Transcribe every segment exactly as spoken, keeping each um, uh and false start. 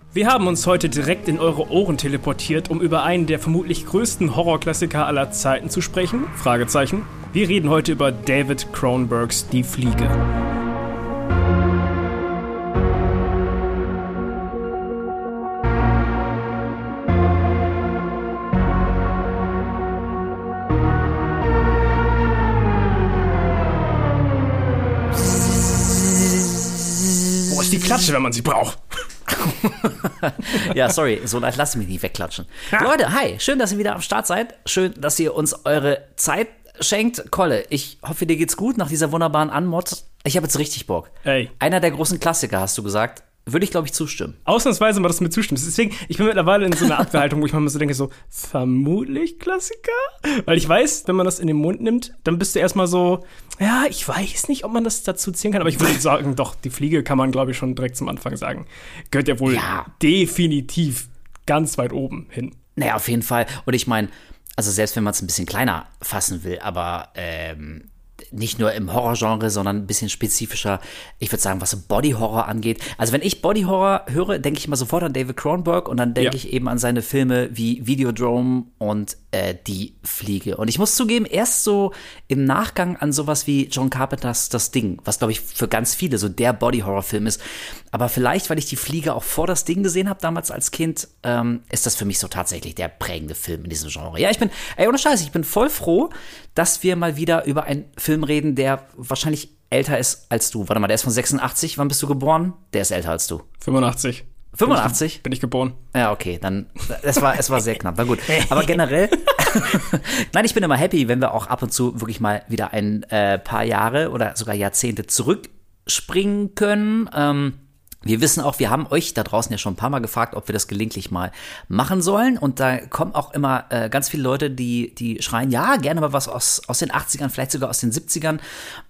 Wir haben uns heute direkt in eure Ohren teleportiert, um über einen der vermutlich größten Horrorklassiker aller Zeiten zu sprechen. Fragezeichen. Wir reden heute über David Cronenbergs Die Fliege. Wo ist die Klatsche, wenn man sie braucht? Ja, sorry, so leicht lass mich nicht wegklatschen. Ja. Leute, hi, schön, dass ihr wieder am Start seid. Schön, dass ihr uns eure Zeit schenkt. Kolle, ich hoffe, dir geht's gut nach dieser wunderbaren Anmod. Ich habe jetzt richtig Bock. Ey. Einer der großen Klassiker, hast du gesagt. Würde ich, glaube ich, zustimmen. Ausnahmsweise mal, dass du mir zustimmst. Deswegen, ich bin mittlerweile in so einer Abwehrhaltung, wo ich manchmal so denke, so, vermutlich Klassiker? Weil ich weiß, wenn man das in den Mund nimmt, dann bist du erstmal so, ja, ich weiß nicht, ob man das dazu zählen kann, aber ich würde sagen, doch, Die Fliege kann man, glaube ich, schon direkt zum Anfang sagen. Gehört ja wohl ja. definitiv ganz weit oben hin. Naja, auf jeden Fall. Und ich meine, also selbst wenn man es ein bisschen kleiner fassen will, aber ähm, nicht nur im Horrorgenre, sondern ein bisschen spezifischer, ich würde sagen, was Body-Horror angeht. Also wenn ich Body-Horror höre, denke ich mal sofort an David Cronenberg und dann denke ja. ich eben an seine Filme wie Videodrome und äh, Die Fliege. Und ich muss zugeben, erst so im Nachgang an sowas wie John Carpenters Das Ding, was, glaube ich, für ganz viele so der Body-Horror-Film ist. Aber vielleicht, weil ich Die Fliege auch vor Das Ding gesehen habe, damals als Kind, ähm, ist das für mich so tatsächlich der prägende Film in diesem Genre. Ja, ich bin, ey, ohne Scheiß, ich bin voll froh, dass wir mal wieder über einen Film reden, der wahrscheinlich älter ist als du. Warte mal, der ist von sechsundachtzig. Wann bist du geboren? Der ist älter als du. fünfundachtzig. fünfundachtzig? Bin ich, bin ich geboren. Ja, okay, dann, es war, es war sehr knapp, war gut. Aber generell, nein, ich bin immer happy, wenn wir auch ab und zu wirklich mal wieder ein äh, paar Jahre oder sogar Jahrzehnte zurückspringen können. Ähm, Wir wissen auch, wir haben euch da draußen ja schon ein paar Mal gefragt, ob wir das gelegentlich mal machen sollen. Und da kommen auch immer äh, ganz viele Leute, die die schreien, ja, gerne mal was aus, aus den achtzigern, vielleicht sogar aus den siebzigern.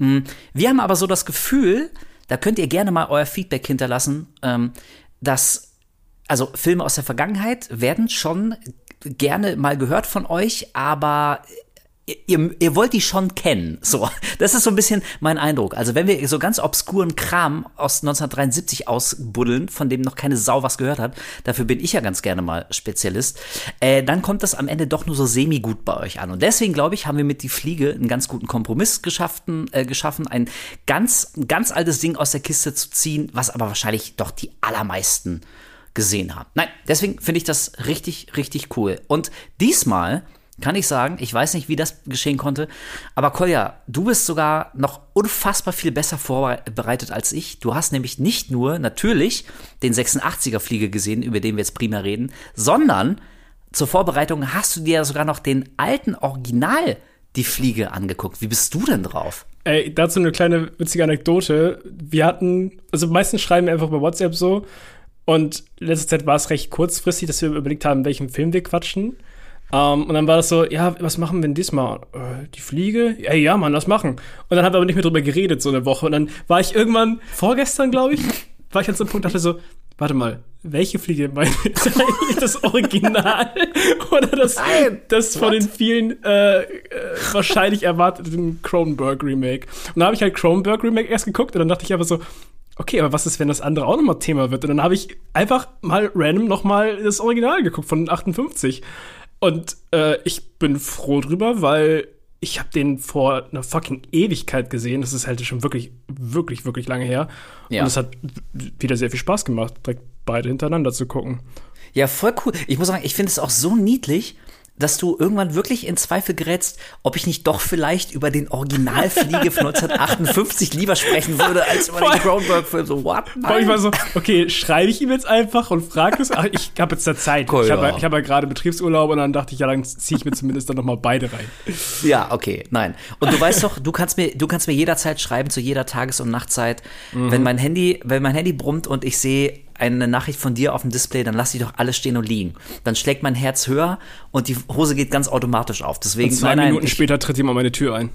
Wir haben aber so das Gefühl, da könnt ihr gerne mal euer Feedback hinterlassen, ähm, dass, also Filme aus der Vergangenheit werden schon gerne mal gehört von euch, aber Ihr, ihr wollt die schon kennen, so. Das ist so ein bisschen mein Eindruck. Also wenn wir so ganz obskuren Kram aus neunzehnhundertdreiundsiebzig ausbuddeln, von dem noch keine Sau was gehört hat, dafür bin ich ja ganz gerne mal Spezialist, äh, dann kommt das am Ende doch nur so semi-gut bei euch an. Und deswegen, glaube ich, haben wir mit Die Fliege einen ganz guten Kompromiss geschaffen, äh, geschaffen, ein ganz, ganz altes Ding aus der Kiste zu ziehen, was aber wahrscheinlich doch die allermeisten gesehen haben. Nein, deswegen finde ich das richtig, richtig cool. Und diesmal kann ich sagen, ich weiß nicht, wie das geschehen konnte, aber Kolja, du bist sogar noch unfassbar viel besser vorbereitet als ich. Du hast nämlich nicht nur natürlich den sechsundachtziger Fliege gesehen, über den wir jetzt prima reden, sondern zur Vorbereitung hast du dir sogar noch den alten Original Die Fliege angeguckt. Wie bist du denn drauf? Ey, dazu eine kleine witzige Anekdote. Wir hatten, also meistens schreiben wir einfach bei WhatsApp so und letzte Zeit war es recht kurzfristig, dass wir überlegt haben, welchen Film wir quatschen. Um, und dann war das so, ja, was machen wir denn diesmal? Äh, die Fliege? Ja, ja, Mann, das machen. Und dann haben wir aber nicht mehr drüber geredet, so eine Woche. Und dann war ich irgendwann, vorgestern, glaube ich, war ich an so einem Punkt, dachte so, warte mal, welche Fliege meine ich? Ist das eigentlich das Original? Oder das, das von den vielen äh, äh, wahrscheinlich erwarteten Cronenberg-Remake? Und dann habe ich halt Cronenberg-Remake erst geguckt und dann dachte ich aber so, okay, aber was ist, wenn das andere auch nochmal Thema wird? Und dann habe ich einfach mal random nochmal das Original geguckt von achtundfünfzig. Und äh, ich bin froh drüber, weil ich habe den vor einer fucking Ewigkeit gesehen. Das ist halt schon wirklich, wirklich, wirklich lange her. Ja. Und es hat wieder sehr viel Spaß gemacht, direkt beide hintereinander zu gucken. Ja, voll cool. Ich muss sagen, ich finde es auch so niedlich, dass du irgendwann wirklich in Zweifel gerätst, ob ich nicht doch vielleicht über den Originalfliege von neunzehnhundertachtundfünfzig lieber sprechen würde, als über den Cronenberg-Film. So, what? Nein. Ich war so, okay, schreibe ich ihm jetzt einfach und frage es? Ach, ich habe jetzt da Zeit. Cool, ich habe ja. ich hab ja gerade Betriebsurlaub und dann dachte ich, ja, dann ziehe ich mir zumindest dann noch mal beide rein. Ja, okay, nein. Und du weißt doch, du kannst mir, du kannst mir jederzeit schreiben, zu jeder Tages- und Nachtzeit, mhm. wenn mein Handy, wenn mein Handy brummt und ich sehe eine Nachricht von dir auf dem Display, dann lass die doch alle stehen und liegen. Dann schlägt mein Herz höher und die Hose geht ganz automatisch auf. Deswegen, und zwei nein, nein, Minuten ich, später tritt jemand meine Tür ein.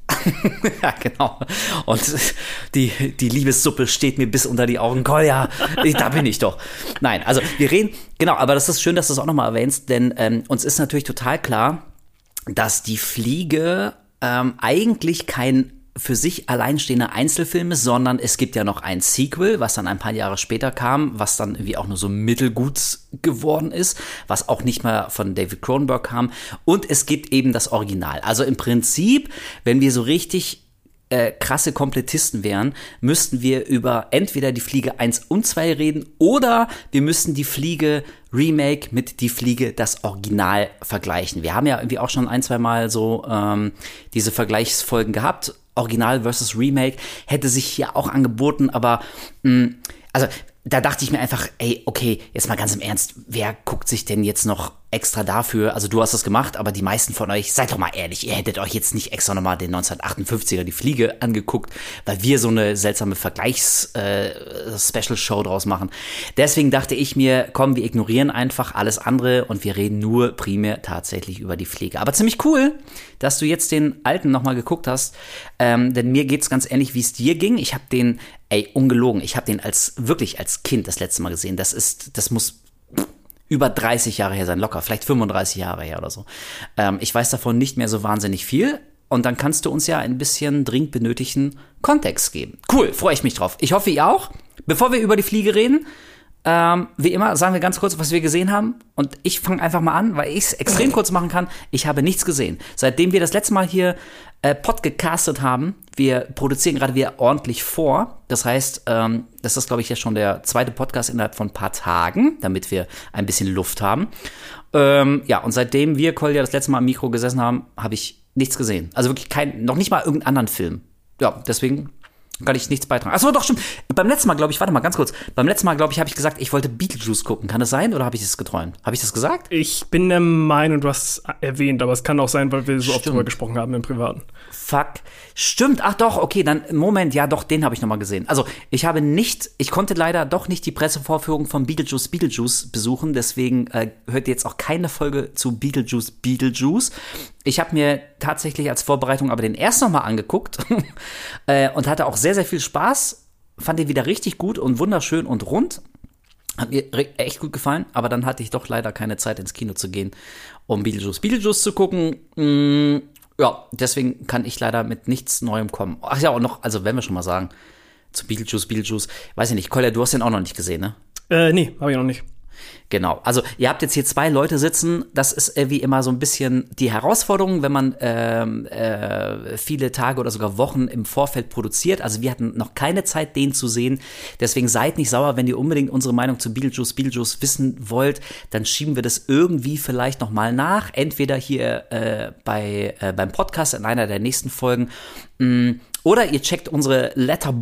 Ja, genau. Und die, die Liebessuppe steht mir bis unter die Augen. Kolja, da bin ich doch. Nein, also wir reden, genau, aber das ist schön, dass du es auch nochmal erwähnst, denn ähm, uns ist natürlich total klar, dass Die Fliege ähm, eigentlich kein für sich alleinstehende Einzelfilme, sondern es gibt ja noch ein Sequel, was dann ein paar Jahre später kam, was dann irgendwie auch nur so mittelgut geworden ist, was auch nicht mal von David Cronenberg kam. Und es gibt eben das Original. Also im Prinzip, wenn wir so richtig äh, krasse Komplettisten wären, müssten wir über entweder die Fliege eins und zwei reden oder wir müssten die Fliege Remake mit die Fliege das Original vergleichen. Wir haben ja irgendwie auch schon ein, zwei Mal so ähm, diese Vergleichsfolgen gehabt. Original versus Remake hätte sich hier auch angeboten, aber mh, also da dachte ich mir einfach, ey, okay, jetzt mal ganz im Ernst, wer guckt sich denn jetzt noch extra dafür, also du hast das gemacht, aber die meisten von euch, seid doch mal ehrlich, ihr hättet euch jetzt nicht extra nochmal den neunzehnhundertachtundfünfziger die Fliege angeguckt, weil wir so eine seltsame Vergleichs-Special-Show äh, draus machen. Deswegen dachte ich mir, komm, wir ignorieren einfach alles andere und wir reden nur primär tatsächlich über die Fliege. Aber ziemlich cool, dass du jetzt den alten nochmal geguckt hast, ähm, denn mir geht's ganz ähnlich, wie es dir ging. Ich habe den, ey, ungelogen, ich habe den als wirklich als Kind das letzte Mal gesehen. Das ist, das muss über dreißig Jahre her sein, locker, vielleicht fünfunddreißig Jahre her oder so. Ähm, ich weiß davon nicht mehr so wahnsinnig viel. Und dann kannst du uns ja ein bisschen dringend benötigten Kontext geben. Cool, freue ich mich drauf. Ich hoffe, ihr auch. Bevor wir über die Fliege reden, ähm, wie immer, sagen wir ganz kurz, was wir gesehen haben. Und ich fange einfach mal an, weil ich es extrem kurz machen kann. Ich habe nichts gesehen. Seitdem wir das letzte Mal hier äh, podcastet haben, wir produzieren gerade wieder ordentlich vor. Das heißt, ähm, das ist, glaube ich, ja schon der zweite Podcast innerhalb von ein paar Tagen, damit wir ein bisschen Luft haben. Ähm, ja, und seitdem wir, Kolja, das letzte Mal am Mikro gesessen haben, habe ich nichts gesehen. Also wirklich kein, noch nicht mal irgendeinen anderen Film. Ja, deswegen kann ich nichts beitragen. Achso, doch, stimmt. Beim letzten Mal, glaube ich, warte mal, ganz kurz. Beim letzten Mal, glaube ich, habe ich gesagt, ich wollte Beetlejuice gucken. Kann das sein oder habe ich das geträumt? Habe ich das gesagt? Ich bin der Meinung, du hast es erwähnt, aber es kann auch sein, weil wir so Stimmt. oft drüber gesprochen haben im Privaten. Fuck. Stimmt. Ach doch, okay, dann, Moment, ja doch, den habe ich noch mal gesehen. Also, ich habe nicht, ich konnte leider doch nicht die Pressevorführung von Beetlejuice Beetlejuice besuchen, deswegen äh, hört ihr jetzt auch keine Folge zu Beetlejuice Beetlejuice. Ich habe mir tatsächlich als Vorbereitung aber den erst noch mal angeguckt äh, und hatte auch sehr, sehr viel Spaß. Fand den wieder richtig gut und wunderschön und rund. Hat mir echt gut gefallen, aber dann hatte ich doch leider keine Zeit ins Kino zu gehen, um Beetlejuice Beetlejuice zu gucken. Mm, ja, deswegen kann ich leider mit nichts Neuem kommen. Ach ja, und noch, also wenn wir schon mal sagen, zu Beetlejuice Beetlejuice, weiß ich nicht, Kolja, du hast den auch noch nicht gesehen, ne? Äh, nee, habe ich noch nicht. Genau, also ihr habt jetzt hier zwei Leute sitzen, das ist äh, wie immer so ein bisschen die Herausforderung, wenn man ähm, äh, viele Tage oder sogar Wochen im Vorfeld produziert. Also wir hatten noch keine Zeit, den zu sehen, deswegen seid nicht sauer, wenn ihr unbedingt unsere Meinung zu Beetlejuice Beetlejuice wissen wollt, dann schieben wir das irgendwie vielleicht noch mal nach, entweder hier äh, bei äh, beim Podcast in einer der nächsten Folgen, mh, oder ihr checkt unsere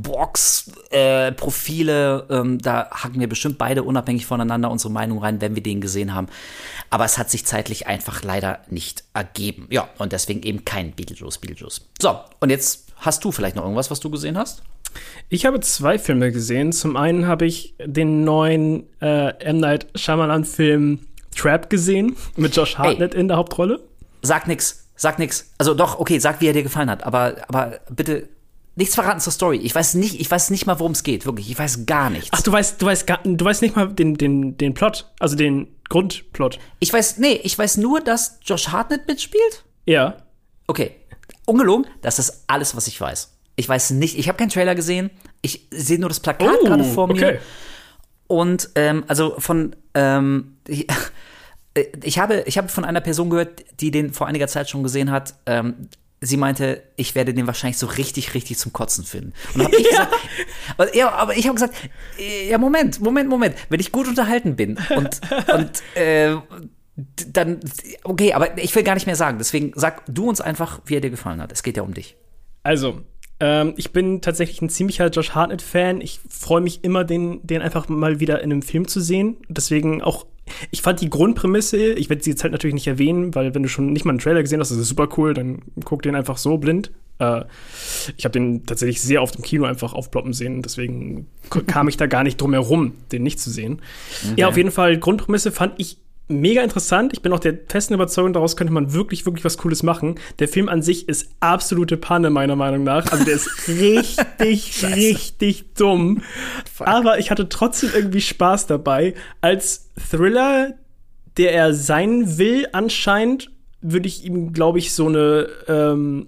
Letterboxd-Profile, äh, ähm, da hacken wir bestimmt beide unabhängig voneinander unsere Meinung rein, wenn wir den gesehen haben. Aber es hat sich zeitlich einfach leider nicht ergeben. Ja, und deswegen eben kein Beetlejuice, Beetlejuice. So, und jetzt hast du vielleicht noch irgendwas, was du gesehen hast? Ich habe zwei Filme gesehen. Zum einen habe ich den neuen äh, M. Night Shyamalan-Film Trap gesehen, mit Josh Hartnett hey, in der Hauptrolle. Sag nix. Sag nix. Also doch, okay, sag, wie er dir gefallen hat. Aber, aber bitte nichts verraten zur Story. Ich weiß nicht, ich weiß nicht mal, worum es geht. Wirklich, ich weiß gar nichts. Ach, du weißt, du weißt gar, du weißt nicht mal den, den, den Plot, also den Grundplot. Ich weiß, nee, ich weiß nur, dass Josh Hartnett mitspielt. Ja. Okay. Ungelogen, das ist alles, was ich weiß. Ich weiß nicht, ich habe keinen Trailer gesehen. Ich sehe nur das Plakat oh, gerade vor mir. Okay. Und ähm, also von ähm, ich, Ich habe, ich habe von einer Person gehört, die den vor einiger Zeit schon gesehen hat. Ähm, sie meinte, ich werde den wahrscheinlich so richtig, richtig zum Kotzen finden. Und habe ich ja. gesagt, ja, aber ich habe gesagt, ja, Moment, Moment, Moment. Wenn ich gut unterhalten bin und, und äh, dann, okay, aber ich will gar nicht mehr sagen. Deswegen sag du uns einfach, wie er dir gefallen hat. Es geht ja um dich. Also, ähm, ich bin tatsächlich ein ziemlicher Josh Hartnett-Fan. Ich freue mich immer, den, den einfach mal wieder in einem Film zu sehen. Deswegen auch, ich fand die Grundprämisse, ich werde sie jetzt halt natürlich nicht erwähnen, weil wenn du schon nicht mal einen Trailer gesehen hast, das ist super cool, dann guck den einfach so blind. Äh, ich habe den tatsächlich sehr oft im Kino einfach aufploppen sehen, deswegen kam ich da gar nicht drum herum, den nicht zu sehen. Okay. Ja, auf jeden Fall, Grundprämisse fand ich mega interessant. Ich bin auch der festen Überzeugung, daraus könnte man wirklich, wirklich was Cooles machen. Der Film an sich ist absolute Panne, meiner Meinung nach. Also der ist richtig, richtig dumm. Fuck. Aber ich hatte trotzdem irgendwie Spaß dabei. Als Thriller, der er sein will, anscheinend, würde ich ihm, glaube ich, so eine ähm,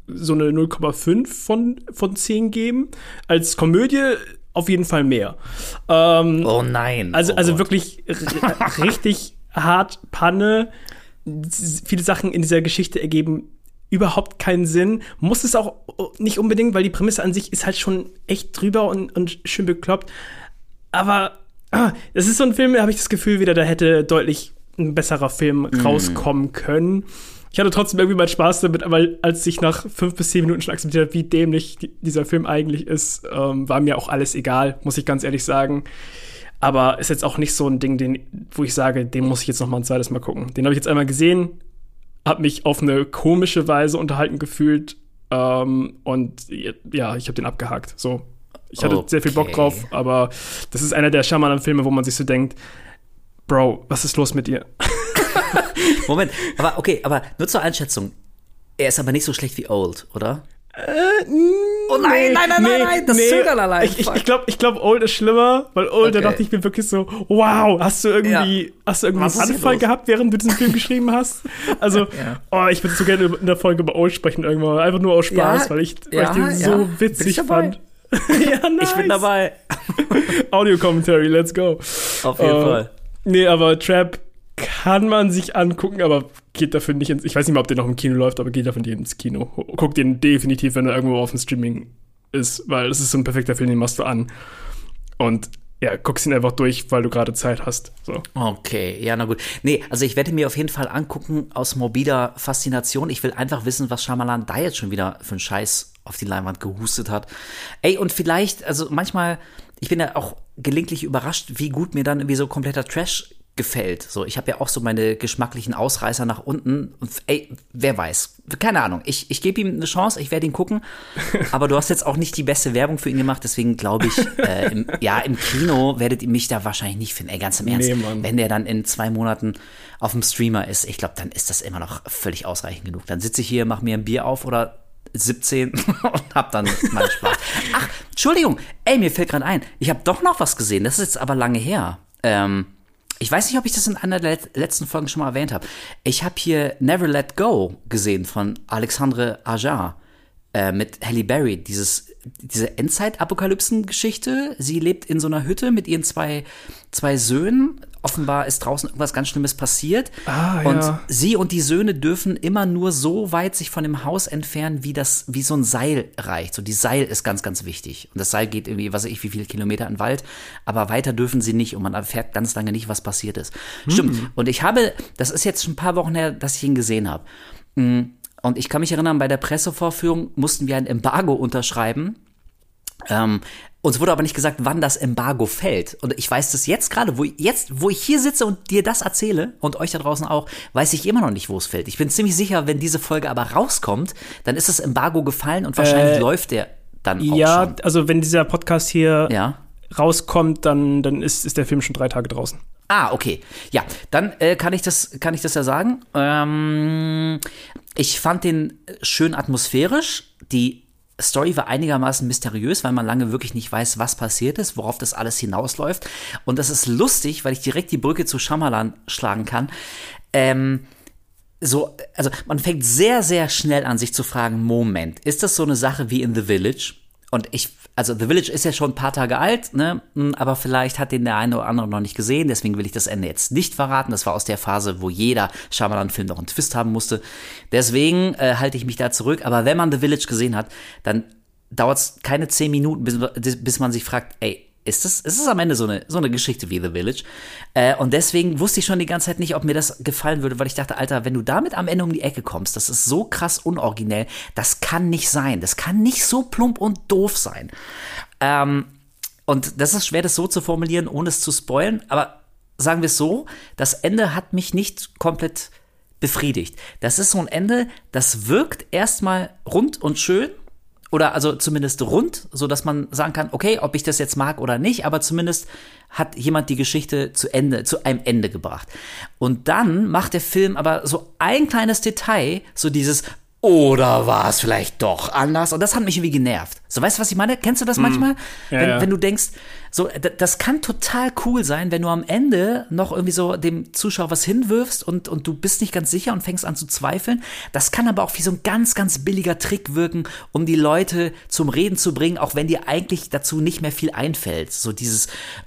so eine null Komma fünf von, von zehn geben. Als Komödie auf jeden Fall mehr. Ähm, oh nein. Also, oh also Gott. wirklich r- richtig hart Panne. Viele Sachen in dieser Geschichte ergeben überhaupt keinen Sinn. Muss es auch nicht unbedingt, weil die Prämisse an sich ist halt schon echt drüber und, und schön bekloppt. Aber ah, das ist so ein Film, da habe ich das Gefühl wieder, da hätte deutlich ein besserer Film mm. rauskommen können. Ich hatte trotzdem irgendwie mal Spaß damit, aber als ich nach fünf bis zehn Minuten schon akzeptiert habe, wie dämlich die, dieser Film eigentlich ist, ähm, war mir auch alles egal, muss ich ganz ehrlich sagen. Aber ist jetzt auch nicht so ein Ding, den, wo ich sage, den muss ich jetzt noch mal ein zweites Mal gucken. Den habe ich jetzt einmal gesehen, habe mich auf eine komische Weise unterhalten gefühlt ähm, und ja, ich habe den abgehakt. So, ich hatte okay. sehr viel Bock drauf, aber das ist einer der Shyamalan-Filme, wo man sich so denkt, Bro, was ist los mit dir? Moment, aber okay, aber nur zur Einschätzung. Er ist aber nicht so schlecht wie Old, oder? Äh, oh nein, nein, nein, nee, nein, nein, das nee. Zögern allein. Ich, ich, ich glaube, ich glaub, Old ist schlimmer, weil Old, okay. da dachte ich mir wirklich so, wow, hast du irgendwie, ja. hast du irgendwie einen Anfall gehabt, während du diesen Film geschrieben hast? Also, ja. oh, ich würde so gerne in der Folge über Old sprechen irgendwann, einfach nur aus Spaß, ja, weil ich, weil ja, ich den so ja. witzig fand. Ja, nice. Ich bin dabei. Audio-Commentary, let's go. Auf jeden uh, Fall. Nee, aber Trap kann man sich angucken, aber geht dafür nicht ins, ich weiß nicht mal, ob der noch im Kino läuft, aber geht dafür nicht ins Kino. Guck den definitiv, wenn er irgendwo auf dem Streaming ist, weil das ist so ein perfekter Film, den machst du an. Und ja, guckst ihn einfach durch, weil du gerade Zeit hast. So. Okay, ja, na gut. Nee, also ich werde mir auf jeden Fall angucken aus morbider Faszination. Ich will einfach wissen, was Shyamalan da jetzt schon wieder für einen Scheiß auf die Leinwand gehustet hat. Ey, und vielleicht, also manchmal, ich bin ja auch gelegentlich überrascht, wie gut mir dann irgendwie so kompletter Trash gefällt. So, ich habe ja auch so meine geschmacklichen Ausreißer nach unten. Und, ey, wer weiß. Keine Ahnung. Ich, ich gebe ihm eine Chance, ich werde ihn gucken. Aber du hast jetzt auch nicht die beste Werbung für ihn gemacht, deswegen glaube ich, äh, im, ja, im Kino werdet ihr mich da wahrscheinlich nicht finden. Ey, ganz im Ernst. Nee, wenn der dann in zwei Monaten auf dem Streamer ist, ich glaube, dann ist das immer noch völlig ausreichend genug. Dann sitze ich hier, mache mir ein Bier auf oder siebzehn und hab dann meinen Spaß. Ach, Entschuldigung. Ey, mir fällt gerade ein, ich habe doch noch was gesehen. Das ist jetzt aber lange her. Ähm, Ich weiß nicht, ob ich das in einer der letzten Folgen schon mal erwähnt habe. Ich habe hier Never Let Go gesehen von Alexandre Aja äh, mit Halle Berry. Dieses, diese Endzeit-Apokalypsen-Geschichte. Sie lebt in so einer Hütte mit ihren zwei, zwei Söhnen. Offenbar ist draußen irgendwas ganz Schlimmes passiert. Ah, und ja. sie und die Söhne dürfen immer nur so weit sich von dem Haus entfernen, wie das, wie so ein Seil reicht. So, die Seil ist ganz, ganz wichtig. Und das Seil geht irgendwie, was weiß ich, wie viele Kilometer in den Wald. Aber weiter dürfen sie nicht. Und man erfährt ganz lange nicht, was passiert ist. Hm. Stimmt. Und ich habe, das ist jetzt schon ein paar Wochen her, dass ich ihn gesehen habe. Und ich kann mich erinnern, bei der Pressevorführung mussten wir ein Embargo unterschreiben. Ähm, uns wurde aber nicht gesagt, wann das Embargo fällt. Und ich weiß das jetzt gerade, wo jetzt, wo ich hier sitze und dir das erzähle und euch da draußen auch, weiß ich immer noch nicht, wo es fällt. Ich bin ziemlich sicher, wenn diese Folge aber rauskommt, dann ist das Embargo gefallen und wahrscheinlich äh, läuft der dann auch ja, schon. Ja, also wenn dieser Podcast hier ja. rauskommt, dann, dann ist, ist der Film schon drei Tage draußen. Ah, okay. Ja, dann äh, kann ich das, kann ich das ja sagen. Ähm, ich fand den schön atmosphärisch. Die Story war einigermaßen mysteriös, weil man lange wirklich nicht weiß, was passiert ist, worauf das alles hinausläuft. Und das ist lustig, weil ich direkt die Brücke zu Shyamalan schlagen kann. Ähm, so, also man fängt sehr, sehr schnell an, sich zu fragen, Moment, ist das so eine Sache wie in The Village? Und ich, also The Village ist ja schon ein paar Tage alt, ne? Aber vielleicht hat den der eine oder andere noch nicht gesehen, deswegen will ich das Ende jetzt nicht verraten. Das war aus der Phase, wo jeder Shyamalan-Film noch einen Twist haben musste. Deswegen äh, halte ich mich da zurück. Aber wenn man The Village gesehen hat, dann dauert es keine zehn Minuten, bis, bis man sich fragt, ey, ist das, ist das am Ende so eine, so eine Geschichte wie The Village? Äh, und deswegen wusste ich schon die ganze Zeit nicht, ob mir das gefallen würde, weil ich dachte, Alter, wenn du damit am Ende um die Ecke kommst, das ist so krass unoriginell, das kann nicht sein. Das kann nicht so plump und doof sein. Ähm, und das ist schwer, das so zu formulieren, ohne es zu spoilen, aber sagen wir es so, das Ende hat mich nicht komplett befriedigt. Das ist so ein Ende, das wirkt erstmal rund und schön, oder also zumindest rund, so dass man sagen kann, okay, ob ich das jetzt mag oder nicht, aber zumindest hat jemand die Geschichte zu Ende, zu einem Ende gebracht. Und dann macht der Film aber so ein kleines Detail, so dieses, oder war es vielleicht doch anders? Und das hat mich irgendwie genervt. So, weißt du, was ich meine? Kennst du das manchmal? Mm. Ja, wenn, ja. wenn du denkst, so, d- das kann total cool sein, wenn du am Ende noch irgendwie so dem Zuschauer was hinwirfst und, und du bist nicht ganz sicher und fängst an zu zweifeln. Das kann aber auch wie so ein ganz, ganz billiger Trick wirken, um die Leute zum Reden zu bringen, auch wenn dir eigentlich dazu nicht mehr viel einfällt. So dieses,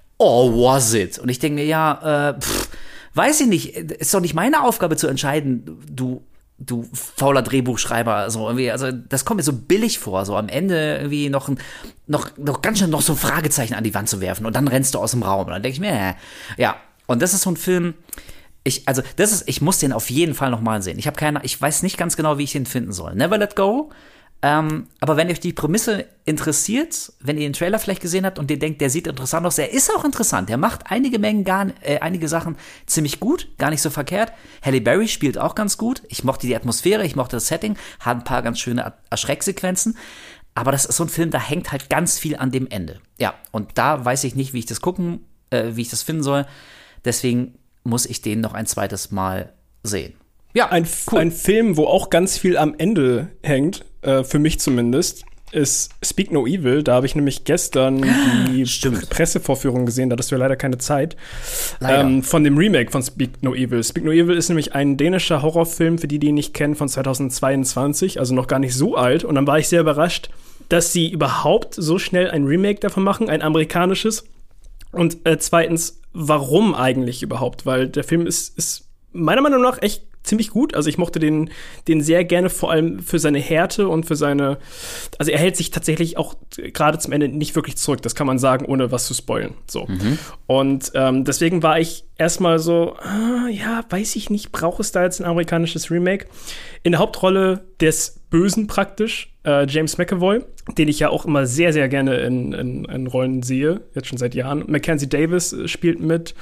oh, was it? Und ich denke mir, ja, äh, pff, weiß ich nicht, ist doch nicht meine Aufgabe zu entscheiden, du du fauler Drehbuchschreiber, so irgendwie, also das kommt mir so billig vor, so am Ende irgendwie noch ein, noch, noch ganz schön noch so ein Fragezeichen an die Wand zu werfen und dann rennst du aus dem Raum und dann denke ich mir, äh, ja, und das ist so ein Film, ich, also das ist, ich muss den auf jeden Fall noch mal sehen. Ich habe keine, ich weiß nicht ganz genau, wie ich den finden soll. Never Let Go. Ähm, aber wenn euch die Prämisse interessiert, wenn ihr den Trailer vielleicht gesehen habt und ihr denkt, der sieht interessant aus, der ist auch interessant. Der macht einige Mengen, gar, äh, einige Sachen ziemlich gut, gar nicht so verkehrt. Halle Berry spielt auch ganz gut. Ich mochte die Atmosphäre, ich mochte das Setting, hat ein paar ganz schöne Erschrecksequenzen. Aber das ist so ein Film, da hängt halt ganz viel an dem Ende. Ja, und da weiß ich nicht, wie ich das gucken, äh, wie ich das finden soll. Deswegen muss ich den noch ein zweites Mal sehen. Ja, ein, cool. ein Film, wo auch ganz viel am Ende hängt, äh, für mich zumindest, ist Speak No Evil. Da habe ich nämlich gestern die Stimmt. Pressevorführung gesehen, da hattest du ja leider keine Zeit. Leider. Ähm, von dem Remake von Speak No Evil. Speak No Evil ist nämlich ein dänischer Horrorfilm, für die, die ihn nicht kennen, von zweitausendzweiundzwanzig, also noch gar nicht so alt. Und dann war ich sehr überrascht, dass sie überhaupt so schnell ein Remake davon machen, ein amerikanisches. Und äh, zweitens, warum eigentlich überhaupt? Weil der Film ist, ist meiner Meinung nach echt ziemlich gut. Also ich mochte den, den sehr gerne, vor allem für seine Härte und für seine, also er hält sich tatsächlich auch gerade zum Ende nicht wirklich zurück, das kann man sagen, ohne was zu spoilen. So. Mhm. Und ähm, deswegen war ich erstmal so, ah, ja, weiß ich nicht, braucht es da jetzt ein amerikanisches Remake? In der Hauptrolle des Bösen praktisch, äh, James McAvoy, den ich ja auch immer sehr, sehr gerne in, in, in Rollen sehe, jetzt schon seit Jahren. Mackenzie Davis spielt mit.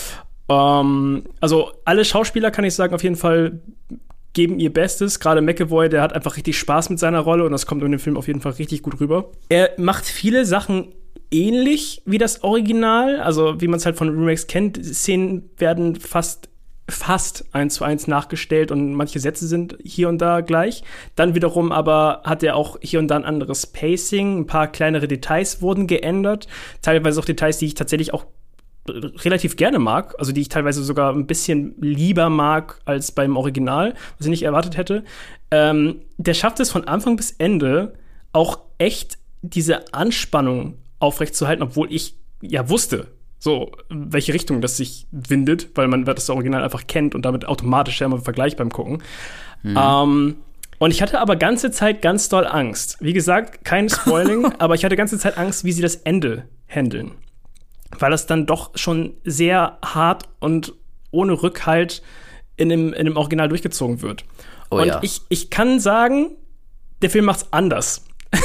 Um, also alle Schauspieler, kann ich sagen, auf jeden Fall geben ihr Bestes. Gerade McAvoy, der hat einfach richtig Spaß mit seiner Rolle und das kommt in dem Film auf jeden Fall richtig gut rüber. Er macht viele Sachen ähnlich wie das Original, also wie man es halt von Remakes kennt. Szenen werden fast fast eins zu eins nachgestellt und manche Sätze sind hier und da gleich. Dann wiederum aber hat er auch hier und da ein anderes Pacing. Ein paar kleinere Details wurden geändert. Teilweise auch Details, die ich tatsächlich auch relativ gerne mag, also die ich teilweise sogar ein bisschen lieber mag als beim Original, was ich nicht erwartet hätte. Ähm, der schafft es von Anfang bis Ende auch echt diese Anspannung aufrechtzuerhalten, obwohl ich ja wusste, so, welche Richtung das sich windet, weil man das Original einfach kennt und damit automatisch ja immer Vergleich beim Gucken. Mhm. Ähm, und ich hatte aber ganze Zeit ganz doll Angst. Wie gesagt, kein Spoiling, aber ich hatte ganze Zeit Angst, wie sie das Ende handeln. Weil das dann doch schon sehr hart und ohne Rückhalt in dem, in dem Original durchgezogen wird. Oh, und ja. ich, ich kann sagen, der Film macht's anders.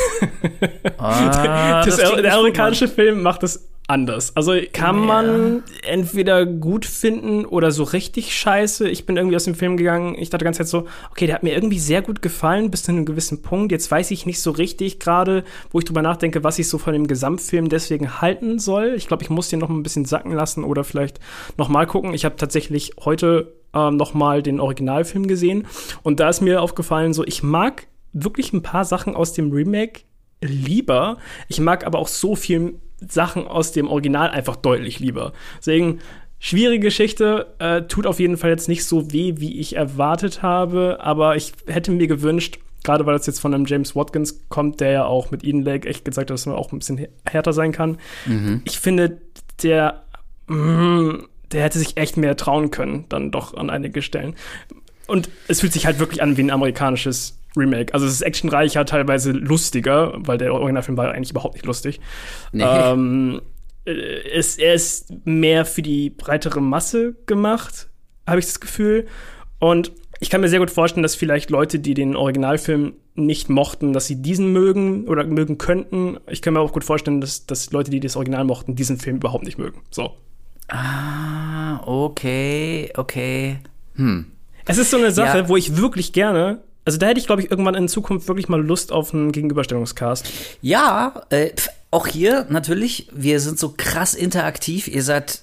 Ah, das, das der amerikanische gut, Film macht es anders. Also kann ja. man entweder gut finden oder so richtig scheiße. Ich bin irgendwie aus dem Film gegangen, ich dachte die ganze Zeit so, okay, der hat mir irgendwie sehr gut gefallen bis zu einem gewissen Punkt. Jetzt weiß ich nicht so richtig gerade, wo ich drüber nachdenke, was ich so von dem Gesamtfilm deswegen halten soll. Ich glaube, ich muss den noch ein bisschen sacken lassen oder vielleicht noch mal gucken. Ich habe tatsächlich heute ähm, noch mal den Originalfilm gesehen und da ist mir aufgefallen, so ich mag wirklich ein paar Sachen aus dem Remake lieber. Ich mag aber auch so viel Sachen aus dem Original einfach deutlich lieber. Deswegen, schwierige Geschichte, äh, tut auf jeden Fall jetzt nicht so weh, wie ich erwartet habe, aber ich hätte mir gewünscht, gerade weil das jetzt von einem James Watkins kommt, der ja auch mit Eden Lake echt gezeigt hat, dass man auch ein bisschen härter sein kann. Mhm. Ich finde, der, mh, der hätte sich echt mehr trauen können, dann doch an einige Stellen. Und es fühlt sich halt wirklich an wie ein amerikanisches Remake. Also es ist actionreicher, teilweise lustiger, weil der Originalfilm war eigentlich überhaupt nicht lustig. Nee. Ähm, es, er ist mehr für die breitere Masse gemacht, habe ich das Gefühl. Und ich kann mir sehr gut vorstellen, dass vielleicht Leute, die den Originalfilm nicht mochten, dass sie diesen mögen oder mögen könnten. Ich kann mir auch gut vorstellen, dass, dass Leute, die das Original mochten, diesen Film überhaupt nicht mögen. So. Ah, okay, okay. Hm. Es ist so eine Sache, ja. wo ich wirklich gerne Also da hätte ich, glaube ich, irgendwann in Zukunft wirklich mal Lust auf einen Gegenüberstellungscast. Ja, äh, auch hier natürlich, wir sind so krass interaktiv. Ihr seid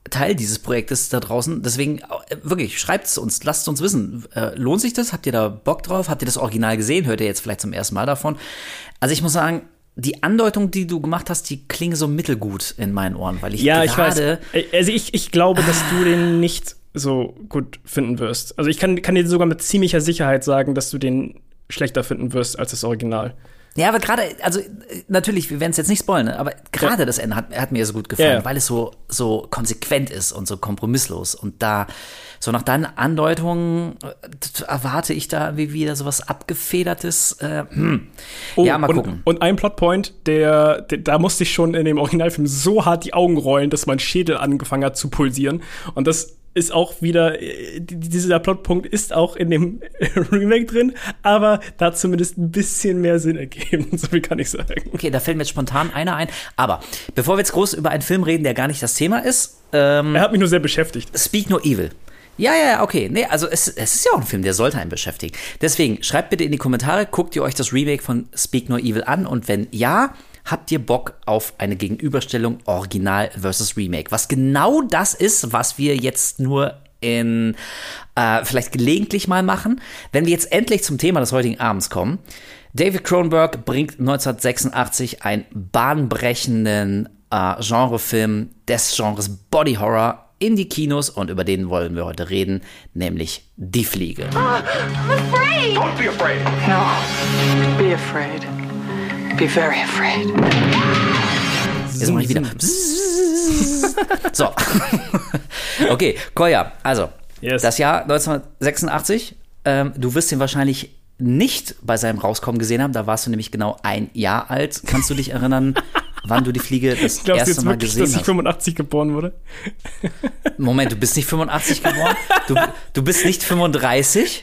Teil dieses Projektes da draußen. Deswegen, äh, wirklich, schreibt es uns, lasst es uns wissen. Äh, lohnt sich das? Habt ihr da Bock drauf? Habt ihr das Original gesehen? Hört ihr jetzt vielleicht zum ersten Mal davon? Also ich muss sagen, die Andeutung, die du gemacht hast, die klingen so mittelgut in meinen Ohren, weil ich ja, gerade... ich weiß. Also ich, ich glaube, dass du den nicht so gut finden wirst. Also ich kann, kann dir sogar mit ziemlicher Sicherheit sagen, dass du den schlechter finden wirst als das Original. Ja, aber gerade, also natürlich, wir werden es jetzt nicht spoilern, aber gerade ja. das Ende hat, hat mir so gut gefallen, ja. weil es so, so konsequent ist und so kompromisslos. Und da, so nach deinen Andeutungen erwarte ich da wie wieder sowas Abgefedertes. Äh, hm. oh, ja, mal und, gucken. Und ein Plotpoint, der, der, da musste ich schon in dem Originalfilm so hart die Augen rollen, dass mein Schädel angefangen hat zu pulsieren. Und das ist auch wieder, dieser Plotpunkt ist auch in dem Remake drin, aber da hat zumindest ein bisschen mehr Sinn ergeben, so viel kann ich sagen. Okay, da fällt mir jetzt spontan einer ein, aber bevor wir jetzt groß über einen Film reden, der gar nicht das Thema ist. Ähm, er hat mich nur sehr beschäftigt. Speak No Evil. Ja, ja, okay. Nee, also es, es ist ja auch ein Film, der sollte einen beschäftigen. Deswegen, schreibt bitte in die Kommentare, guckt ihr euch das Remake von Speak No Evil an und wenn ja, habt ihr Bock auf eine Gegenüberstellung Original versus Remake? Was genau das ist, was wir jetzt nur in äh, vielleicht gelegentlich mal machen. Wenn wir jetzt endlich zum Thema des heutigen Abends kommen. David Cronenberg bringt neunzehnhundertsechsundachtzig einen bahnbrechenden äh, Genrefilm des Genres Body Horror in die Kinos und über den wollen wir heute reden, nämlich Die Fliege. Uh, I'm afraid. Don't be afraid. No, be afraid. Be very afraid. Jetzt mache ich wieder. So. Okay, Kolja, also, yes. Das Jahr neunzehnhundertsechsundachtzig, ähm, du wirst ihn wahrscheinlich nicht bei seinem Rauskommen gesehen haben, da warst du nämlich genau ein Jahr alt. Kannst du dich erinnern, wann du Die Fliege das Glaubst erste Mal wirklich, gesehen hast? Dass ich fünfundachtzig geboren wurde? Moment, du bist nicht fünfundachtzig geboren? Du, du bist nicht fünfunddreißig?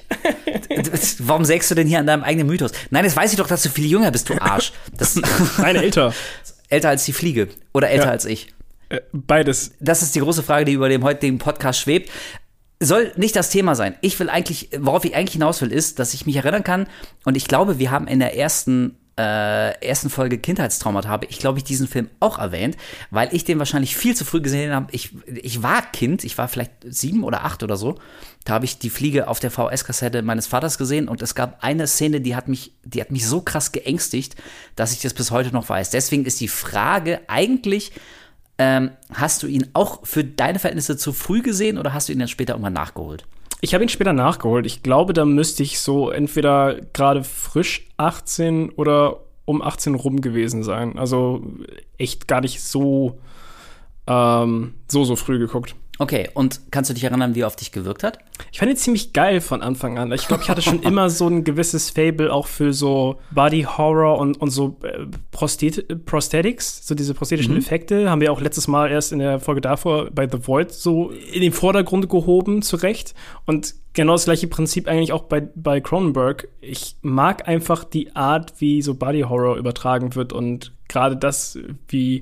Warum sägst du denn hier an deinem eigenen Mythos? Nein, das weiß ich doch, dass du viel jünger bist, du Arsch. Das, Nein, älter. Älter als Die Fliege oder älter ja. als ich? Äh, beides. Das ist die große Frage, die über dem heutigen Podcast schwebt. Soll nicht das Thema sein. Ich will eigentlich, worauf ich eigentlich hinaus will, ist, dass ich mich erinnern kann, und ich glaube, wir haben in der ersten Äh, ersten Folge Kindheitstraumata habe ich, glaube ich, diesen Film auch erwähnt, weil ich den wahrscheinlich viel zu früh gesehen habe. Ich, ich war Kind, ich war vielleicht sieben oder acht oder so. Da habe ich Die Fliege auf der V S-Kassette meines Vaters gesehen und es gab eine Szene, die hat mich, die hat mich so krass geängstigt, dass ich das bis heute noch weiß. Deswegen ist die Frage eigentlich, ähm, hast du ihn auch für deine Verhältnisse zu früh gesehen oder hast du ihn dann später irgendwann nachgeholt? Ich habe ihn später nachgeholt. Ich glaube, da müsste ich so entweder gerade frisch achtzehn oder um achtzehn rum gewesen sein. Also echt gar nicht so, ähm, so, so früh geguckt. Okay, und kannst du dich erinnern, wie er auf dich gewirkt hat? Ich fand ihn ziemlich geil von Anfang an. Ich glaube, ich hatte schon immer so ein gewisses Fable auch für so Body Horror und, und so äh, Prosthet- Prosthetics, so diese prosthetischen mhm. Effekte. Haben wir auch letztes Mal erst in der Folge davor bei The Void so in den Vordergrund gehoben, zurecht. Und genau das gleiche Prinzip eigentlich auch bei, bei Cronenberg. Ich mag einfach die Art, wie so Body Horror übertragen wird und gerade das, wie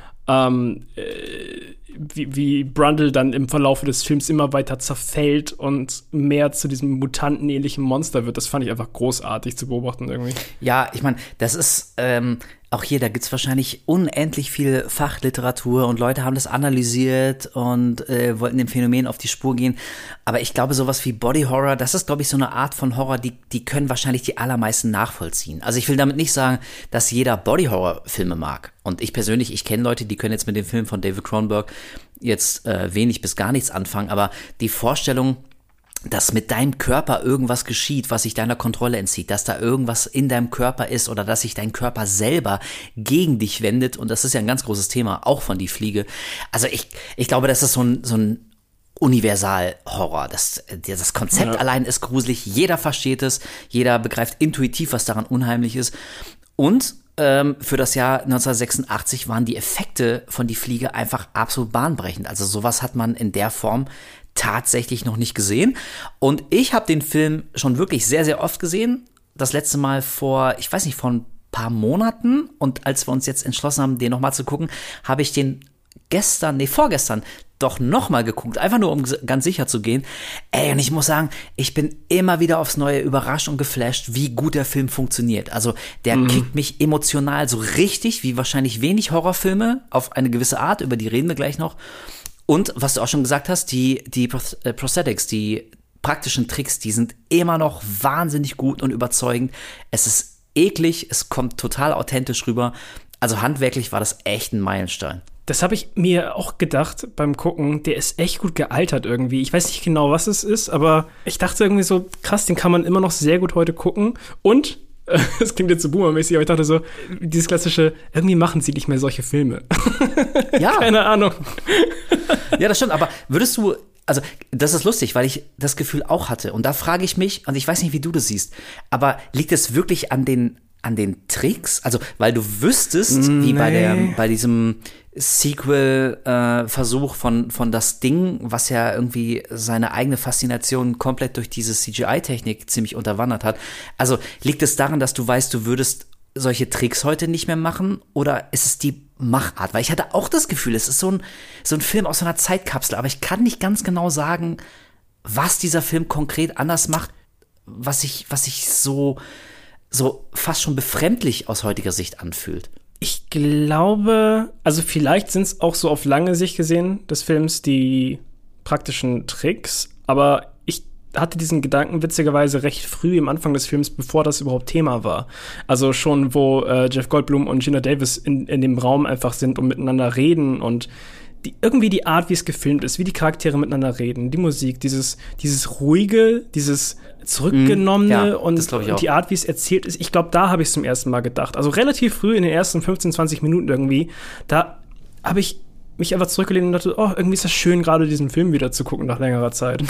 ähm, äh, Wie, wie Brundle dann im Verlauf des Films immer weiter zerfällt und mehr zu diesem mutantenähnlichen Monster wird. Das fand ich einfach großartig zu beobachten irgendwie. Ja, ich meine, das ist ähm, auch hier, da gibt's wahrscheinlich unendlich viel Fachliteratur und Leute haben das analysiert und äh, wollten dem Phänomen auf die Spur gehen. Aber ich glaube, sowas wie Body Horror, das ist, glaube ich, so eine Art von Horror, die, die können wahrscheinlich die allermeisten nachvollziehen. Also ich will damit nicht sagen, dass jeder Body Horror Filme mag. Und ich persönlich, ich kenne Leute, die können jetzt mit dem Film von David Cronenberg jetzt äh, wenig bis gar nichts anfangen. Aber die Vorstellung, dass mit deinem Körper irgendwas geschieht, was sich deiner Kontrolle entzieht, dass da irgendwas in deinem Körper ist oder dass sich dein Körper selber gegen dich wendet. Und das ist ja ein ganz großes Thema, auch von Die Fliege. Also ich, ich glaube, das ist so ein, so ein Universal-Horror. Das, das Konzept ja. allein ist gruselig. Jeder versteht es. Jeder begreift intuitiv, was daran unheimlich ist. Und ähm, für das Jahr neunzehnhundertsechsundachtzig waren die Effekte von Die Fliege einfach absolut bahnbrechend. Also sowas hat man in der Form tatsächlich noch nicht gesehen. Und ich habe den Film schon wirklich sehr, sehr oft gesehen. Das letzte Mal vor, ich weiß nicht, vor ein paar Monaten. Und als wir uns jetzt entschlossen haben, den nochmal zu gucken, habe ich den gestern, nee, vorgestern doch nochmal geguckt. Einfach nur, um ganz sicher zu gehen. Ey, und ich muss sagen, ich bin immer wieder aufs Neue überrascht und geflasht, wie gut der Film funktioniert. Also der mhm. kickt mich emotional so richtig, wie wahrscheinlich wenig Horrorfilme auf eine gewisse Art, über die reden wir gleich noch. Und was du auch schon gesagt hast, die, die Prosthetics, die praktischen Tricks, die sind immer noch wahnsinnig gut und überzeugend. Es ist eklig, es kommt total authentisch rüber. Also handwerklich war das echt ein Meilenstein. Das habe ich mir auch gedacht beim Gucken. Der ist echt gut gealtert irgendwie. Ich weiß nicht genau, was es ist, aber ich dachte irgendwie so, krass, den kann man immer noch sehr gut heute gucken. Und, das klingt jetzt so boomermäßig, aber ich dachte so, dieses klassische, irgendwie machen sie nicht mehr solche Filme. Ja. Keine Ahnung. Ja, das stimmt. Aber würdest du, also das ist lustig, weil ich das Gefühl auch hatte. Und da frage ich mich, und ich weiß nicht, wie du das siehst, aber liegt es wirklich an den an den Tricks? Also, weil du wüsstest, nee. wie bei der bei diesem Sequel-Versuch äh, von, von das Ding, was ja irgendwie seine eigene Faszination komplett durch diese C G I-Technik ziemlich unterwandert hat. Also, liegt es daran, dass du weißt, du würdest solche Tricks heute nicht mehr machen? Oder ist es die Machart? Weil ich hatte auch das Gefühl, es ist so ein, so ein Film aus so einer Zeitkapsel, aber ich kann nicht ganz genau sagen, was dieser Film konkret anders macht, was sich was ich so, so fast schon befremdlich aus heutiger Sicht anfühlt. Ich glaube, also vielleicht sind es auch so auf lange Sicht gesehen des Films die praktischen Tricks, aber ich hatte diesen Gedanken witzigerweise recht früh im Anfang des Films, bevor das überhaupt Thema war. Also schon, wo äh, Jeff Goldblum und Geena Davis in, in dem Raum einfach sind und miteinander reden und die, irgendwie die Art, wie es gefilmt ist, wie die Charaktere miteinander reden, die Musik, dieses, dieses ruhige, dieses zurückgenommene mm, ja, und, und die Art, wie es erzählt ist. Ich glaube, da habe ich es zum ersten Mal gedacht. Also relativ früh in den ersten fünfzehn, zwanzig Minuten irgendwie, da habe ich mich einfach zurückgelehnt und dachte, oh, irgendwie ist das schön, gerade diesen Film wieder zu gucken nach längerer Zeit.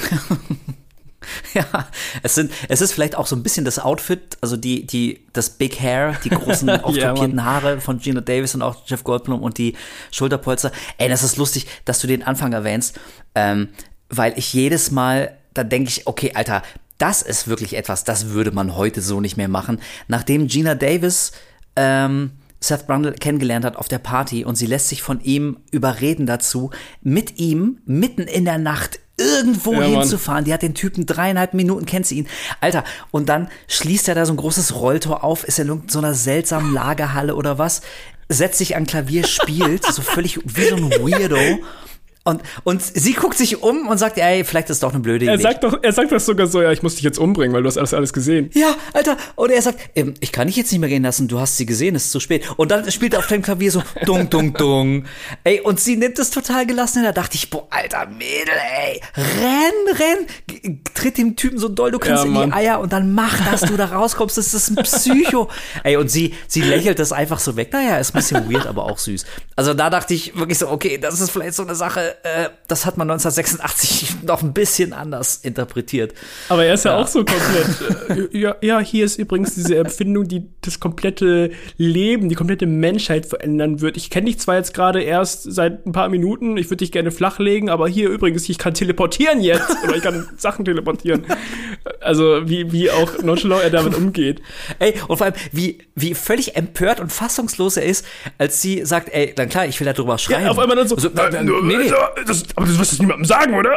Ja, es sind, es ist vielleicht auch so ein bisschen das Outfit, also die, die, das Big Hair, die großen auftopierten ja, Haare von Geena Davis und auch Jeff Goldblum und die Schulterpolster. Ey, das ist lustig, dass du den Anfang erwähnst, ähm, weil ich jedes Mal, da denke ich, okay, Alter, das ist wirklich etwas, das würde man heute so nicht mehr machen. Nachdem Geena Davis, ähm, Seth Brundle kennengelernt hat auf der Party und sie lässt sich von ihm überreden dazu, mit ihm mitten in der Nacht irgendwo ja, hinzufahren. Die hat den Typen dreieinhalb Minuten, kennt sie ihn. Alter, und dann schließt er da so ein großes Rolltor auf, ist er in so einer seltsamen Lagerhalle oder was, setzt sich an Klavier, spielt, so völlig wie so ein Weirdo. Und, und sie guckt sich um und sagt, ey, vielleicht ist es doch eine blöde Idee. Er sagt doch, er sagt doch sogar so, ja, ich muss dich jetzt umbringen, weil du hast alles, alles gesehen. Ja, Alter. Und er sagt, ähm, ich kann dich jetzt nicht mehr gehen lassen, du hast sie gesehen, es ist zu spät. Und dann spielt er auf dem Klavier so, dung, dung, dung. Ey, und sie nimmt es total gelassen. Da dachte ich, boah, Alter, Mädel, ey, renn, renn. G- tritt dem Typen so doll, du kannst ja, in die Eier und dann mach, dass du da rauskommst. Das ist ein Psycho. Ey, und sie, sie lächelt das einfach so weg. Naja, ist ein bisschen weird, aber auch süß. Also da dachte ich wirklich so, okay, das ist vielleicht so eine Sache, das hat man neunzehnhundertsechsundachtzig noch ein bisschen anders interpretiert. Aber er ist ja, ja auch so komplett, äh, ja, ja, hier ist übrigens diese Empfindung, die das komplette Leben, die komplette Menschheit verändern wird. Ich kenne dich zwar jetzt gerade erst seit ein paar Minuten, ich würde dich gerne flachlegen, aber hier übrigens, ich kann teleportieren jetzt. Oder ich kann Sachen teleportieren. Also wie, wie auch nonchalant er damit umgeht. Ey, und vor allem, wie, wie völlig empört und fassungslos er ist, als sie sagt, ey, dann klar, ich will darüber schreiben. Ja, auf einmal dann so, also, äh, nee, nee. Das, aber das wirst du niemandem sagen, oder?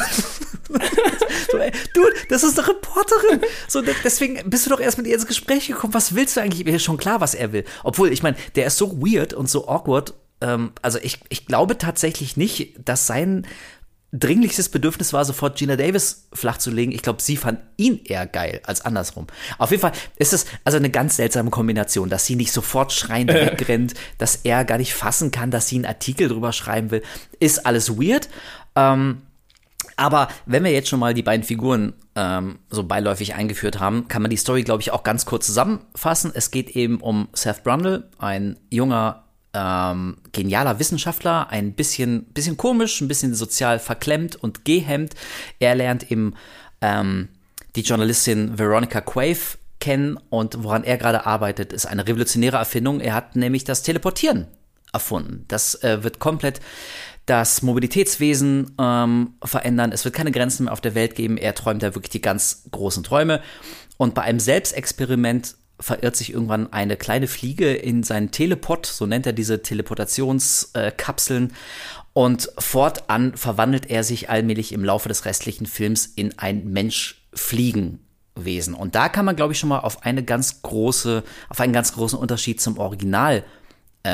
So, ey, Dude, das ist eine Reporterin. So, deswegen bist du doch erst mit ihr ins Gespräch gekommen. Was willst du eigentlich? Mir ist schon klar, was er will. Obwohl, ich meine, der ist so weird und so awkward. Ähm, also ich, ich glaube tatsächlich nicht, dass sein dringlichstes Bedürfnis war, sofort Geena Davis flachzulegen. Ich glaube, sie fand ihn eher geil als andersrum. Auf jeden Fall ist es also eine ganz seltsame Kombination, dass sie nicht sofort schreiend wegrennt, dass er gar nicht fassen kann, dass sie einen Artikel drüber schreiben will. Ist alles weird. Ähm, aber wenn wir jetzt schon mal die beiden Figuren ähm, so beiläufig eingeführt haben, kann man die Story, glaube ich, auch ganz kurz zusammenfassen. Es geht eben um Seth Brundle, ein junger Ähm, genialer Wissenschaftler, ein bisschen, bisschen komisch, ein bisschen sozial verklemmt und gehemmt. Er lernt eben ähm, die Journalistin Veronica Quaife kennen und woran er gerade arbeitet, ist eine revolutionäre Erfindung. Er hat nämlich das Teleportieren erfunden. Das äh, wird komplett das Mobilitätswesen ähm, verändern. Es wird keine Grenzen mehr auf der Welt geben. Er träumt da wirklich die ganz großen Träume. Und bei einem Selbstexperiment verirrt sich irgendwann eine kleine Fliege in seinen Teleport, so nennt er diese Teleportationskapseln, äh, und fortan verwandelt er sich allmählich im Laufe des restlichen Films in ein Mensch-Fliegen-Wesen. Und da kann man, glaube ich, schon mal auf eine ganz große, auf einen ganz großen Unterschied zum Original ähm,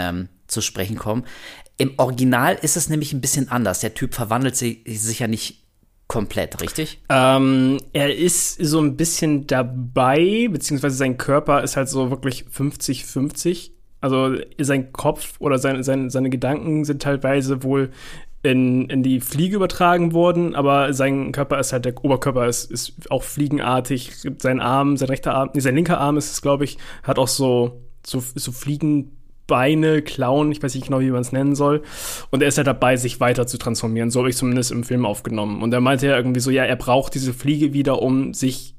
zu sprechen kommen. Im Original ist es nämlich ein bisschen anders. Der Typ verwandelt sich, sich ja nicht komplett, richtig? Ähm, er ist so ein bisschen dabei, beziehungsweise sein Körper ist halt so wirklich fünfzig fünfzig. Also sein Kopf oder sein, sein, seine Gedanken sind teilweise wohl in, in die Fliege übertragen worden, aber sein Körper ist halt, der Oberkörper ist, ist auch fliegenartig. Sein Arm, sein rechter Arm, nee, sein linker Arm ist es, glaube ich, hat auch so, so, so Fliegen Beine, Klauen, ich weiß nicht genau, wie man es nennen soll. Und er ist halt dabei, sich weiter zu transformieren. So habe ich zumindest im Film aufgenommen. Und er meinte ja irgendwie so, ja, er braucht diese Fliege wieder, um sich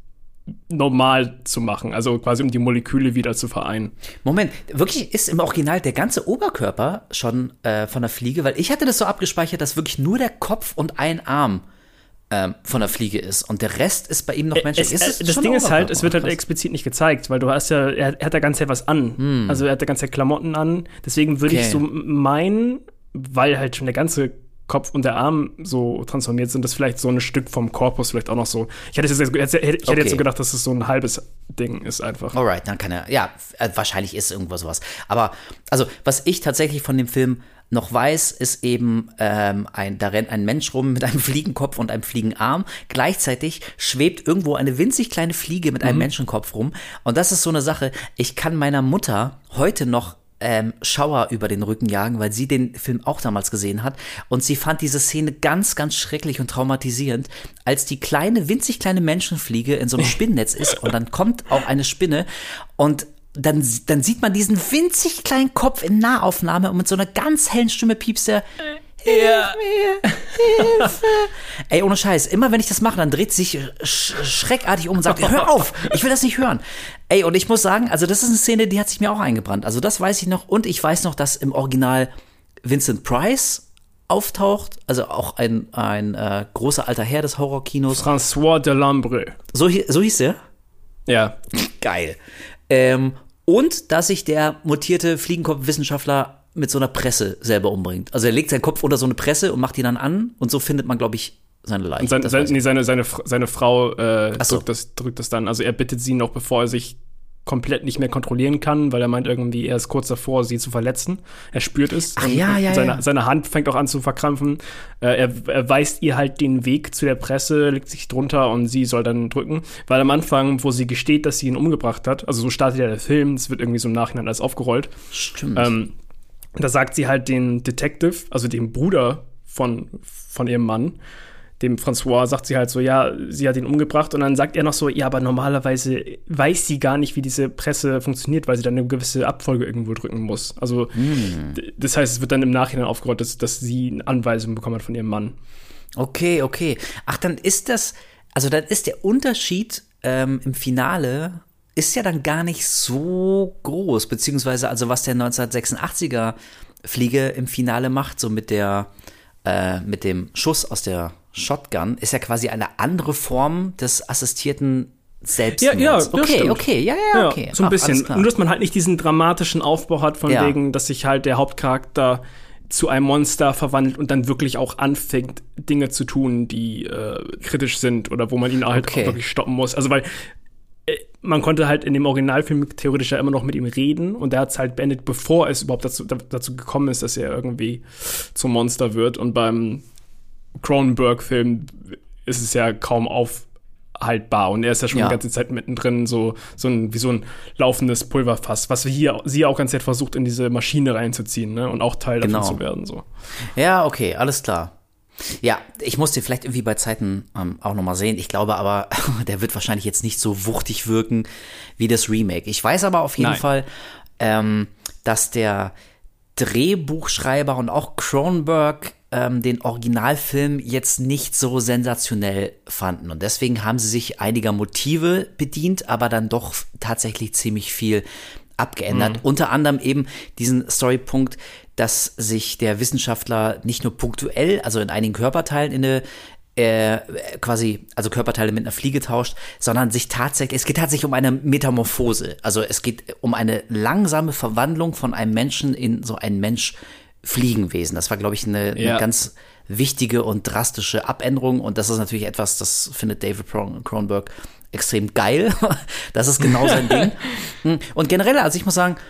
normal zu machen. Also quasi um die Moleküle wieder zu vereinen. Moment, wirklich ist im Original der ganze Oberkörper schon äh, von der Fliege? Weil ich hatte das so abgespeichert, dass wirklich nur der Kopf und ein Arm ähm, von der Fliege ist. Und der Rest ist bei ihm noch menschlich. Es, es, das Ding ist halt, es wird halt explizit nicht gezeigt, weil du hast ja, er, er hat da ganz Zeit was an. Hm. Also er hat da ganz Zeit Klamotten an. Deswegen würde okay. ich so meinen, weil halt schon der ganze Kopf und der Arm so transformiert sind, dass vielleicht so ein Stück vom Korpus vielleicht auch noch so. Ich hätte jetzt, ich hätte jetzt okay. so gedacht, dass es so ein halbes Ding ist einfach. Alright, dann kann er, ja, wahrscheinlich ist irgendwo sowas. Aber, also, was ich tatsächlich von dem Film noch weiß, ist eben, ähm, ein, da rennt ein Mensch rum mit einem Fliegenkopf und einem Fliegenarm. Gleichzeitig schwebt irgendwo eine winzig kleine Fliege mit einem mhm. Menschenkopf rum. Und das ist so eine Sache, ich kann meiner Mutter heute noch ähm, Schauer über den Rücken jagen, weil sie den Film auch damals gesehen hat. Und sie fand diese Szene ganz, ganz schrecklich und traumatisierend, als die kleine, winzig kleine Menschenfliege in so einem Spinnennetz ist und dann kommt auch eine Spinne und Dann, dann sieht man diesen winzig kleinen Kopf in Nahaufnahme und mit so einer ganz hellen Stimme piepst er, Hilf mir, Hilfe. Ey, ohne Scheiß, immer wenn ich das mache, dann dreht sie sich sch- schreckartig um und sagt, hör auf, ich will das nicht hören. Ey, und ich muss sagen, also das ist eine Szene, die hat sich mir auch eingebrannt. Also das weiß ich noch. Und ich weiß noch, dass im Original Vincent Price auftaucht, also auch ein, ein äh, großer alter Herr des Horrorkinos. François Delambre. So, so hieß er? Ja. Geil. Ähm, und dass sich der mutierte Fliegenkopf-Wissenschaftler mit so einer Presse selber umbringt. Also er legt seinen Kopf unter so eine Presse und macht die dann an und so findet man, glaube ich, seine Leiche. Und sein, sein, nee, seine, seine, seine Frau äh, so. drückt, das, drückt das dann. Also er bittet sie noch, bevor er sich komplett nicht mehr kontrollieren kann, weil er meint irgendwie, er ist kurz davor, sie zu verletzen. Er spürt es. Ach, und ja, ja, seine, ja. seine Hand fängt auch an zu verkrampfen. Äh, er, er weist ihr halt den Weg zu der Presse, legt sich drunter und sie soll dann drücken. Weil am Anfang, wo sie gesteht, dass sie ihn umgebracht hat, also so startet ja der Film, es wird irgendwie so im Nachhinein alles aufgerollt. Stimmt. Ähm, da sagt sie halt den Detective, also dem Bruder von, von ihrem Mann, dem François, sagt sie halt so, ja, sie hat ihn umgebracht. Und dann sagt er noch so, ja, aber normalerweise weiß sie gar nicht, wie diese Presse funktioniert, weil sie dann eine gewisse Abfolge irgendwo drücken muss. Also mm. d- das heißt, es wird dann im Nachhinein aufgerollt, dass, dass sie eine Anweisung bekommen hat von ihrem Mann. Okay, okay. Ach, dann ist das, also dann ist der Unterschied ähm, im Finale ist ja dann gar nicht so groß, beziehungsweise also was der neunzehnhundertsechsundachtziger Fliege im Finale macht, so mit der äh, mit dem Schuss aus der Shotgun, ist ja quasi eine andere Form des assistierten Selbstmords. Ja, ja, okay, stimmt. okay, ja, ja, okay. Ja, so ein Ach, bisschen. Nur, dass man halt nicht diesen dramatischen Aufbau hat, von ja. wegen, dass sich halt der Hauptcharakter zu einem Monster verwandelt und dann wirklich auch anfängt, Dinge zu tun, die äh, kritisch sind oder wo man ihn halt okay. auch wirklich stoppen muss. Also, weil äh, man konnte halt in dem Originalfilm theoretisch ja immer noch mit ihm reden und der hat es halt beendet, bevor es überhaupt dazu, dazu gekommen ist, dass er irgendwie zum Monster wird. Und beim Cronenberg-Film ist es ja kaum aufhaltbar und er ist ja schon ja. die ganze Zeit mittendrin, so, so ein, wie so ein laufendes Pulverfass, was wir hier, sie auch ganz Zeit versucht, in diese Maschine reinzuziehen, ne, und auch Teil genau. davon zu werden, so. Ja, okay, alles klar. Ja, ich muss den vielleicht irgendwie bei Zeiten ähm, auch nochmal sehen. Ich glaube aber, der wird wahrscheinlich jetzt nicht so wuchtig wirken wie das Remake. Ich weiß aber auf jeden Nein. Fall, ähm, dass der Drehbuchschreiber und auch Cronenberg ähm, den Originalfilm jetzt nicht so sensationell fanden. Und deswegen haben sie sich einiger Motive bedient, aber dann doch tatsächlich ziemlich viel abgeändert. Mhm. Unter anderem eben diesen Storypunkt, dass sich der Wissenschaftler nicht nur punktuell, also in einigen Körperteilen in eine äh, quasi, also Körperteile mit einer Fliege tauscht, sondern sich tatsächlich, es geht tatsächlich um eine Metamorphose. Also es geht um eine langsame Verwandlung von einem Menschen in so ein Mensch-Fliegenwesen. Das war, glaube ich, eine, ja. eine ganz wichtige und drastische Abänderung. Und das ist natürlich etwas, das findet David Cronenberg extrem geil. Das ist genau sein Ding. Und generell, also ich muss sagen,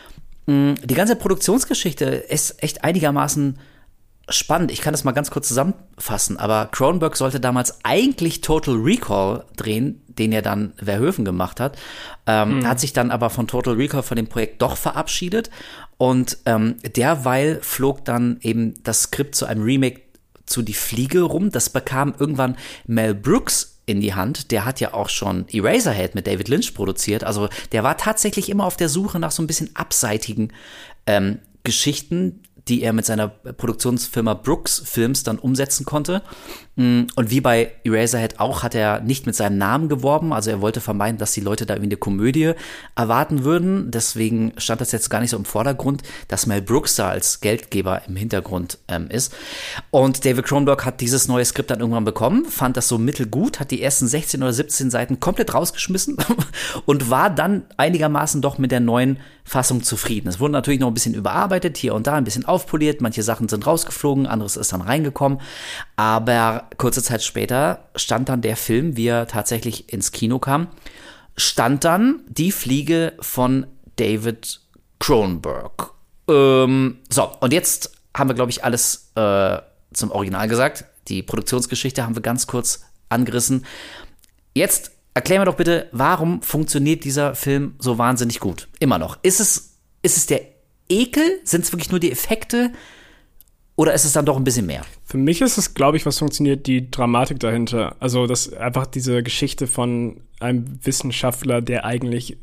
Die ganze Produktionsgeschichte ist echt einigermaßen spannend. Ich kann das mal ganz kurz zusammenfassen, aber Cronenberg sollte damals eigentlich Total Recall drehen, den er dann Verhoeven gemacht hat, ähm, mhm. hat sich dann aber von Total Recall, von dem Projekt doch verabschiedet und ähm, derweil flog dann eben das Skript zu einem Remake zu Die Fliege rum. Das bekam irgendwann Mel Brooks in die Hand. Der hat ja auch schon Eraserhead mit David Lynch produziert. Also der war tatsächlich immer auf der Suche nach so ein bisschen abseitigen ähm, Geschichten, die er mit seiner Produktionsfirma Brooks Films dann umsetzen konnte. Und wie bei Eraserhead auch, hat er nicht mit seinem Namen geworben. Also er wollte vermeiden, dass die Leute da irgendwie eine Komödie erwarten würden. Deswegen stand das jetzt gar nicht so im Vordergrund, dass Mel Brooks da als Geldgeber im Hintergrund ähm, ist. Und David Cronenberg hat dieses neue Skript dann irgendwann bekommen, fand das so mittelgut, hat die ersten sechzehn oder siebzehn Seiten komplett rausgeschmissen und war dann einigermaßen doch mit der neuen Fassung zufrieden. Es wurde natürlich noch ein bisschen überarbeitet, hier und da ein bisschen aufpoliert, manche Sachen sind rausgeflogen, anderes ist dann reingekommen, aber kurze Zeit später stand dann der Film, wie er tatsächlich ins Kino kam, stand dann Die Fliege von David Cronenberg. Ähm, so, und jetzt haben wir, glaube ich, alles äh, zum Original gesagt. Die Produktionsgeschichte haben wir ganz kurz angerissen. Jetzt erklär mir doch bitte, warum funktioniert dieser Film so wahnsinnig gut? Immer noch. Ist es, ist es der Ekel? Sind es wirklich nur die Effekte? Oder ist es dann doch ein bisschen mehr? Für mich ist es, glaube ich, was funktioniert, die Dramatik dahinter. Also, dass einfach diese Geschichte von einem Wissenschaftler, der eigentlich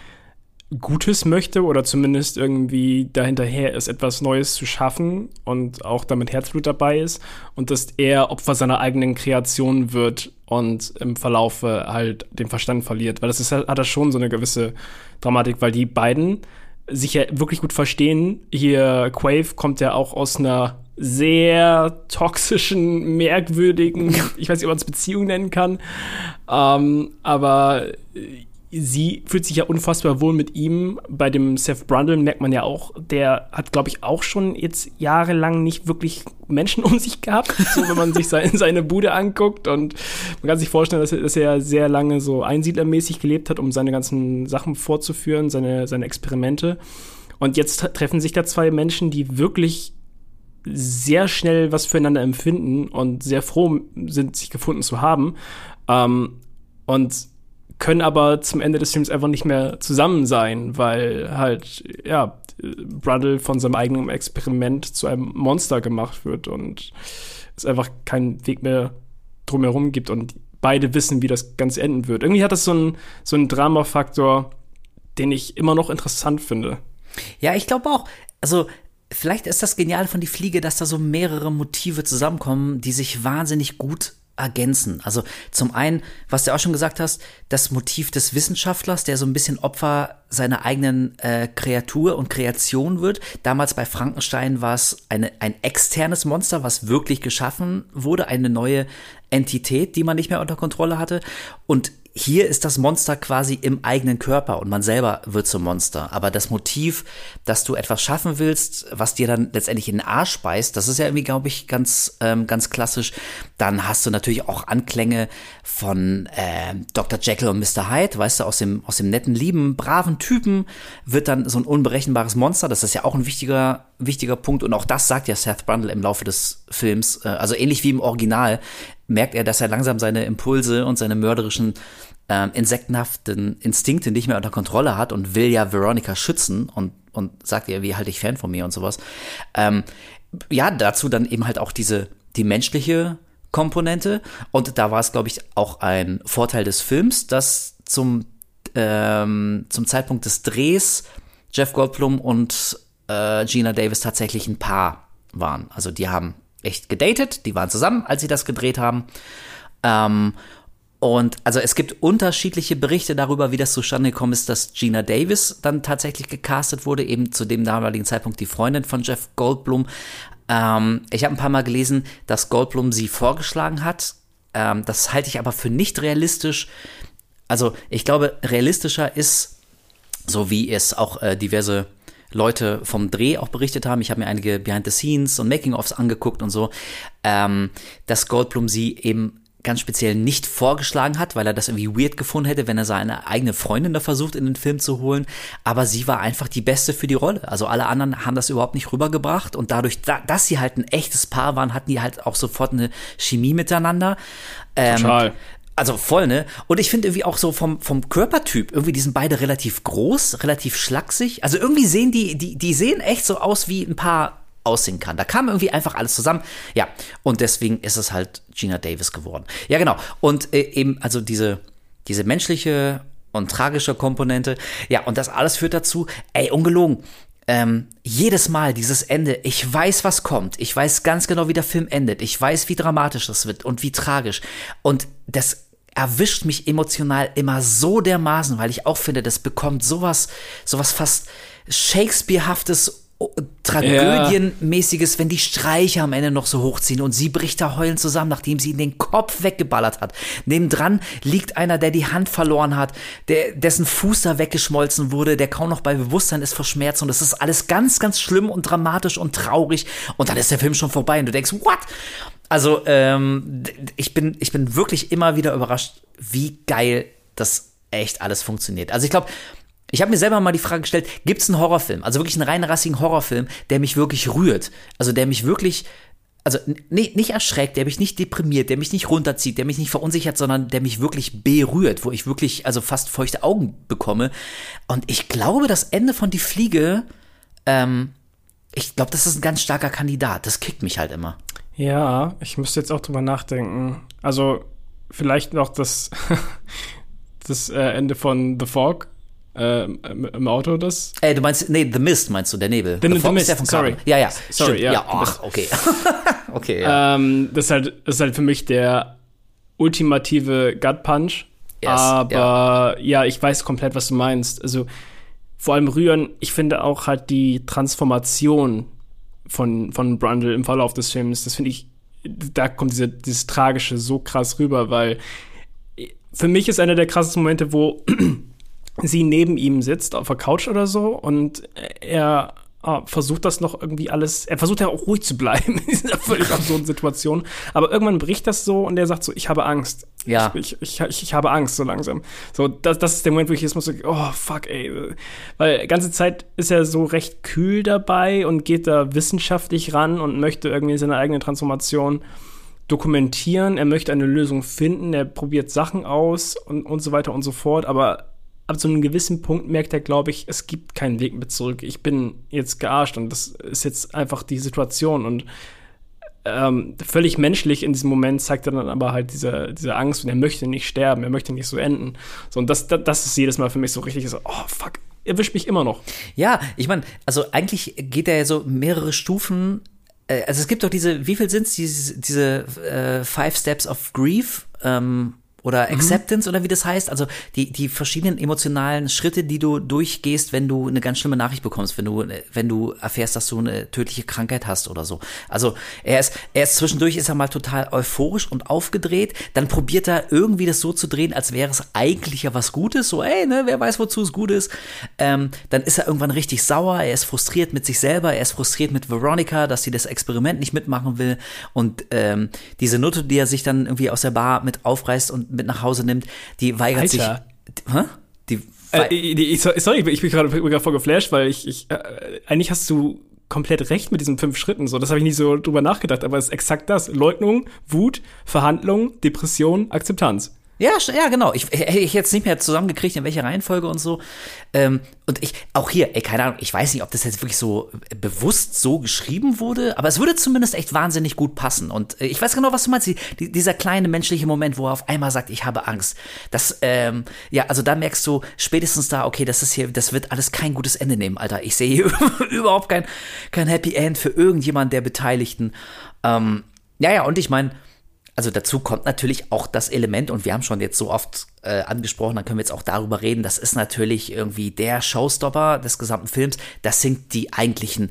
Gutes möchte oder zumindest irgendwie dahinterher ist, etwas Neues zu schaffen und auch damit Herzblut dabei ist und dass er Opfer seiner eigenen Kreation wird und im Verlaufe halt den Verstand verliert. Weil das ist, hat er schon so eine gewisse Dramatik, weil die beiden sich ja wirklich gut verstehen. Hier, Quaive kommt ja auch aus einer sehr toxischen, merkwürdigen, ich weiß nicht, ob man es Beziehung nennen kann, ähm, aber sie fühlt sich ja unfassbar wohl mit ihm. Bei dem Seth Brundle merkt man ja auch, der hat, glaube ich, auch schon jetzt jahrelang nicht wirklich Menschen um sich gehabt, so wenn man sich seine, seine Bude anguckt. Und man kann sich vorstellen, dass er, dass er sehr lange so einsiedlermäßig gelebt hat, um seine ganzen Sachen vorzuführen, seine, seine Experimente. Und jetzt treffen sich da zwei Menschen, die wirklich sehr schnell was füreinander empfinden und sehr froh sind, sich gefunden zu haben. Ähm, und können aber zum Ende des Films einfach nicht mehr zusammen sein, weil halt, ja, Brundle von seinem eigenen Experiment zu einem Monster gemacht wird und es einfach keinen Weg mehr drumherum gibt und beide wissen, wie das Ganze enden wird. Irgendwie hat das so einen so einen Drama-Faktor, den ich immer noch interessant finde. Ja, ich glaube auch, also vielleicht ist das Geniale von Die Fliege, dass da so mehrere Motive zusammenkommen, die sich wahnsinnig gut ergänzen. Also zum einen, was du auch schon gesagt hast, das Motiv des Wissenschaftlers, der so ein bisschen Opfer seiner eigenen äh, Kreatur und Kreation wird. Damals bei Frankenstein war es eine, ein externes Monster, was wirklich geschaffen wurde, eine neue Entität, die man nicht mehr unter Kontrolle hatte. Und hier ist das Monster quasi im eigenen Körper und man selber wird zum Monster. Aber das Motiv, dass du etwas schaffen willst, was dir dann letztendlich in den Arsch beißt, das ist ja irgendwie, glaube ich, ganz ähm, ganz klassisch. Dann hast du natürlich auch Anklänge von äh, Doktor Jekyll und Mister Hyde, weißt du, aus dem aus dem netten, lieben, braven Typen wird dann so ein unberechenbares Monster. Das ist ja auch ein wichtiger wichtiger Punkt und auch das sagt ja Seth Brundle im Laufe des Films. Äh, also ähnlich wie im Original merkt er, dass er langsam seine Impulse und seine mörderischen, ähm, insektenhaften Instinkte nicht mehr unter Kontrolle hat und will ja Veronica schützen und, und sagt ihr, wie halte ich fern von mir und sowas. Ähm, ja, dazu dann eben halt auch diese, die menschliche Komponente und da war es, glaube ich, auch ein Vorteil des Films, dass zum, ähm, zum Zeitpunkt des Drehs Jeff Goldblum und äh, Geena Davis tatsächlich ein Paar waren. Also die haben echt gedatet, die waren zusammen, als sie das gedreht haben. Ähm, und also es gibt unterschiedliche Berichte darüber, wie das zustande gekommen ist, dass Geena Davis dann tatsächlich gecastet wurde, eben zu dem damaligen Zeitpunkt die Freundin von Jeff Goldblum. Ähm, ich habe ein paar Mal gelesen, dass Goldblum sie vorgeschlagen hat. Ähm, das halte ich aber für nicht realistisch. Also ich glaube, realistischer ist, so wie es auch äh, diverse Leute vom Dreh auch berichtet haben, ich habe mir einige Behind-the-Scenes und Making-ofs angeguckt und so, ähm, dass Goldblum sie eben ganz speziell nicht vorgeschlagen hat, weil er das irgendwie weird gefunden hätte, wenn er seine eigene Freundin da versucht, in den Film zu holen. Aber sie war einfach die Beste für die Rolle. Also alle anderen haben das überhaupt nicht rübergebracht. Und dadurch, dass sie halt ein echtes Paar waren, hatten die halt auch sofort eine Chemie miteinander. Ähm, Total. Also voll, ne? Und ich finde irgendwie auch so vom, vom Körpertyp, irgendwie, die sind beide relativ groß, relativ schlaksig. Also irgendwie sehen die, die, die sehen echt so aus, wie ein Paar aussehen kann. Da kam irgendwie einfach alles zusammen. Ja, und deswegen ist es halt Geena Davis geworden. Ja, genau. Und äh, eben, also diese, diese menschliche und tragische Komponente. Ja, und das alles führt dazu, ey, ungelogen, ähm, jedes Mal dieses Ende, ich weiß, was kommt. Ich weiß ganz genau, wie der Film endet. Ich weiß, wie dramatisch das wird und wie tragisch. Und das erwischt mich emotional immer so dermaßen, weil ich auch finde, das bekommt sowas, sowas fast Shakespeare-haftes, Tragödienmäßiges, wenn die Streicher am Ende noch so hochziehen und sie bricht da heulend zusammen, nachdem sie ihn den Kopf weggeballert hat. Nebendran liegt einer, der die Hand verloren hat, der, dessen Fuß da weggeschmolzen wurde, der kaum noch bei Bewusstsein ist vor Schmerz und das ist alles ganz, ganz schlimm und dramatisch und traurig und dann ist der Film schon vorbei und du denkst, what? Also, ähm, ich bin, ich bin wirklich immer wieder überrascht, wie geil das echt alles funktioniert. Also ich glaube, ich habe mir selber mal die Frage gestellt, gibt es einen Horrorfilm, also wirklich einen rein rassigen Horrorfilm, der mich wirklich rührt, also der mich wirklich, also nee, nicht erschreckt, der mich nicht deprimiert, der mich nicht runterzieht, der mich nicht verunsichert, sondern der mich wirklich berührt, wo ich wirklich also fast feuchte Augen bekomme. Und ich glaube, das Ende von Die Fliege, ähm, ich glaube, das ist ein ganz starker Kandidat, das kickt mich halt immer. Ja, ich müsste jetzt auch drüber nachdenken. Also vielleicht noch das, das äh, Ende von The Fog. Äh, im Auto das. Ey, du meinst, nee, The Mist meinst du, der Nebel. The, The, the Fog Mist, ist der von sorry. Ja, ja, sorry, stimmt. ja. Ja, ach, okay. okay, ja. Ähm, das, ist halt, das ist halt für mich der ultimative Gut Punch. Yes, aber ja. ja, ich weiß komplett, was du meinst. Also vor allem rühren, ich finde auch halt die Transformation von, von Brundle im Verlauf des Films, das finde ich, da kommt diese, dieses Tragische so krass rüber, weil für mich ist einer der krassesten Momente, wo sie neben ihm sitzt auf der Couch oder so und er äh, versucht das noch irgendwie alles, er versucht ja auch ruhig zu bleiben in dieser völlig absurden Situation, aber irgendwann bricht das so und er sagt so, ich habe Angst. Ja. Ich, ich, ich, ich habe Angst so langsam. So, das, das ist der Moment, wo ich jetzt muss so, oh, fuck, ey. Weil die ganze Zeit ist er so recht kühl dabei und geht da wissenschaftlich ran und möchte irgendwie seine eigene Transformation dokumentieren. Er möchte eine Lösung finden, er probiert Sachen aus und, und so weiter und so fort, aber ab so einem gewissen Punkt merkt er, glaube ich, es gibt keinen Weg mehr zurück. Ich bin jetzt gearscht und das ist jetzt einfach die Situation und ähm, völlig menschlich in diesem Moment zeigt er dann aber halt diese, diese Angst und er möchte nicht sterben, er möchte nicht so enden. So, und das, das, das ist jedes Mal für mich so richtig so, oh fuck, er erwischt mich immer noch. Ja, ich meine, also eigentlich geht er ja so mehrere Stufen. Äh, also es gibt doch diese, wie viel sind es, diese, diese äh, Five Steps of Grief, ähm, oder Acceptance, mhm. oder wie das heißt, also die die verschiedenen emotionalen Schritte, die du durchgehst, wenn du eine ganz schlimme Nachricht bekommst, wenn du wenn du erfährst, dass du eine tödliche Krankheit hast oder so. Also er ist er ist zwischendurch ist er mal total euphorisch und aufgedreht, dann probiert er irgendwie das so zu drehen, als wäre es eigentlich ja was Gutes, so ey, ne, wer weiß, wozu es gut ist. Ähm, dann ist er irgendwann richtig sauer, er ist frustriert mit sich selber, er ist frustriert mit Veronica, dass sie das Experiment nicht mitmachen will und ähm, diese Note, die er sich dann irgendwie aus der Bar mit aufreißt und mit nach Hause nimmt, die weigert Alter. sich. Hä? Die äh, die, sorry, ich bin gerade voll geflasht, weil ich, ich äh, eigentlich hast du komplett recht mit diesen fünf Schritten. So, das habe ich nicht so drüber nachgedacht, aber es ist exakt das: Leugnung, Wut, Verhandlung, Depression, Akzeptanz. Ja, ja, genau. Ich hätte ich jetzt nicht mehr zusammengekriegt, in welcher Reihenfolge und so. Ähm, und ich, auch hier, ey, keine Ahnung, ich weiß nicht, ob das jetzt wirklich so bewusst so geschrieben wurde, aber es würde zumindest echt wahnsinnig gut passen. Und äh, ich weiß genau, was du meinst. Die, dieser kleine menschliche Moment, wo er auf einmal sagt, ich habe Angst. Das, ähm, ja, also da merkst du spätestens da, okay, das ist hier, das wird alles kein gutes Ende nehmen, Alter. Ich sehe hier überhaupt kein, kein Happy End für irgendjemand der Beteiligten. Ähm, ja, ja, und ich meine, also dazu kommt natürlich auch das Element, und wir haben schon jetzt so oft äh, angesprochen, dann können wir jetzt auch darüber reden, das ist natürlich irgendwie der Showstopper des gesamten Films, das sind die eigentlichen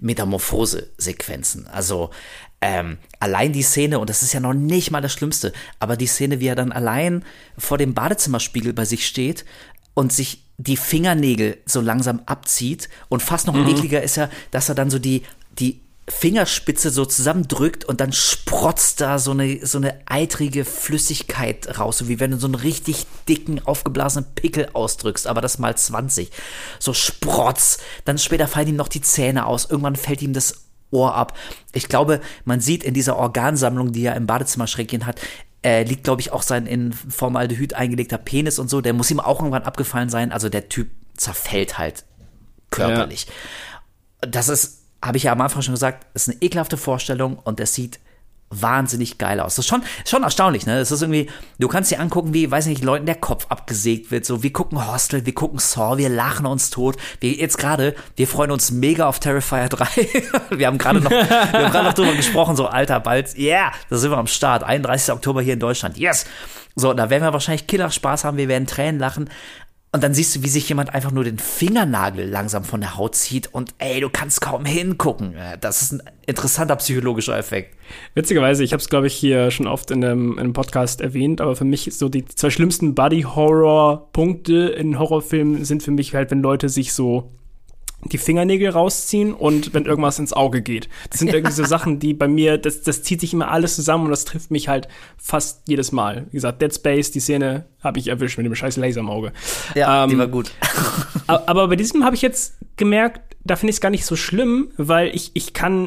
Metamorphose-Sequenzen. Also ähm, allein die Szene, und das ist ja noch nicht mal das Schlimmste, aber die Szene, wie er dann allein vor dem Badezimmerspiegel bei sich steht und sich die Fingernägel so langsam abzieht, und fast noch mhm. ekliger ist ja, dass er dann so die, die Fingerspitze so zusammendrückt und dann sprotzt da so eine, so eine eitrige Flüssigkeit raus, so wie wenn du so einen richtig dicken, aufgeblasenen Pickel ausdrückst, aber das mal zwanzig. So Sprotz, dann später fallen ihm noch die Zähne aus, irgendwann fällt ihm das Ohr ab. Ich glaube, man sieht in dieser Organsammlung, die er im Badezimmerschränkchen hat, äh, liegt, glaube ich, auch sein in Formaldehyd eingelegter Penis und so, der muss ihm auch irgendwann abgefallen sein, also der Typ zerfällt halt körperlich. Ja. Das ist habe ich ja am Anfang schon gesagt, ist eine ekelhafte Vorstellung und das sieht wahnsinnig geil aus. Das ist schon, schon erstaunlich, ne? Das ist irgendwie, du kannst dir angucken, wie, weiß nicht, Leuten der Kopf abgesägt wird, so, wir gucken Hostel, wir gucken Saw, wir lachen uns tot. Wir jetzt gerade, wir freuen uns mega auf Terrifier drei. wir haben gerade noch, wir haben gerade noch drüber gesprochen, so, Alter, bald, yeah, da sind wir am Start, einunddreißigster Oktober hier in Deutschland, yes! So, da werden wir wahrscheinlich Killer-Spaß haben, wir werden Tränen lachen. Und dann siehst du, wie sich jemand einfach nur den Fingernagel langsam von der Haut zieht und ey, du kannst kaum hingucken. Das ist ein interessanter psychologischer Effekt. Witzigerweise, ich habe es, glaube ich, hier schon oft in einem, in einem Podcast erwähnt, aber für mich ist so die zwei schlimmsten Body-Horror-Punkte in Horrorfilmen sind für mich halt, wenn Leute sich so die Fingernägel rausziehen und wenn irgendwas ins Auge geht. Das sind irgendwie so Sachen, die bei mir, das, das zieht sich immer alles zusammen und das trifft mich halt fast jedes Mal. Wie gesagt, Dead Space, die Szene habe ich erwischt mit dem scheiß Laser im Auge. Ja, ähm, die war gut. Aber bei diesem habe ich jetzt gemerkt, da finde ich es gar nicht so schlimm, weil ich, ich kann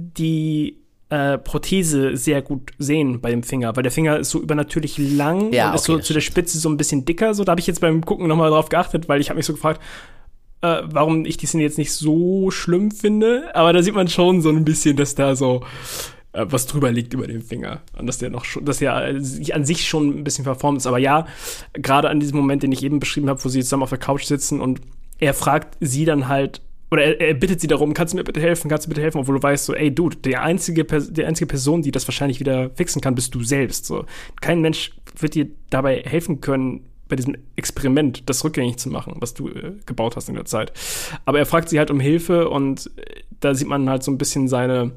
die äh, Prothese sehr gut sehen bei dem Finger, weil der Finger ist so übernatürlich lang ja, und ist okay, so zu der Spitze so ein bisschen dicker. So, da habe ich jetzt beim Gucken nochmal drauf geachtet, weil ich habe mich so gefragt, Äh, warum ich die Szene jetzt nicht so schlimm finde, aber da sieht man schon so ein bisschen, dass da so äh, was drüber liegt über den Finger und dass der noch schon, dass der äh, an sich schon ein bisschen verformt ist, aber ja, gerade an diesem Moment, den ich eben beschrieben habe, wo sie zusammen auf der Couch sitzen und er fragt sie dann halt, oder er, er bittet sie darum, kannst du mir bitte helfen, kannst du bitte helfen, obwohl du weißt so, ey Dude, der einzige, die einzige Person, die das wahrscheinlich wieder fixen kann, bist du selbst, so. Kein Mensch wird dir dabei helfen können, bei diesem Experiment, das rückgängig zu machen, was du äh, gebaut hast in der Zeit. Aber er fragt sie halt um Hilfe und äh, da sieht man halt so ein bisschen seine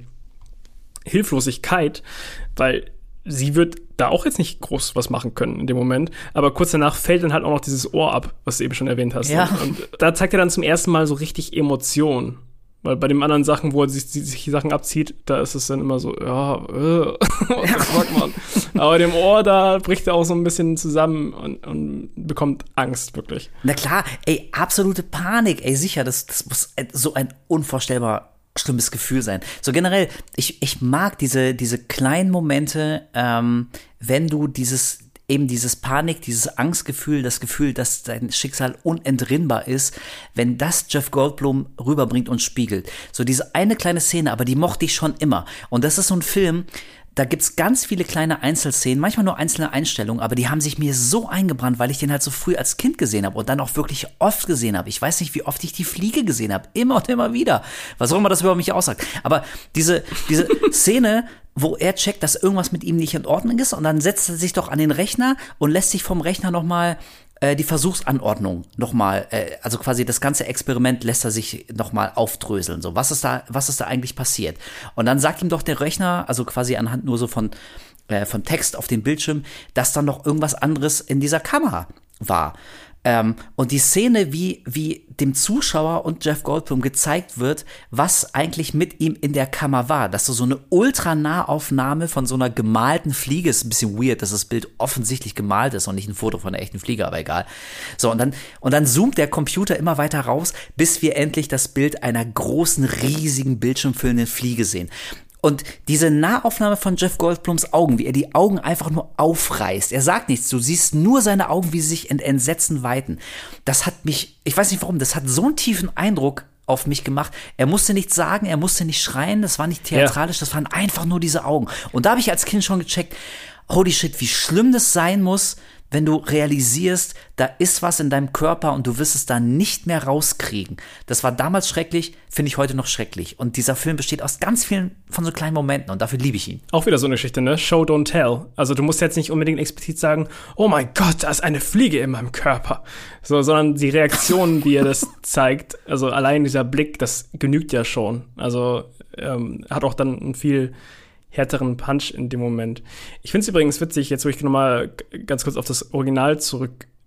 Hilflosigkeit, weil sie wird da auch jetzt nicht groß was machen können in dem Moment, aber kurz danach fällt dann halt auch noch dieses Ohr ab, was du eben schon erwähnt hast. Ja. Und, und da zeigt er dann zum ersten Mal so richtig Emotion. Weil bei den anderen Sachen, wo er sich, sich die Sachen abzieht, da ist es dann immer so, ja, äh, was sagt man? Aber dem Ohr, da bricht er auch so ein bisschen zusammen und, und bekommt Angst, wirklich. Na klar, ey, absolute Panik, ey, sicher, das, das muss so ein unvorstellbar schlimmes Gefühl sein. So generell, ich, ich mag diese, diese kleinen Momente, ähm, wenn du dieses eben dieses Panik, dieses Angstgefühl, das Gefühl, dass dein Schicksal unentrinnbar ist, wenn das Jeff Goldblum rüberbringt und spiegelt. So diese eine kleine Szene, aber die mochte ich schon immer. Und das ist so ein Film, da gibt's ganz viele kleine Einzelszenen, manchmal nur einzelne Einstellungen, aber die haben sich mir so eingebrannt, weil ich den halt so früh als Kind gesehen habe und dann auch wirklich oft gesehen habe. Ich weiß nicht, wie oft ich die Fliege gesehen habe. Immer und immer wieder. Was auch immer das über mich aussagt. Aber diese, diese Szene, wo er checkt, dass irgendwas mit ihm nicht in Ordnung ist und dann setzt er sich doch an den Rechner und lässt sich vom Rechner nochmal äh, die Versuchsanordnung nochmal, äh, also quasi das ganze Experiment lässt er sich nochmal aufdröseln. So, was ist da, was ist da eigentlich passiert? Und dann sagt ihm doch der Rechner, also quasi anhand nur so von, äh, von Text auf dem Bildschirm, dass dann noch irgendwas anderes in dieser Kamera war. Ähm, und die Szene, wie, wie dem Zuschauer und Jeff Goldblum gezeigt wird, was eigentlich mit ihm in der Kammer war. Dass so, so eine Ultra-Nahaufnahme von so einer gemalten Fliege ist ein bisschen weird, dass das Bild offensichtlich gemalt ist und nicht ein Foto von einer echten Fliege, aber egal. So, und dann, und dann zoomt der Computer immer weiter raus, bis wir endlich das Bild einer großen, riesigen, bildschirmfüllenden Fliege sehen. Und diese Nahaufnahme von Jeff Goldblums Augen, wie er die Augen einfach nur aufreißt. Er sagt nichts, du siehst nur seine Augen, wie sie sich in Entsetzen weiten. Das hat mich, ich weiß nicht warum, das hat so einen tiefen Eindruck auf mich gemacht. Er musste nichts sagen, er musste nicht schreien, das war nicht theatralisch, ja. Das waren einfach nur diese Augen. Und da habe ich als Kind schon gecheckt, holy shit, wie schlimm das sein muss, wenn du realisierst, da ist was in deinem Körper und du wirst es da nicht mehr rauskriegen. Das war damals schrecklich, finde ich heute noch schrecklich. Und dieser Film besteht aus ganz vielen von so kleinen Momenten und dafür liebe ich ihn. Auch wieder so eine Geschichte, ne? Show, don't tell. Also du musst jetzt nicht unbedingt explizit sagen, oh mein Gott, da ist eine Fliege in meinem Körper. So, sondern die Reaktion, wie er das zeigt, also allein dieser Blick, das genügt ja schon. Also ähm, hat auch dann ein viel härteren Punch in dem Moment. Ich finde es übrigens witzig, jetzt wo ich nochmal ganz kurz auf das Original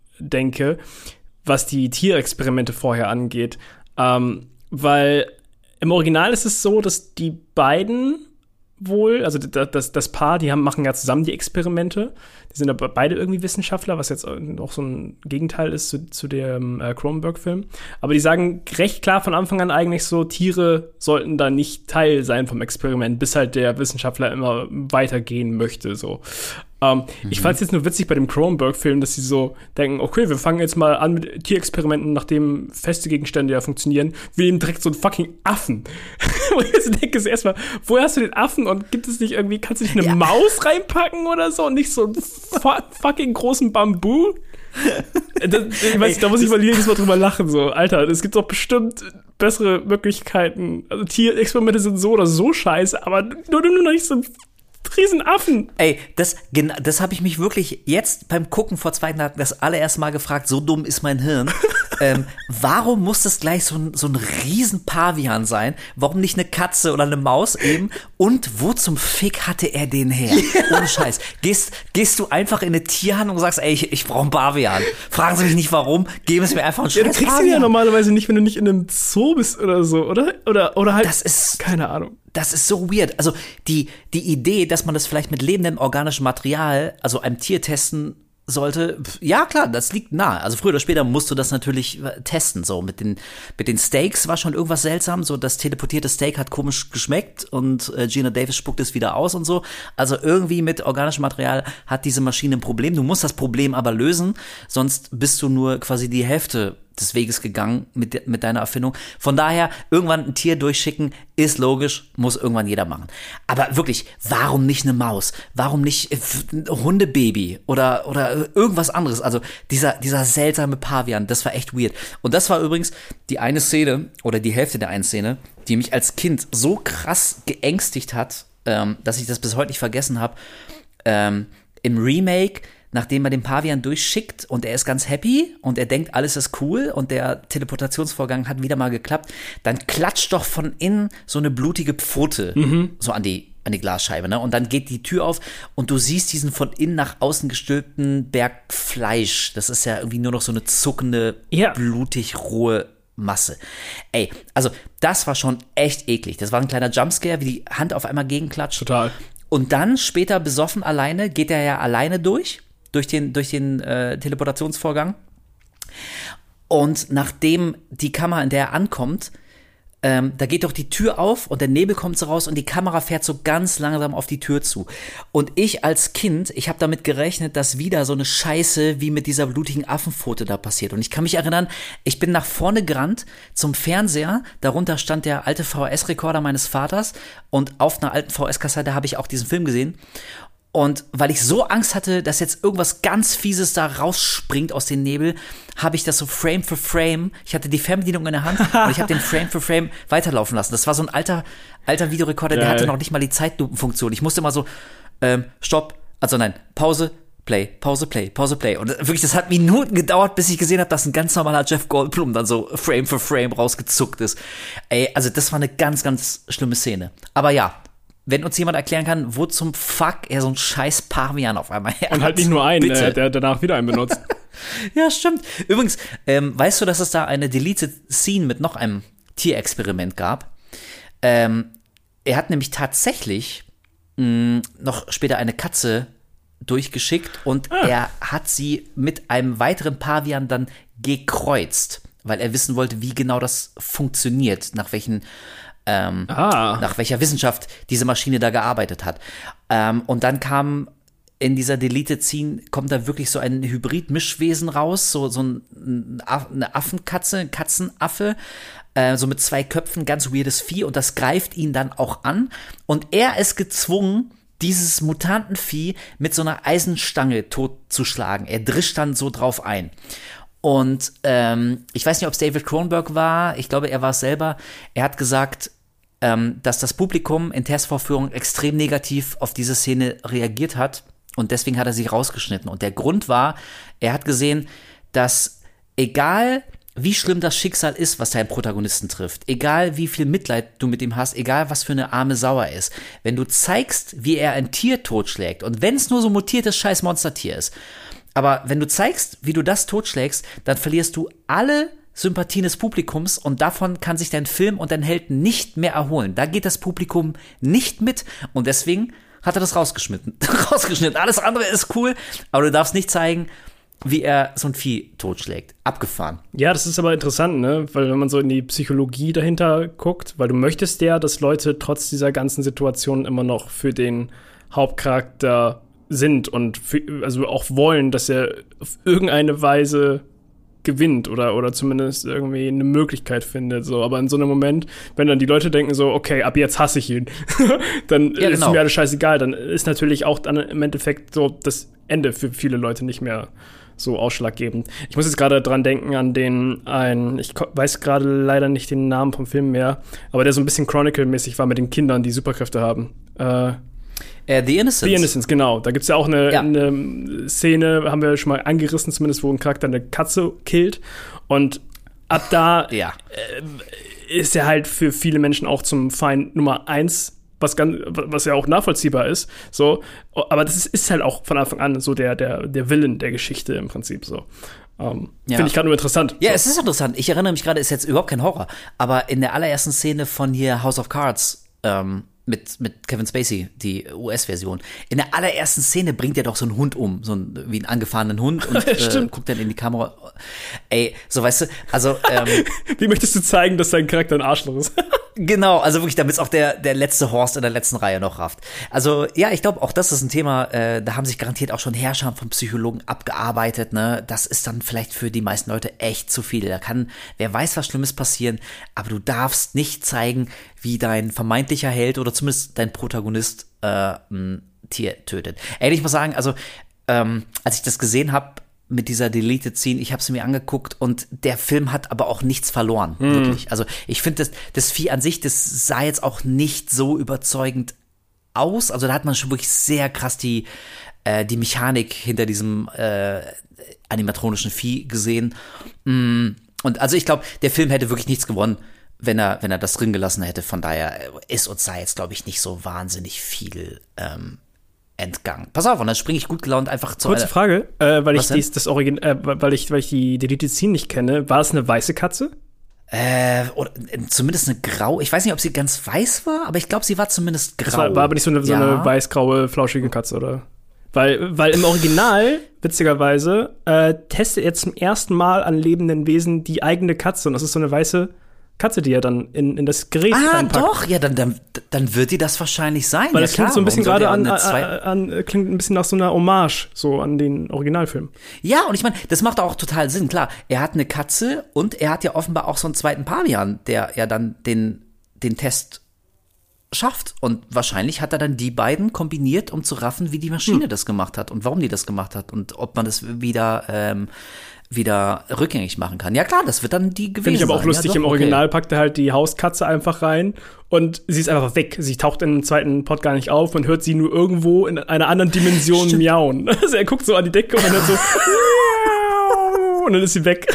zurückdenke, was die Tierexperimente vorher angeht, ähm, weil im Original ist es so, dass die beiden wohl, also das, das Paar, die haben, machen ja zusammen die Experimente. Die sind aber beide irgendwie Wissenschaftler, was jetzt auch so ein Gegenteil ist zu, zu dem äh, Cronenberg-Film. Aber die sagen recht klar von Anfang an eigentlich so, Tiere sollten da nicht Teil sein vom Experiment, bis halt der Wissenschaftler immer weitergehen möchte, so. Ähm, mhm. Ich fand es jetzt nur witzig bei dem Cronenberg-Film, dass sie so denken, okay, wir fangen jetzt mal an mit Tierexperimenten, nachdem feste Gegenstände ja funktionieren. Wir nehmen direkt so einen fucking Affen. Und ich so denke, erstmal, woher hast du den Affen und gibt es nicht irgendwie, kannst du nicht eine ja. Maus reinpacken oder so und nicht so einen fu- fucking großen Bambu? Das, ich weiß, da muss ich mal jedes Mal drüber lachen, so. Alter, es gibt doch bestimmt bessere Möglichkeiten. Also Tierexperimente sind so oder so scheiße, aber nur, nur noch nicht so ein Riesenaffen. Ey, das, das habe ich mich wirklich jetzt beim Gucken vor zwei Tagen das allererste Mal gefragt, so dumm ist mein Hirn. ähm, warum muss das gleich so ein, so ein Riesenpavian sein? Warum nicht eine Katze oder eine Maus eben? Und wo zum Fick hatte er den her? Ohne Scheiß. Gehst, gehst du einfach in eine Tierhandlung und sagst, ey, ich, ich brauche einen Pavian. Fragen Sie mich nicht warum, geben es mir einfach einen scheiß Ja, du kriegst ihn ja normalerweise nicht, wenn du nicht in einem Zoo bist oder so, oder? Oder, oder halt, das ist, keine Ahnung. Das ist so weird. Also die, die Idee, dass man das vielleicht mit lebendem organischem Material, also einem Tier testen sollte, ja klar, das liegt nahe. Also früher oder später musst du das natürlich testen. So mit den, mit den Steaks war schon irgendwas seltsam. So das teleportierte Steak hat komisch geschmeckt und äh, Gina Davis spuckt es wieder aus und so. Also irgendwie mit organischem Material hat diese Maschine ein Problem. Du musst das Problem aber lösen, sonst bist du nur quasi die Hälfte des Weges gegangen mit, mit deiner Erfindung. Von daher, irgendwann ein Tier durchschicken, ist logisch, muss irgendwann jeder machen. Aber wirklich, warum nicht eine Maus? Warum nicht ein Hundebaby oder, oder irgendwas anderes? Also dieser, dieser seltsame Pavian, das war echt weird. Und das war übrigens die eine Szene oder die Hälfte der einen Szene, die mich als Kind so krass geängstigt hat, ähm, dass ich das bis heute nicht vergessen habe. Ähm, im Remake, nachdem er den Pavian durchschickt und er ist ganz happy und er denkt, alles ist cool und der Teleportationsvorgang hat wieder mal geklappt, dann klatscht doch von innen so eine blutige Pfote mhm. so an die, an die Glasscheibe, ne? Und dann geht die Tür auf und du siehst diesen von innen nach außen gestülpten Berg Fleisch. Das ist ja irgendwie nur noch so eine zuckende, ja. blutig rohe Masse. Ey, also das war schon echt eklig. Das war ein kleiner Jumpscare, wie die Hand auf einmal gegenklatscht. Total. Und dann später besoffen alleine, geht er ja alleine durch. durch den, durch den äh, Teleportationsvorgang. Und nachdem die Kamera, in der er ankommt, ähm, da geht doch die Tür auf und der Nebel kommt so raus und die Kamera fährt so ganz langsam auf die Tür zu. Und ich als Kind, ich habe damit gerechnet, dass wieder so eine Scheiße wie mit dieser blutigen Affenpfote da passiert. Und ich kann mich erinnern, ich bin nach vorne gerannt zum Fernseher, darunter stand der alte V H S-Rekorder meines Vaters und auf einer alten V H S-Kassette habe ich auch diesen Film gesehen. Und weil ich so Angst hatte, dass jetzt irgendwas ganz Fieses da rausspringt aus dem Nebel, habe ich das so Frame für Frame, ich hatte die Fernbedienung in der Hand und ich habe den Frame für Frame weiterlaufen lassen. Das war so ein alter, alter Videorekorder, der hatte noch nicht mal die Zeitlupenfunktion. Ich musste immer so, ähm, Stopp, also nein, Pause, Play, Pause, Play, Pause, Play. Und wirklich, das hat Minuten gedauert, bis ich gesehen habe, dass ein ganz normaler Jeff Goldblum dann so Frame für Frame rausgezuckt ist. Ey, also das war eine ganz, ganz schlimme Szene. Aber ja, wenn uns jemand erklären kann, wo zum Fuck er so einen scheiß Pavian auf einmal her hat. Und halt nicht nur einen, äh, der danach wieder einen benutzt. Ja, stimmt. Übrigens, ähm, weißt du, dass es da eine Deleted Scene mit noch einem Tierexperiment gab? Ähm, er hat nämlich tatsächlich mh, noch später eine Katze durchgeschickt und ah. er hat sie mit einem weiteren Pavian dann gekreuzt, weil er wissen wollte, wie genau das funktioniert, nach welchen Ähm, ah. nach welcher Wissenschaft diese Maschine da gearbeitet hat. Ähm, und dann kam in dieser Deleted Scene, kommt da wirklich so ein Hybrid-Mischwesen raus, so, so ein, eine Affenkatze, ein Katzenaffe, äh, so mit zwei Köpfen, ganz weirdes Vieh, und das greift ihn dann auch an. Und er ist gezwungen, dieses Mutantenvieh mit so einer Eisenstange totzuschlagen. Er drischt dann so drauf ein. Und ähm, ich weiß nicht, ob es David Cronenberg war, ich glaube, er war es selber. Er hat gesagt, ähm, dass das Publikum in Testvorführungen extrem negativ auf diese Szene reagiert hat und deswegen hat er sie rausgeschnitten. Und der Grund war, er hat gesehen, dass egal wie schlimm das Schicksal ist, was deinen Protagonisten trifft, egal wie viel Mitleid du mit ihm hast, egal was für eine arme Sau er ist, wenn du zeigst, wie er ein Tier totschlägt und wenn es nur so ein mutiertes scheiß Monstertier ist, aber wenn du zeigst, wie du das totschlägst, dann verlierst du alle Sympathien des Publikums und davon kann sich dein Film und dein Held nicht mehr erholen. Da geht das Publikum nicht mit und deswegen hat er das rausgeschnitten. rausgeschnitten. Alles andere ist cool, aber du darfst nicht zeigen, wie er so ein Vieh totschlägt. Abgefahren. Ja, das ist aber interessant, ne? Weil wenn man so in die Psychologie dahinter guckt, weil du möchtest ja, dass Leute trotz dieser ganzen Situation immer noch für den Hauptcharakter sind und für, also auch wollen, dass er auf irgendeine Weise gewinnt oder, oder zumindest irgendwie eine Möglichkeit findet. So. Aber in so einem Moment, wenn dann die Leute denken so, okay, ab jetzt hasse ich ihn, dann ja, ist genau. mir alles scheißegal. Dann ist natürlich auch dann im Endeffekt so das Ende für viele Leute nicht mehr so ausschlaggebend. Ich muss jetzt gerade dran denken an den einen, ich weiß gerade leider nicht den Namen vom Film mehr, aber der so ein bisschen Chronicle-mäßig war mit den Kindern, die Superkräfte haben. Äh, Uh, The Innocents. The Innocents, genau. Da gibt's ja auch eine, ja. eine Szene, haben wir schon mal angerissen, zumindest, wo ein Charakter eine Katze killt. Und ab da ja. äh, ist er halt für viele Menschen auch zum Feind Nummer eins, was, ganz, was ja auch nachvollziehbar ist. So. Aber das ist, ist halt auch von Anfang an so der, der, der Villain der Geschichte im Prinzip so. Um, ja. Finde ich gerade nur interessant. Ja, so. Es ist interessant. Ich erinnere mich gerade, ist jetzt überhaupt kein Horror, aber in der allerersten Szene von hier House of Cards, ähm, Mit, mit Kevin Spacey, die U S-Version. In der allerersten Szene bringt er doch so einen Hund um, so einen, wie einen angefahrenen Hund und äh, guckt dann in die Kamera. Ey, so weißt du, also ähm, wie möchtest du zeigen, dass dein Charakter ein Arschloch ist? Genau, also wirklich, damit es auch der, der letzte Horst in der letzten Reihe noch rafft. Also ja, ich glaube, auch das ist ein Thema, äh, da haben sich garantiert auch schon Herrscher von Psychologen abgearbeitet, ne? Das ist dann vielleicht für die meisten Leute echt zu viel. Da kann, wer weiß, was Schlimmes passieren, aber du darfst nicht zeigen, wie dein vermeintlicher Held oder zumindest dein Protagonist äh, ein Tier tötet. Ehrlich, ich muss sagen, also ähm, als ich das gesehen habe, mit dieser Deleted Scene, ich habe sie mir angeguckt und der Film hat aber auch nichts verloren, mhm. wirklich. Also ich finde, das, das Vieh an sich, das sah jetzt auch nicht so überzeugend aus. Also da hat man schon wirklich sehr krass die, äh, die Mechanik hinter diesem äh, animatronischen Vieh gesehen. Mm. Und also ich glaube, der Film hätte wirklich nichts gewonnen, wenn er, wenn er das drin gelassen hätte. Von daher ist uns da jetzt, glaube ich, nicht so wahnsinnig viel ähm, entgangen. Pass auf, und dann springe ich gut gelaunt einfach zu. Kurze Frage, äh, weil ich dies, das Origin, äh, weil ich, weil ich die Deleted Scene nicht kenne. War es eine weiße Katze? Äh, oder zumindest eine grau. Ich weiß nicht, ob sie ganz weiß war, aber ich glaube, sie war zumindest grau. Das war, war aber nicht so eine, so ja. eine weiß-graue, flauschige Katze, oder? Weil, weil im Original, witzigerweise, äh, testet er zum ersten Mal an lebenden Wesen die eigene Katze. Und das ist so eine weiße Katze, die er dann in, in das Gerät ah, reinpackt. Ah, doch, ja, dann, dann, dann wird die das wahrscheinlich sein. Weil ja, das klingt klar, so ein bisschen gerade an, an, zwei- an, an, klingt ein bisschen nach so einer Hommage, so an den Originalfilm. Ja, und ich meine, das macht auch total Sinn, klar. Er hat eine Katze und er hat ja offenbar auch so einen zweiten Pavian, der ja dann den, den Test schafft. Und wahrscheinlich hat er dann die beiden kombiniert, um zu raffen, wie die Maschine hm. das gemacht hat und warum die das gemacht hat und ob man das wieder ähm, wieder rückgängig machen kann. Ja klar, das wird dann die gewesen sein. Finde ich aber auch lustig, ja, doch, im Original okay. packt er halt die Hauskatze einfach rein und sie ist einfach weg. Sie taucht im zweiten Pod gar nicht auf und hört sie nur irgendwo in einer anderen Dimension Stimmt. miauen. Also er guckt so an die Decke und dann hört so und dann ist sie weg.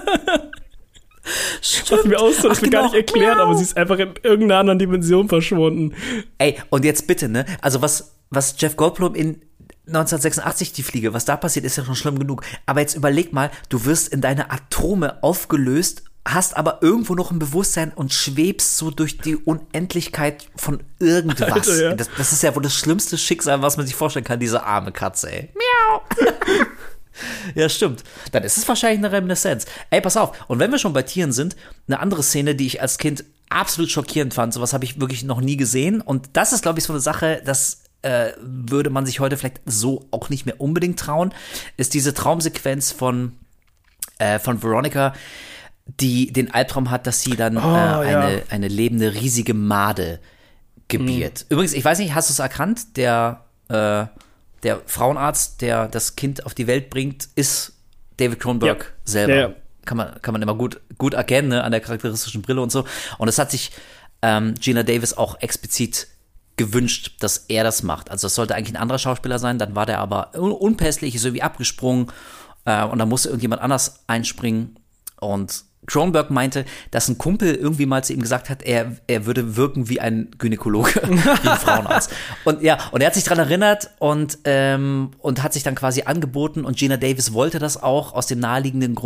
Stimmt. Was mir auch so, das Ach, wird genau. gar nicht erklärt, aber sie ist einfach in irgendeiner anderen Dimension verschwunden. Ey, und jetzt bitte, ne? Also was, was Jeff Goldblum in neunzehnhundertsechsundachtzig die Fliege, was da passiert, ist ja schon schlimm genug. Aber jetzt überleg mal, du wirst in deine Atome aufgelöst, hast aber irgendwo noch ein Bewusstsein und schwebst so durch die Unendlichkeit von irgendwas. Alter, ja. das, das ist ja wohl das schlimmste Schicksal, was man sich vorstellen kann, diese arme Katze, ey. Miau. Ja, stimmt. Dann ist es wahrscheinlich eine Reminiszenz. Ey, pass auf. Und wenn wir schon bei Tieren sind, eine andere Szene, die ich als Kind absolut schockierend fand, sowas habe ich wirklich noch nie gesehen. Und das ist, glaube ich, so eine Sache, das äh, würde man sich heute vielleicht so auch nicht mehr unbedingt trauen, ist diese Traumsequenz von, äh, von Veronica, die den Albtraum hat, dass sie dann oh, äh, eine, ja. eine lebende, riesige Made gebiert. Mhm. Übrigens, ich weiß nicht, hast du es erkannt? Der, äh, der Frauenarzt, der das Kind auf die Welt bringt, ist David Cronenberg ja. selber. Ja, ja. Kann man, kann man immer gut, gut erkennen, ne, an der charakteristischen Brille und so. Und es hat sich ähm, Gina Davis auch explizit gewünscht, dass er das macht. Also es sollte eigentlich ein anderer Schauspieler sein, dann war der aber un- unpässlich, ist irgendwie abgesprungen äh, und dann musste irgendjemand anders einspringen. Und Cronenberg meinte, dass ein Kumpel irgendwie mal zu ihm gesagt hat, er, er würde wirken wie ein Gynäkologe, wie ein Frauenarzt. Und ja, und er hat sich dran erinnert und, ähm, und hat sich dann quasi angeboten und Gina Davis wollte das auch aus dem naheliegenden Grund,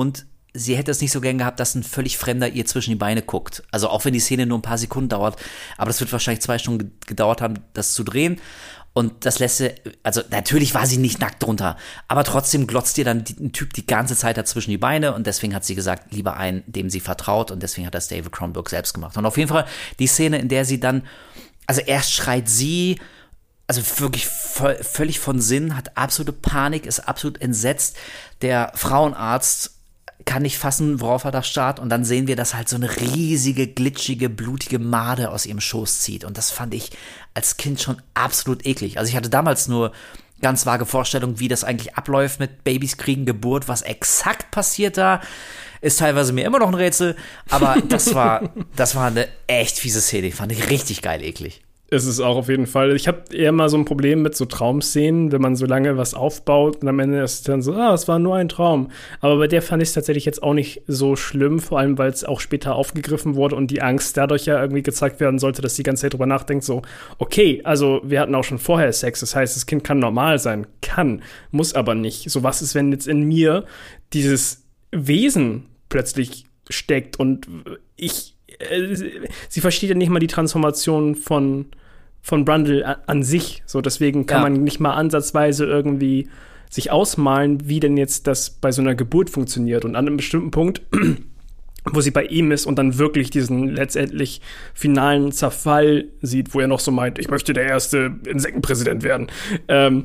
sie hätte es nicht so gern gehabt, dass ein völlig Fremder ihr zwischen die Beine guckt. Also auch wenn die Szene nur ein paar Sekunden dauert, aber das wird wahrscheinlich zwei Stunden gedauert haben, das zu drehen. Und das lässt sie, also natürlich war sie nicht nackt drunter, aber trotzdem glotzt ihr dann ein Typ die ganze Zeit dazwischen die Beine und deswegen hat sie gesagt, lieber einen, dem sie vertraut und deswegen hat das David Cronenberg selbst gemacht. Und auf jeden Fall die Szene, in der sie dann, also erst schreit sie, also wirklich voll, völlig von Sinn, hat absolute Panik, ist absolut entsetzt. Der Frauenarzt kann nicht fassen, worauf er da starrt und dann sehen wir, dass halt so eine riesige, glitschige, blutige Made aus ihrem Schoß zieht und das fand ich als Kind schon absolut eklig. Also ich hatte damals nur ganz vage Vorstellungen, wie das eigentlich abläuft mit Babys kriegen, Geburt, was exakt passiert da, ist teilweise mir immer noch ein Rätsel, aber das war, das war eine echt fiese Szene, die fand ich richtig geil eklig. Ist es auch auf jeden Fall. Ich habe eher mal so ein Problem mit so Traumszenen, wenn man so lange was aufbaut und am Ende ist es dann so, ah, es war nur ein Traum. Aber bei der fand ich es tatsächlich jetzt auch nicht so schlimm, vor allem, weil es auch später aufgegriffen wurde und die Angst dadurch ja irgendwie gezeigt werden sollte, dass die ganze Zeit drüber nachdenkt, so, okay, also wir hatten auch schon vorher Sex, das heißt, das Kind kann normal sein, kann, muss aber nicht. So, was ist, wenn jetzt in mir dieses Wesen plötzlich steckt und ich sie versteht ja nicht mal die Transformation von, von Brundle an, an sich. So, deswegen kann ja. man nicht mal ansatzweise irgendwie sich ausmalen, wie denn jetzt das bei so einer Geburt funktioniert. Und an einem bestimmten Punkt, wo sie bei ihm ist und dann wirklich diesen letztendlich finalen Zerfall sieht, wo er noch so meint, ich möchte der erste Insektenpräsident werden. Ähm,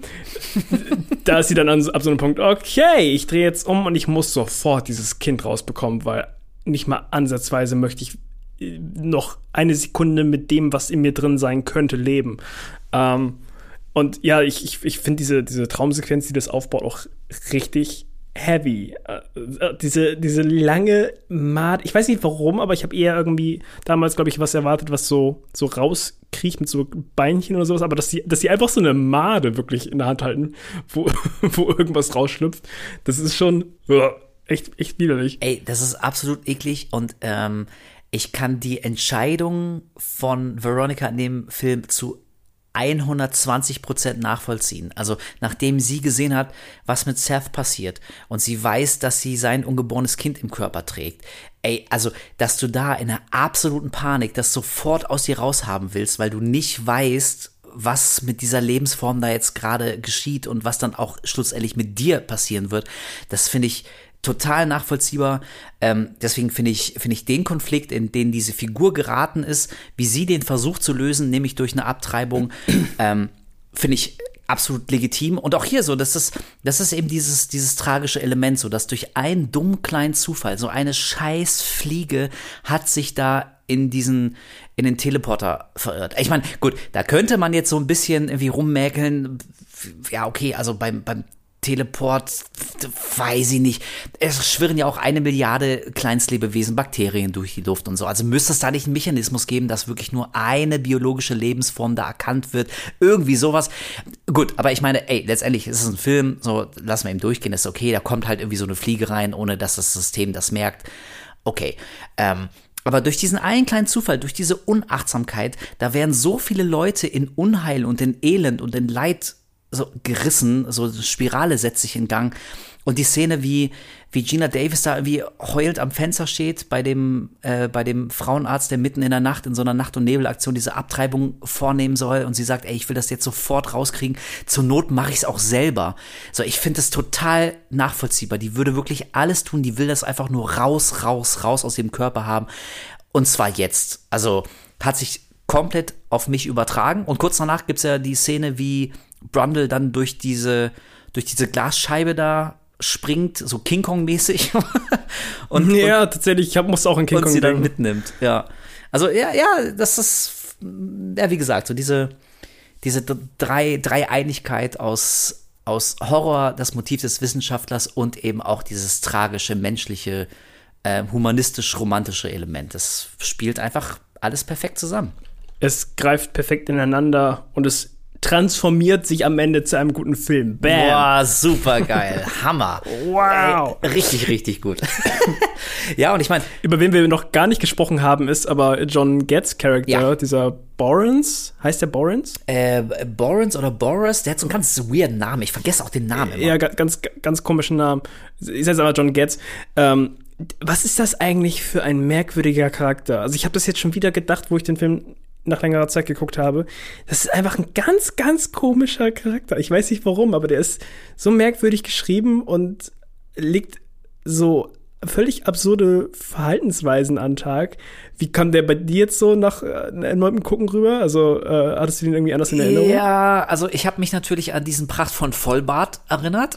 da ist sie dann an, ab so einem Punkt, okay, ich drehe jetzt um und ich muss sofort dieses Kind rausbekommen, weil nicht mal ansatzweise möchte ich noch eine Sekunde mit dem, was in mir drin sein könnte, leben. Ähm, und ja, ich, ich, ich finde diese, diese Traumsequenz, die das aufbaut, auch richtig heavy. Äh, diese, diese lange Mad, ich weiß nicht warum, aber ich habe eher irgendwie damals, glaube ich, was erwartet, was so, so rauskriecht mit so Beinchen oder sowas, aber dass die, dass die einfach so eine Made wirklich in der Hand halten, wo, wo irgendwas rausschlüpft, das ist schon uh, echt, echt widerlich. Ey, das ist absolut eklig und ähm ich kann die Entscheidung von Veronica in dem Film zu hundertzwanzig Prozent nachvollziehen. Also nachdem sie gesehen hat, was mit Seth passiert und sie weiß, dass sie sein ungeborenes Kind im Körper trägt. Ey, also, dass du da in einer absoluten Panik das sofort aus dir raushaben willst, weil du nicht weißt, was mit dieser Lebensform da jetzt gerade geschieht und was dann auch schlussendlich mit dir passieren wird, das finde ich total nachvollziehbar. Ähm, deswegen finde ich, finde ich den Konflikt, in den diese Figur geraten ist, wie sie den versucht zu lösen, nämlich durch eine Abtreibung, ähm, finde ich absolut legitim. Und auch hier so, das ist, das ist eben dieses, dieses tragische Element, so, dass durch einen dummen kleinen Zufall, so eine scheiß Fliege hat sich da in diesen, in den Teleporter verirrt. Ich meine, gut, da könnte man jetzt so ein bisschen irgendwie rummäkeln. Ja, okay, also beim, beim Teleport, weiß ich nicht. Es schwirren ja auch eine Milliarde Kleinstlebewesen, Bakterien durch die Luft und so. Also müsste es da nicht einen Mechanismus geben, dass wirklich nur eine biologische Lebensform da erkannt wird. Irgendwie sowas. Gut, aber ich meine, ey, letztendlich ist es ein Film, so lassen wir ihm durchgehen, ist okay. Da kommt halt irgendwie so eine Fliege rein, ohne dass das System das merkt. Okay, ähm, aber durch diesen einen kleinen Zufall, durch diese Unachtsamkeit, da werden so viele Leute in Unheil und in Elend und in Leid so gerissen, so eine Spirale setzt sich in Gang. Und die Szene, wie, wie Geena Davis da irgendwie heult am Fenster steht bei dem, äh, bei dem Frauenarzt, der mitten in der Nacht in so einer Nacht- und Nebelaktion diese Abtreibung vornehmen soll und sie sagt, ey, ich will das jetzt sofort rauskriegen, zur Not mache ich es auch selber. So, ich finde das total nachvollziehbar. Die würde wirklich alles tun, die will das einfach nur raus, raus, raus aus dem Körper haben. Und zwar jetzt. Also hat sich komplett auf mich übertragen. Und kurz danach gibt's ja die Szene, wie Brundle dann durch diese, durch diese Glasscheibe da springt, so King Kong-mäßig. und, ja, und, tatsächlich, ich hab, musste auch in King und Kong sie denken. dann mitnimmt, ja. Also, ja, ja, das ist, ja, wie gesagt, so diese, diese drei, Dreieinigkeit aus, aus Horror, das Motiv des Wissenschaftlers und eben auch dieses tragische, menschliche, äh, humanistisch-romantische Element. Das spielt einfach alles perfekt zusammen. Es greift perfekt ineinander und es transformiert sich am Ende zu einem guten Film. Bam! Boah, super geil. Hammer. Wow. Ey, richtig, richtig gut. Ja, und ich meine, über wen wir noch gar nicht gesprochen haben, ist aber John Getz Charakter, ja. dieser Borans. Heißt der Borans? Äh, Borans oder Boris, der hat so einen ganz weirden Namen. Ich vergesse auch den Namen immer. Ja, ganz, ganz komischen Namen. Ich sage aber John Getz. Ähm, was ist das eigentlich für ein merkwürdiger Charakter? Also ich habe das jetzt schon wieder gedacht, wo ich den Film nach längerer Zeit geguckt habe. Das ist einfach ein ganz, ganz komischer Charakter. Ich weiß nicht warum, aber der ist so merkwürdig geschrieben und legt so völlig absurde Verhaltensweisen an den Tag. Wie kam der bei dir jetzt so nach äh, erneuten Gucken rüber? Also äh, hattest du den irgendwie anders in Erinnerung? Ja, also ich habe mich natürlich an diesen prachtvollen Vollbart erinnert.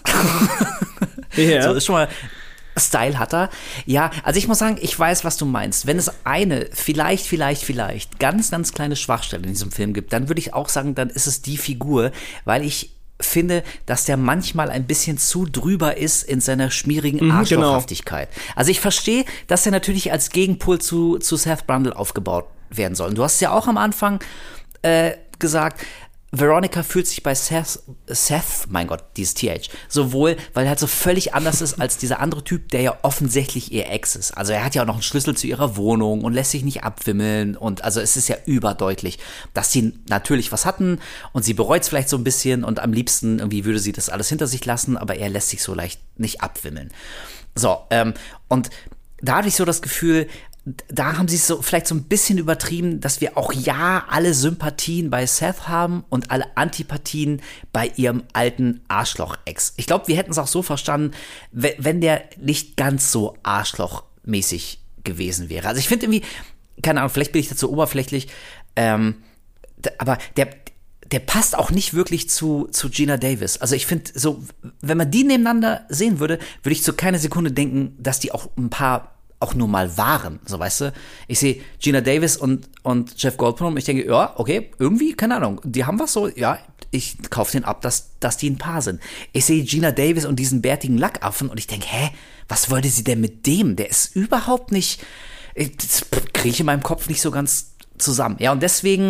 Ja. So ist schon mal Style hat er. Ja, also ich muss sagen, ich weiß, was du meinst. Wenn es eine, vielleicht, vielleicht, vielleicht ganz, ganz kleine Schwachstelle in diesem Film gibt, dann würde ich auch sagen, dann ist es die Figur, weil ich finde, dass der manchmal ein bisschen zu drüber ist in seiner schmierigen Mhm, Arschlochhaftigkeit. Genau. Also ich verstehe, dass er natürlich als Gegenpol zu, zu Seth Brundle aufgebaut werden soll. Und du hast es ja auch am Anfang äh, gesagt, Veronica fühlt sich bei Seth, Seth, mein Gott, dieses T H, sowohl, weil er halt so völlig anders ist als dieser andere Typ, der ja offensichtlich ihr Ex ist. Also er hat ja auch noch einen Schlüssel zu ihrer Wohnung und lässt sich nicht abwimmeln und also es ist ja überdeutlich, dass sie natürlich was hatten und sie bereut es vielleicht so ein bisschen und am liebsten irgendwie würde sie das alles hinter sich lassen, aber er lässt sich so leicht nicht abwimmeln. So, ähm, und da hatte ich so das Gefühl, da haben sie es so vielleicht so ein bisschen übertrieben, dass wir auch ja alle Sympathien bei Seth haben und alle Antipathien bei ihrem alten Arschloch-Ex. Ich glaube, wir hätten es auch so verstanden, wenn der nicht ganz so arschlochmäßig gewesen wäre. Also ich finde irgendwie, keine Ahnung, vielleicht bin ich dazu oberflächlich, ähm, aber der der passt auch nicht wirklich zu, zu Geena Davis. Also ich finde so, wenn man die nebeneinander sehen würde, würde ich zu keiner Sekunde denken, dass die auch ein paar auch nur mal waren, so weißt du. Ich sehe Geena Davis und, und Jeff Goldblum und ich denke, ja, okay, irgendwie, keine Ahnung, die haben was so, ja, ich kaufe den ab, dass, dass die ein Paar sind. Ich sehe Geena Davis und diesen bärtigen Lackaffen und ich denke, hä, was wollte sie denn mit dem? Der ist überhaupt nicht, das kriege ich in meinem Kopf nicht so ganz zusammen. Ja, und deswegen,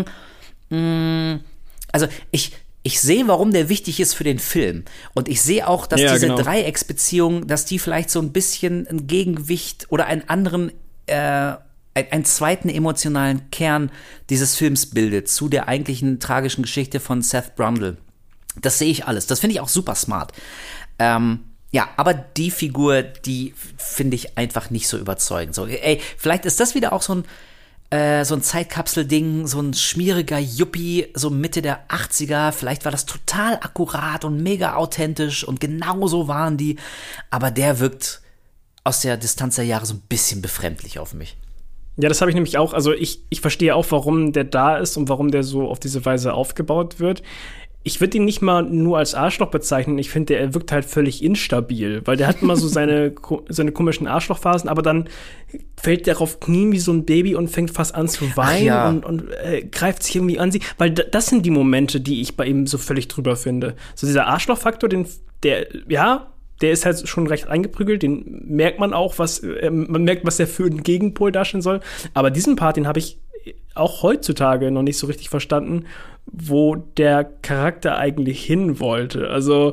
mh, also ich, Ich sehe, warum der wichtig ist für den Film. Und ich sehe auch, dass ja, diese genau. Dreiecksbeziehung, dass die vielleicht so ein bisschen ein Gegengewicht oder einen anderen, äh, einen zweiten emotionalen Kern dieses Films bildet zu der eigentlichen tragischen Geschichte von Seth Brundle. Das sehe ich alles. Das finde ich auch super smart. Ähm, ja, aber die Figur, die finde ich einfach nicht so überzeugend. So, ey, vielleicht ist das wieder auch so ein Äh, so ein Zeitkapsel-Ding, so ein schmieriger Yuppie, so Mitte der achtziger, vielleicht war das total akkurat und mega authentisch und genau so waren die, aber der wirkt aus der Distanz der Jahre so ein bisschen befremdlich auf mich. Ja, das habe ich nämlich auch, also ich, ich verstehe auch, warum der da ist und warum der so auf diese Weise aufgebaut wird. Ich würde ihn nicht mal nur als Arschloch bezeichnen. Ich finde, er wirkt halt völlig instabil, weil der hat immer so seine, seine komischen Arschlochphasen, aber dann fällt der auf Knien wie so ein Baby und fängt fast an zu weinen ja. und, und äh, greift sich irgendwie an sie. Weil d- das sind die Momente, die ich bei ihm so völlig drüber finde. So dieser Arschlochfaktor, den, der, ja, der ist halt schon recht eingeprügelt, den merkt man auch, was, äh, man merkt, was der für einen Gegenpol darstellen soll. Aber diesen Part, den habe ich auch heutzutage noch nicht so richtig verstanden, wo der Charakter eigentlich hin wollte. Also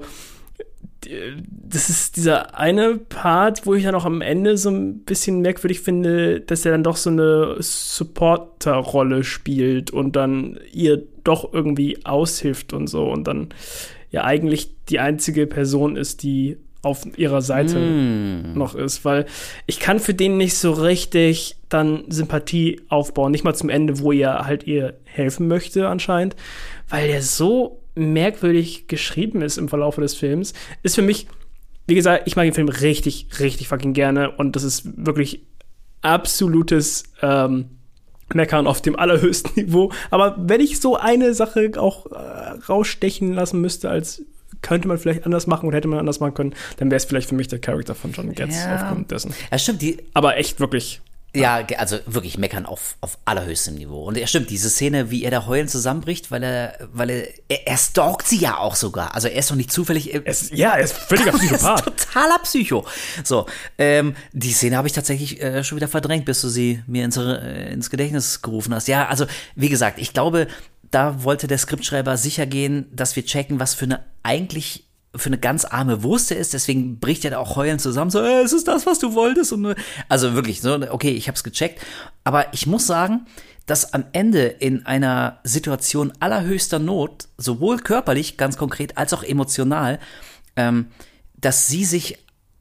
das ist dieser eine Part, wo ich dann auch am Ende so ein bisschen merkwürdig finde, dass er dann doch so eine Supporter-Rolle spielt und dann ihr doch irgendwie aushilft und so und dann ja eigentlich die einzige Person ist, die auf ihrer Seite mm. noch ist, weil ich kann für den nicht so richtig dann Sympathie aufbauen, nicht mal zum Ende, wo er halt ihr helfen möchte anscheinend, weil der so merkwürdig geschrieben ist im Verlauf des Films, ist für mich, wie gesagt, ich mag den Film richtig, richtig fucking gerne und das ist wirklich absolutes ähm, Meckern auf dem allerhöchsten Niveau, aber wenn ich so eine Sache auch äh, rausstechen lassen müsste als könnte man vielleicht anders machen oder hätte man anders machen können, dann wäre es vielleicht für mich der Charakter von John Getz ja. aufgrund dessen. Ja, stimmt. Die, aber echt wirklich. Ja, also wirklich meckern auf, auf allerhöchstem Niveau. Und ja, stimmt, diese Szene, wie er da heulend zusammenbricht, weil er, weil er, er, er stalkt sie ja auch sogar. Also er ist doch nicht zufällig. Er ist, ja, er ist völliger Psychopath. Er ist totaler Psycho. So, ähm, die Szene habe ich tatsächlich äh, schon wieder verdrängt, bis du sie mir ins, äh, ins Gedächtnis gerufen hast. Ja, also wie gesagt, ich glaube, da wollte der Skriptschreiber sicher gehen, dass wir checken, was für eine eigentlich für eine ganz arme Wurst er ist, deswegen bricht er da auch heulend zusammen, so, äh, es ist das, was du wolltest. Und, also wirklich, so, okay, ich hab's gecheckt. Aber ich muss sagen, dass am Ende in einer Situation allerhöchster Not, sowohl körperlich, ganz konkret, als auch emotional, ähm, dass sie sich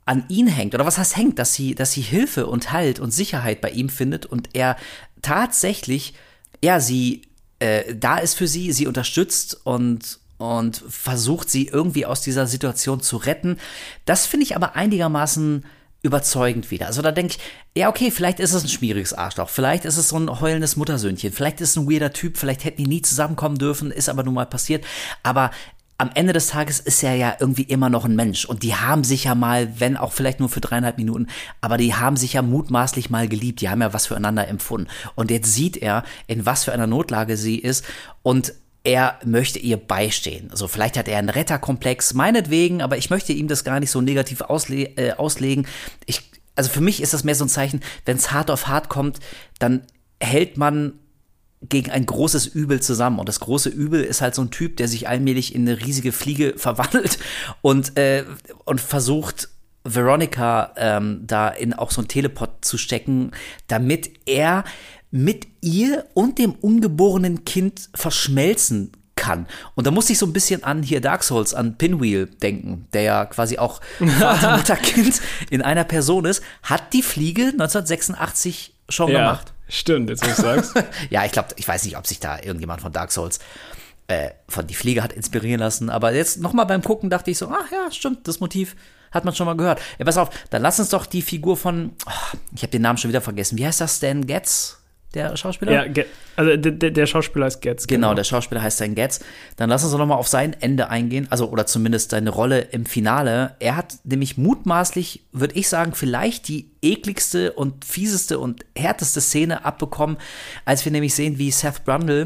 an ihn hängt, oder was heißt hängt, dass sie, dass sie Hilfe und Halt und Sicherheit bei ihm findet und er tatsächlich, ja, sie äh, da ist für sie, sie unterstützt und und versucht, sie irgendwie aus dieser Situation zu retten. Das finde ich aber einigermaßen überzeugend wieder. Also da denke ich, ja okay, vielleicht ist es ein schmieriges Arschloch, vielleicht ist es so ein heulendes Muttersöhnchen, vielleicht ist es ein weirder Typ, vielleicht hätten die nie zusammenkommen dürfen, ist aber nun mal passiert. Aber am Ende des Tages ist er ja irgendwie immer noch ein Mensch und die haben sich ja mal, wenn auch vielleicht nur für dreieinhalb Minuten, aber die haben sich ja mutmaßlich mal geliebt, die haben ja was füreinander empfunden. Und jetzt sieht er, in was für einer Notlage sie ist und er möchte ihr beistehen. Also vielleicht hat er einen Retterkomplex, meinetwegen, aber ich möchte ihm das gar nicht so negativ ausle- äh, auslegen. Ich, also für mich ist das mehr so ein Zeichen, wenn es hart auf hart kommt, dann hält man gegen ein großes Übel zusammen. Und das große Übel ist halt so ein Typ, der sich allmählich in eine riesige Fliege verwandelt und, äh, und versucht, Veronica ähm, da in auch so ein Teleport zu stecken, damit er mit ihr und dem ungeborenen Kind verschmelzen kann. Und da musste ich so ein bisschen an hier Dark Souls, an Pinwheel denken, der ja quasi auch Vater, Mutter, Kind in einer Person ist. Hat die Fliege neunzehnhundertsechsundachtzig schon ja, gemacht. Stimmt, jetzt wo du sagst. Ja, ich glaube, ich weiß nicht, ob sich da irgendjemand von Dark Souls äh, von die Fliege hat inspirieren lassen. Aber jetzt nochmal beim Gucken dachte ich so, ach ja, stimmt, das Motiv hat man schon mal gehört. Ja, pass auf, dann lass uns doch die Figur von, oh, ich habe den Namen schon wieder vergessen. Wie heißt das? Stan Getz? Der Schauspieler? Ja, Ge- also der, der Schauspieler heißt Getz. Genau, genau, der Schauspieler heißt Stan Getz. Dann lass uns doch nochmal auf sein Ende eingehen, also oder zumindest seine Rolle im Finale. Er hat nämlich mutmaßlich, würde ich sagen, vielleicht die ekligste und fieseste und härteste Szene abbekommen, als wir nämlich sehen, wie Seth Brundle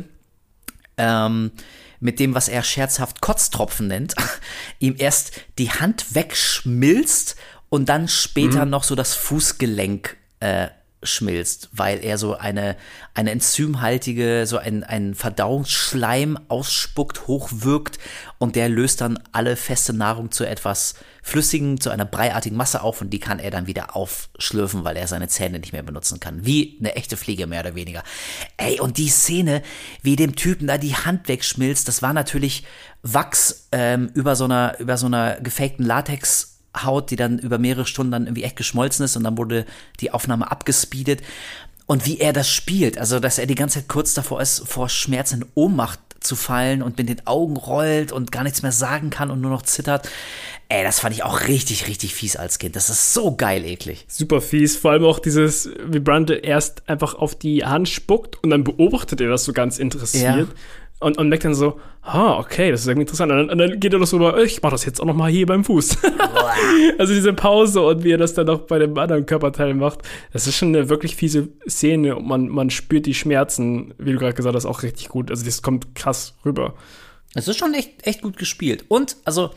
ähm, mit dem, was er scherzhaft Kotztropfen nennt, ihm erst die Hand wegschmilzt und dann später mhm. noch so das Fußgelenk äh, schmilzt, weil er so eine, eine enzymhaltige, so ein, ein Verdauungsschleim ausspuckt, hochwirkt und der löst dann alle feste Nahrung zu etwas Flüssigem, zu einer breiartigen Masse auf und die kann er dann wieder aufschlürfen, weil er seine Zähne nicht mehr benutzen kann. Wie eine echte Fliege, mehr oder weniger. Ey, und die Szene, wie dem Typen da die Hand wegschmilzt, das war natürlich Wachs ähm, über so einer, über so einer gefakten Latex Haut, die dann über mehrere Stunden dann irgendwie echt geschmolzen ist und dann wurde die Aufnahme abgespeedet. Und wie er das spielt, also dass er die ganze Zeit kurz davor ist, vor Schmerz in Ohnmacht zu fallen und mit den Augen rollt und gar nichts mehr sagen kann und nur noch zittert. Ey, das fand ich auch richtig, richtig fies als Kind. Das ist so geil eklig. Super fies, vor allem auch dieses, wie Brundle erst einfach auf die Hand spuckt und dann beobachtet er das so ganz interessiert. Ja. Und, und merkt dann so, ah, okay, das ist irgendwie interessant. Und dann, und dann geht er doch so über, ich mach das jetzt auch noch mal hier beim Fuß. Also diese Pause und wie er das dann auch bei dem anderen Körperteil macht, das ist schon eine wirklich fiese Szene und man, man spürt die Schmerzen, wie du gerade gesagt hast, auch richtig gut. Also das kommt krass rüber. Es ist schon echt, echt gut gespielt. Und, also,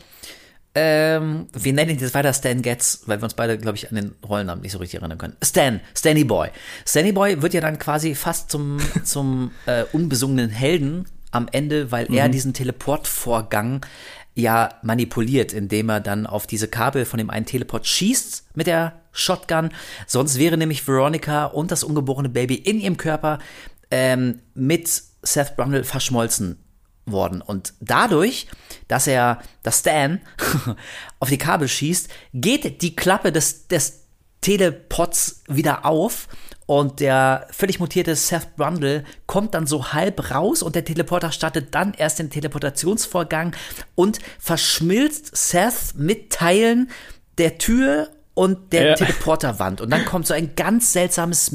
ähm, wir nennen ihn jetzt weiter Stan Getz, weil wir uns beide, glaube ich, an den Rollennamen nicht so richtig erinnern können. Stan, Stanny Boy. Stanny Boy wird ja dann quasi fast zum, zum äh, unbesungenen Helden am Ende, weil mhm. er diesen Teleportvorgang ja manipuliert, indem er dann auf diese Kabel von dem einen Teleport schießt mit der Shotgun. Sonst wäre nämlich Veronica und das ungeborene Baby in ihrem Körper ähm, mit Seth Brundle verschmolzen worden. Und dadurch, dass er, dass Stan auf die Kabel schießt, geht die Klappe des, des Teleports wieder auf und der völlig mutierte Seth Brundle kommt dann so halb raus und der Teleporter startet dann erst den Teleportationsvorgang und verschmilzt Seth mit Teilen der Tür und der ja. Teleporterwand. Und dann kommt so ein ganz seltsames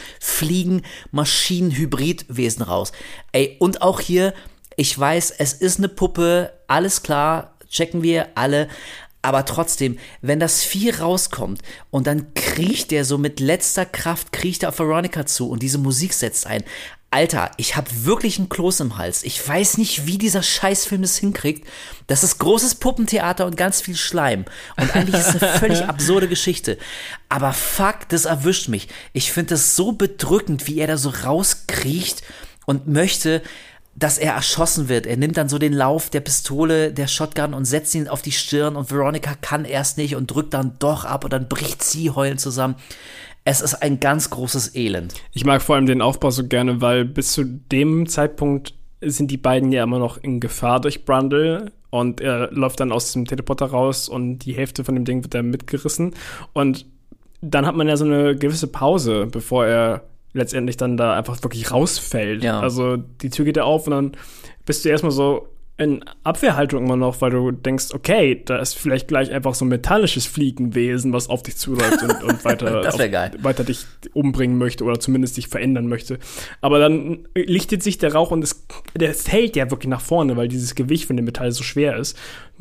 Mensch-Fliegen-Maschinen-Hybrid-Wesen raus. Ey, und auch hier, ich weiß, es ist eine Puppe, alles klar, checken wir alle. Aber trotzdem, wenn das Vieh rauskommt und dann kriecht der so mit letzter Kraft, kriecht er auf Veronica zu und diese Musik setzt ein. Alter, ich hab wirklich einen Kloß im Hals. Ich weiß nicht, wie dieser Scheißfilm das hinkriegt. Das ist großes Puppentheater und ganz viel Schleim. Und eigentlich ist es eine völlig absurde Geschichte. Aber fuck, das erwischt mich. Ich finde es so bedrückend, wie er da so rauskriecht und möchte, dass er erschossen wird. Er nimmt dann so den Lauf der Pistole, der Shotgun und setzt ihn auf die Stirn und Veronica kann erst nicht und drückt dann doch ab und dann bricht sie heulend zusammen. Es ist ein ganz großes Elend. Ich mag vor allem den Aufbau so gerne, weil bis zu dem Zeitpunkt sind die beiden ja immer noch in Gefahr durch Brundle und er läuft dann aus dem Teleporter raus und die Hälfte von dem Ding wird dann mitgerissen und dann hat man ja so eine gewisse Pause, bevor er letztendlich dann da einfach wirklich rausfällt. Ja. Also die Tür geht ja auf und dann bist du erstmal so in Abwehrhaltung immer noch, weil du denkst, okay, da ist vielleicht gleich einfach so ein metallisches Fliegenwesen, was auf dich zuläuft und, und weiter, das wär auf, geil. weiter dich umbringen möchte oder zumindest dich verändern möchte. Aber dann lichtet sich der Rauch und es, der fällt ja wirklich nach vorne, weil dieses Gewicht von dem Metall so schwer ist.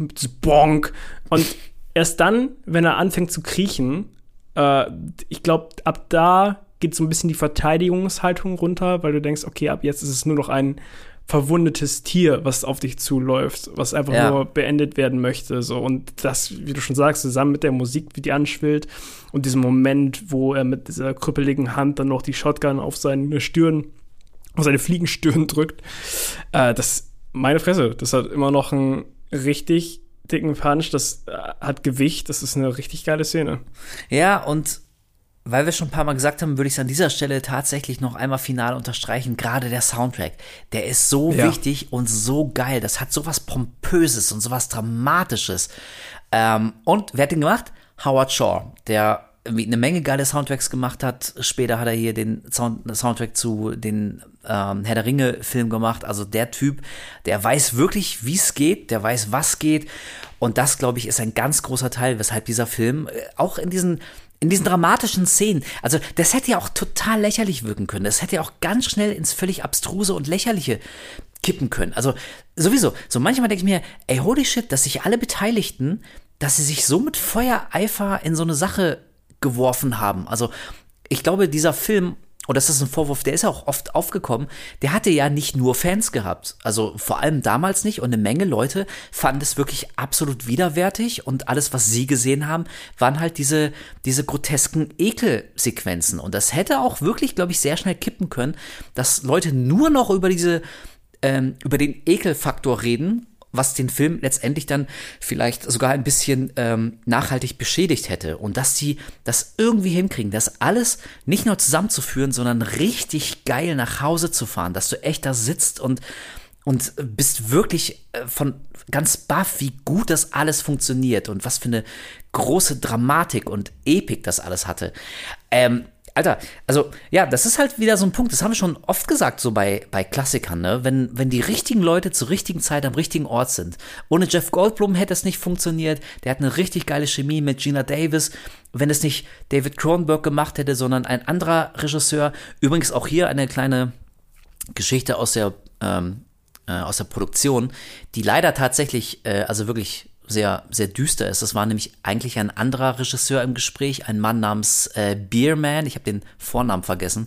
Bonk. Und erst dann, wenn er anfängt zu kriechen, äh, ich glaube, ab da geht so ein bisschen die Verteidigungshaltung runter, weil du denkst, okay, ab jetzt ist es nur noch ein verwundetes Tier, was auf dich zuläuft, was einfach ja. nur beendet werden möchte. So. Und das, wie du schon sagst, zusammen mit der Musik, wie die anschwillt und diesem Moment, wo er mit dieser krüppeligen Hand dann noch die Shotgun auf seine Stirn, auf seine Fliegenstirn drückt. Äh, das, meine Fresse, das hat immer noch einen richtig dicken Punch, das äh, hat Gewicht, das ist eine richtig geile Szene. Ja, und weil wir schon ein paar Mal gesagt haben, würde ich es an dieser Stelle tatsächlich noch einmal final unterstreichen. Gerade der Soundtrack, der ist so ja. wichtig und so geil. Das hat sowas Pompöses und sowas Dramatisches. Ähm, und wer hat den gemacht? Howard Shore, der eine Menge geile Soundtracks gemacht hat. Später hat er hier den Sound- Soundtrack zu den ähm, Herr der Ringe-Film gemacht. Also der Typ, der weiß wirklich, wie es geht, der weiß, was geht. Und das, glaube ich, ist ein ganz großer Teil, weshalb dieser Film äh, auch in diesen In diesen dramatischen Szenen, also das hätte ja auch total lächerlich wirken können. Das hätte ja auch ganz schnell ins völlig Abstruse und Lächerliche kippen können. Also sowieso, so manchmal denke ich mir, ey, holy shit, dass sich alle Beteiligten, dass sie sich so mit Feuereifer in so eine Sache geworfen haben. Also ich glaube, dieser Film, und das ist ein Vorwurf, der ist ja auch oft aufgekommen, der hatte ja nicht nur Fans gehabt. Also vor allem damals nicht. Und eine Menge Leute fanden es wirklich absolut widerwärtig. Und alles, was sie gesehen haben, waren halt diese, diese grotesken Ekelsequenzen. Und das hätte auch wirklich, glaube ich, sehr schnell kippen können, dass Leute nur noch über diese, ähm, über den Ekelfaktor reden, was den Film letztendlich dann vielleicht sogar ein bisschen ähm, nachhaltig beschädigt hätte. Und dass die das irgendwie hinkriegen, das alles nicht nur zusammenzuführen, sondern richtig geil nach Hause zu fahren, dass du echt da sitzt und, und bist wirklich äh, von ganz baff, wie gut das alles funktioniert und was für eine große Dramatik und Epik das alles hatte. Ähm, Alter, also ja, das ist halt wieder so ein Punkt, das haben wir schon oft gesagt, so bei, bei Klassikern, ne? Wenn, wenn die richtigen Leute zur richtigen Zeit am richtigen Ort sind. Ohne Jeff Goldblum hätte es nicht funktioniert, der hat eine richtig geile Chemie mit Gina Davis. Wenn es nicht David Cronenberg gemacht hätte, sondern ein anderer Regisseur. Übrigens auch hier eine kleine Geschichte aus der, ähm, äh, aus der Produktion, die leider tatsächlich, äh, also wirklich sehr, sehr düster ist. Das war nämlich eigentlich ein anderer Regisseur im Gespräch, ein Mann namens äh, Bierman, ich habe den Vornamen vergessen,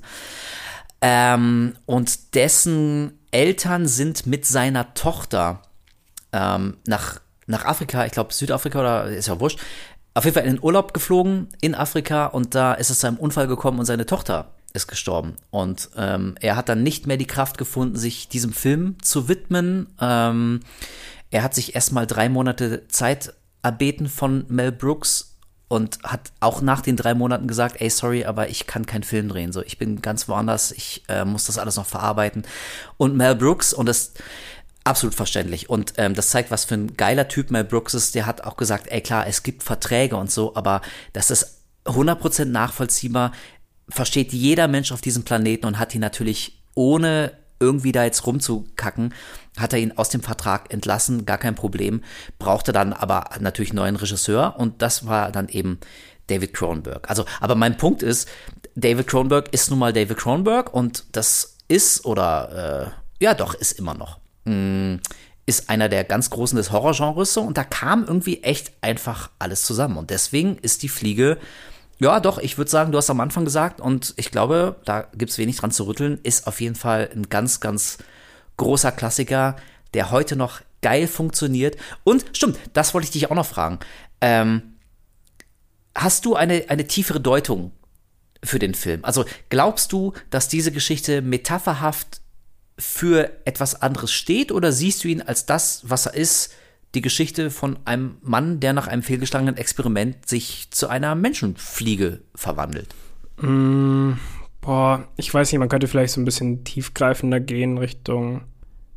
ähm, und dessen Eltern sind mit seiner Tochter ähm, nach, nach Afrika, ich glaube Südafrika oder ist ja wurscht, auf jeden Fall in den Urlaub geflogen in Afrika und da ist es zu einem Unfall gekommen und seine Tochter ist gestorben. Und ähm, er hat dann nicht mehr die Kraft gefunden, sich diesem Film zu widmen. Ähm, Er hat sich erstmal drei Monate Zeit erbeten von Mel Brooks und hat auch nach den drei Monaten gesagt, ey, sorry, aber ich kann keinen Film drehen. So, ich bin ganz woanders, ich äh, muss das alles noch verarbeiten. Und Mel Brooks, und das absolut verständlich. Und ähm, das zeigt, was für ein geiler Typ Mel Brooks ist. Der hat auch gesagt, ey, klar, es gibt Verträge und so, aber das ist hundert Prozent nachvollziehbar. Versteht jeder Mensch auf diesem Planeten und hat ihn natürlich ohne irgendwie da jetzt rumzukacken, hat er ihn aus dem Vertrag entlassen, gar kein Problem, brauchte dann aber natürlich einen neuen Regisseur und das war dann eben David Cronenberg. Also, aber mein Punkt ist, David Cronenberg ist nun mal David Cronenberg und das ist, oder, äh, ja doch, ist immer noch, mh, ist einer der ganz Großen des Horrorgenres so und da kam irgendwie echt einfach alles zusammen und deswegen ist die Fliege, ja, doch, ich würde sagen, du hast am Anfang gesagt und ich glaube, da gibt's wenig dran zu rütteln, ist auf jeden Fall ein ganz, ganz großer Klassiker, der heute noch geil funktioniert. Und stimmt, das wollte ich dich auch noch fragen. Ähm, hast du eine, eine tiefere Deutung für den Film? Also glaubst du, dass diese Geschichte metapherhaft für etwas anderes steht oder siehst du ihn als das, was er ist, die Geschichte von einem Mann, der nach einem fehlgeschlagenen Experiment sich zu einer Menschenfliege verwandelt? Mm, boah, ich weiß nicht, man könnte vielleicht so ein bisschen tiefgreifender gehen Richtung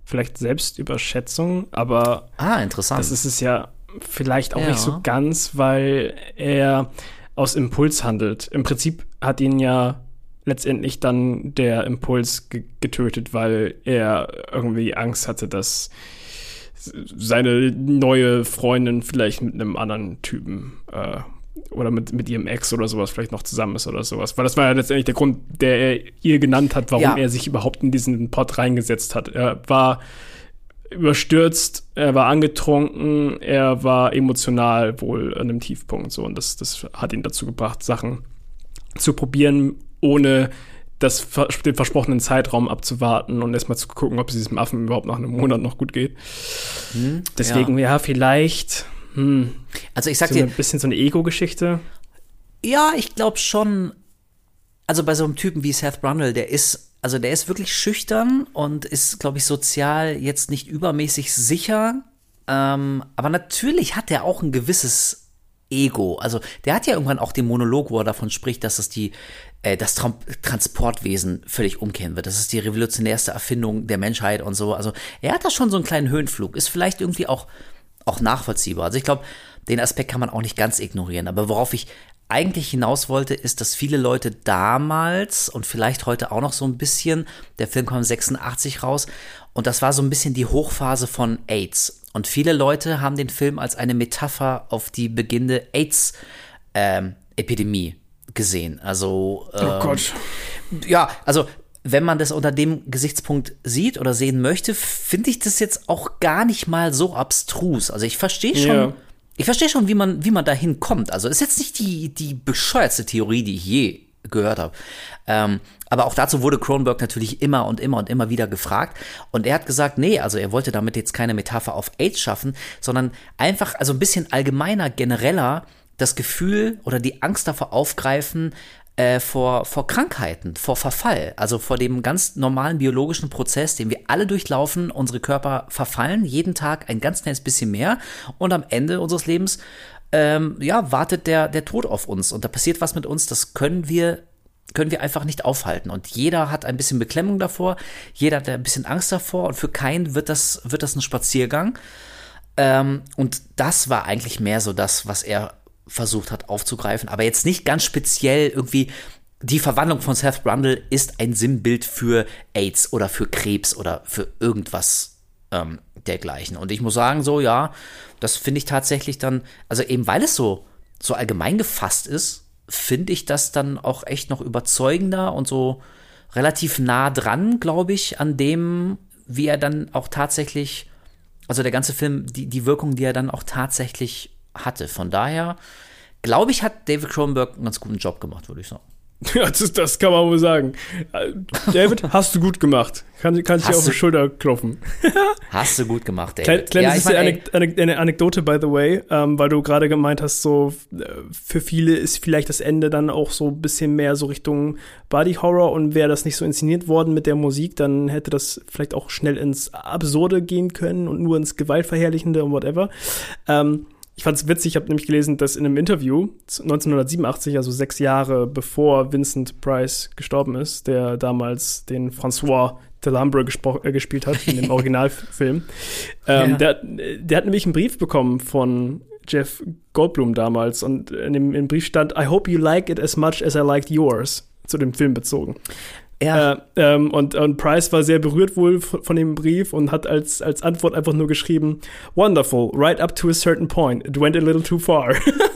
vielleicht Selbstüberschätzung, aber ah, interessant. das ist es ja vielleicht auch ja. nicht so ganz, weil er aus Impuls handelt. Im Prinzip hat ihn ja letztendlich dann der Impuls ge- getötet, weil er irgendwie Angst hatte, dass seine neue Freundin vielleicht mit einem anderen Typen äh, oder mit, mit ihrem Ex oder sowas vielleicht noch zusammen ist oder sowas. Weil das war ja letztendlich der Grund, der er ihr genannt hat, warum ja. er sich überhaupt in diesen Pott reingesetzt hat. Er war überstürzt, er war angetrunken, er war emotional wohl an einem Tiefpunkt. So. Und das, das hat ihn dazu gebracht, Sachen zu probieren, ohne das, den versprochenen Zeitraum abzuwarten und erstmal zu gucken, ob es diesem Affen überhaupt nach einem Monat noch gut geht. Hm, Deswegen, ja, ja vielleicht hm, also ich sag so dir, ein bisschen so eine Ego-Geschichte. Ja, ich glaube schon, also bei so einem Typen wie Seth Brundle, der ist, also der ist wirklich schüchtern und ist, glaube ich, sozial jetzt nicht übermäßig sicher. Ähm, aber natürlich hat er auch ein gewisses Ego. Also der hat ja irgendwann auch den Monolog, wo er davon spricht, dass es die, äh, das Tra- Transportwesen völlig umkehren wird. Das ist die revolutionärste Erfindung der Menschheit und so. Also er hat da schon so einen kleinen Höhenflug. Ist vielleicht irgendwie auch, auch nachvollziehbar. Also ich glaube, den Aspekt kann man auch nicht ganz ignorieren. Aber worauf ich eigentlich hinaus wollte, ist, dass viele Leute damals und vielleicht heute auch noch so ein bisschen, der Film kam sechsundachtzig raus und das war so ein bisschen die Hochphase von AIDS. Und viele Leute haben den Film als eine Metapher auf die beginnende AIDS-Epidemie ähm, gesehen. Also ähm, Oh Gott. Ja, also wenn man das unter dem Gesichtspunkt sieht oder sehen möchte, finde ich das jetzt auch gar nicht mal so abstrus. Also ich verstehe schon, Ja. ich verstehe schon, wie man, wie man dahin kommt. Also ist jetzt nicht die, die bescheuertste Theorie, die ich je gehört habe. Ähm, aber auch dazu wurde Cronenberg natürlich immer und immer und immer wieder gefragt. Und er hat gesagt, nee, also er wollte damit jetzt keine Metapher auf AIDS schaffen, sondern einfach, also ein bisschen allgemeiner, genereller das Gefühl oder die Angst davor aufgreifen, äh, vor, vor Krankheiten, vor Verfall, also vor dem ganz normalen biologischen Prozess, den wir alle durchlaufen. Unsere Körper verfallen jeden Tag ein ganz kleines bisschen mehr und am Ende unseres Lebens ähm, ja, wartet der, der Tod auf uns und da passiert was mit uns, das können wir können wir einfach nicht aufhalten. Und jeder hat ein bisschen Beklemmung davor, jeder hat ein bisschen Angst davor und für keinen wird das, wird das ein Spaziergang. Ähm, und das war eigentlich mehr so das, was er versucht hat aufzugreifen, aber jetzt nicht ganz speziell irgendwie, die Verwandlung von Seth Brundle ist ein Sinnbild für AIDS oder für Krebs oder für irgendwas ähm, dergleichen. Und ich muss sagen, so, ja, das finde ich tatsächlich dann, also eben weil es so, so allgemein gefasst ist, finde ich das dann auch echt noch überzeugender und so relativ nah dran, glaube ich, an dem, wie er dann auch tatsächlich, also der ganze Film, die, die Wirkung, die er dann auch tatsächlich hatte. Von daher, glaube ich, hat David Cronenberg einen ganz guten Job gemacht, würde ich sagen. Ja, das, das kann man wohl sagen. Äh, David, hast du gut gemacht. Kann, kann ich dir auf die Schulter klopfen. Hast du gut gemacht, David. Kleine, kleine ja, ich süße mein, Anek- Anek- eine Anekdote, by the way, ähm, weil du gerade gemeint hast, so äh, für viele ist vielleicht das Ende dann auch so ein bisschen mehr so Richtung Body Horror und wäre das nicht so inszeniert worden mit der Musik, dann hätte das vielleicht auch schnell ins Absurde gehen können und nur ins Gewaltverherrlichende und whatever. Ähm, Ich fand es witzig, ich habe nämlich gelesen, dass in einem Interview neunzehnhundertsiebenundachtzig, also sechs Jahre bevor Vincent Price gestorben ist, der damals den François Delambre gespro- äh, gespielt hat in dem Originalfilm, ähm, ja. der, der hat nämlich einen Brief bekommen von Jeff Goldblum damals und in dem, in dem Brief stand, I hope you like it as much as I liked yours, zu dem Film bezogen. Ja. Äh, ähm, und, und Price war sehr berührt wohl von, von dem Brief und hat als, als Antwort einfach nur geschrieben, wonderful, right up to a certain point. It went a little too far.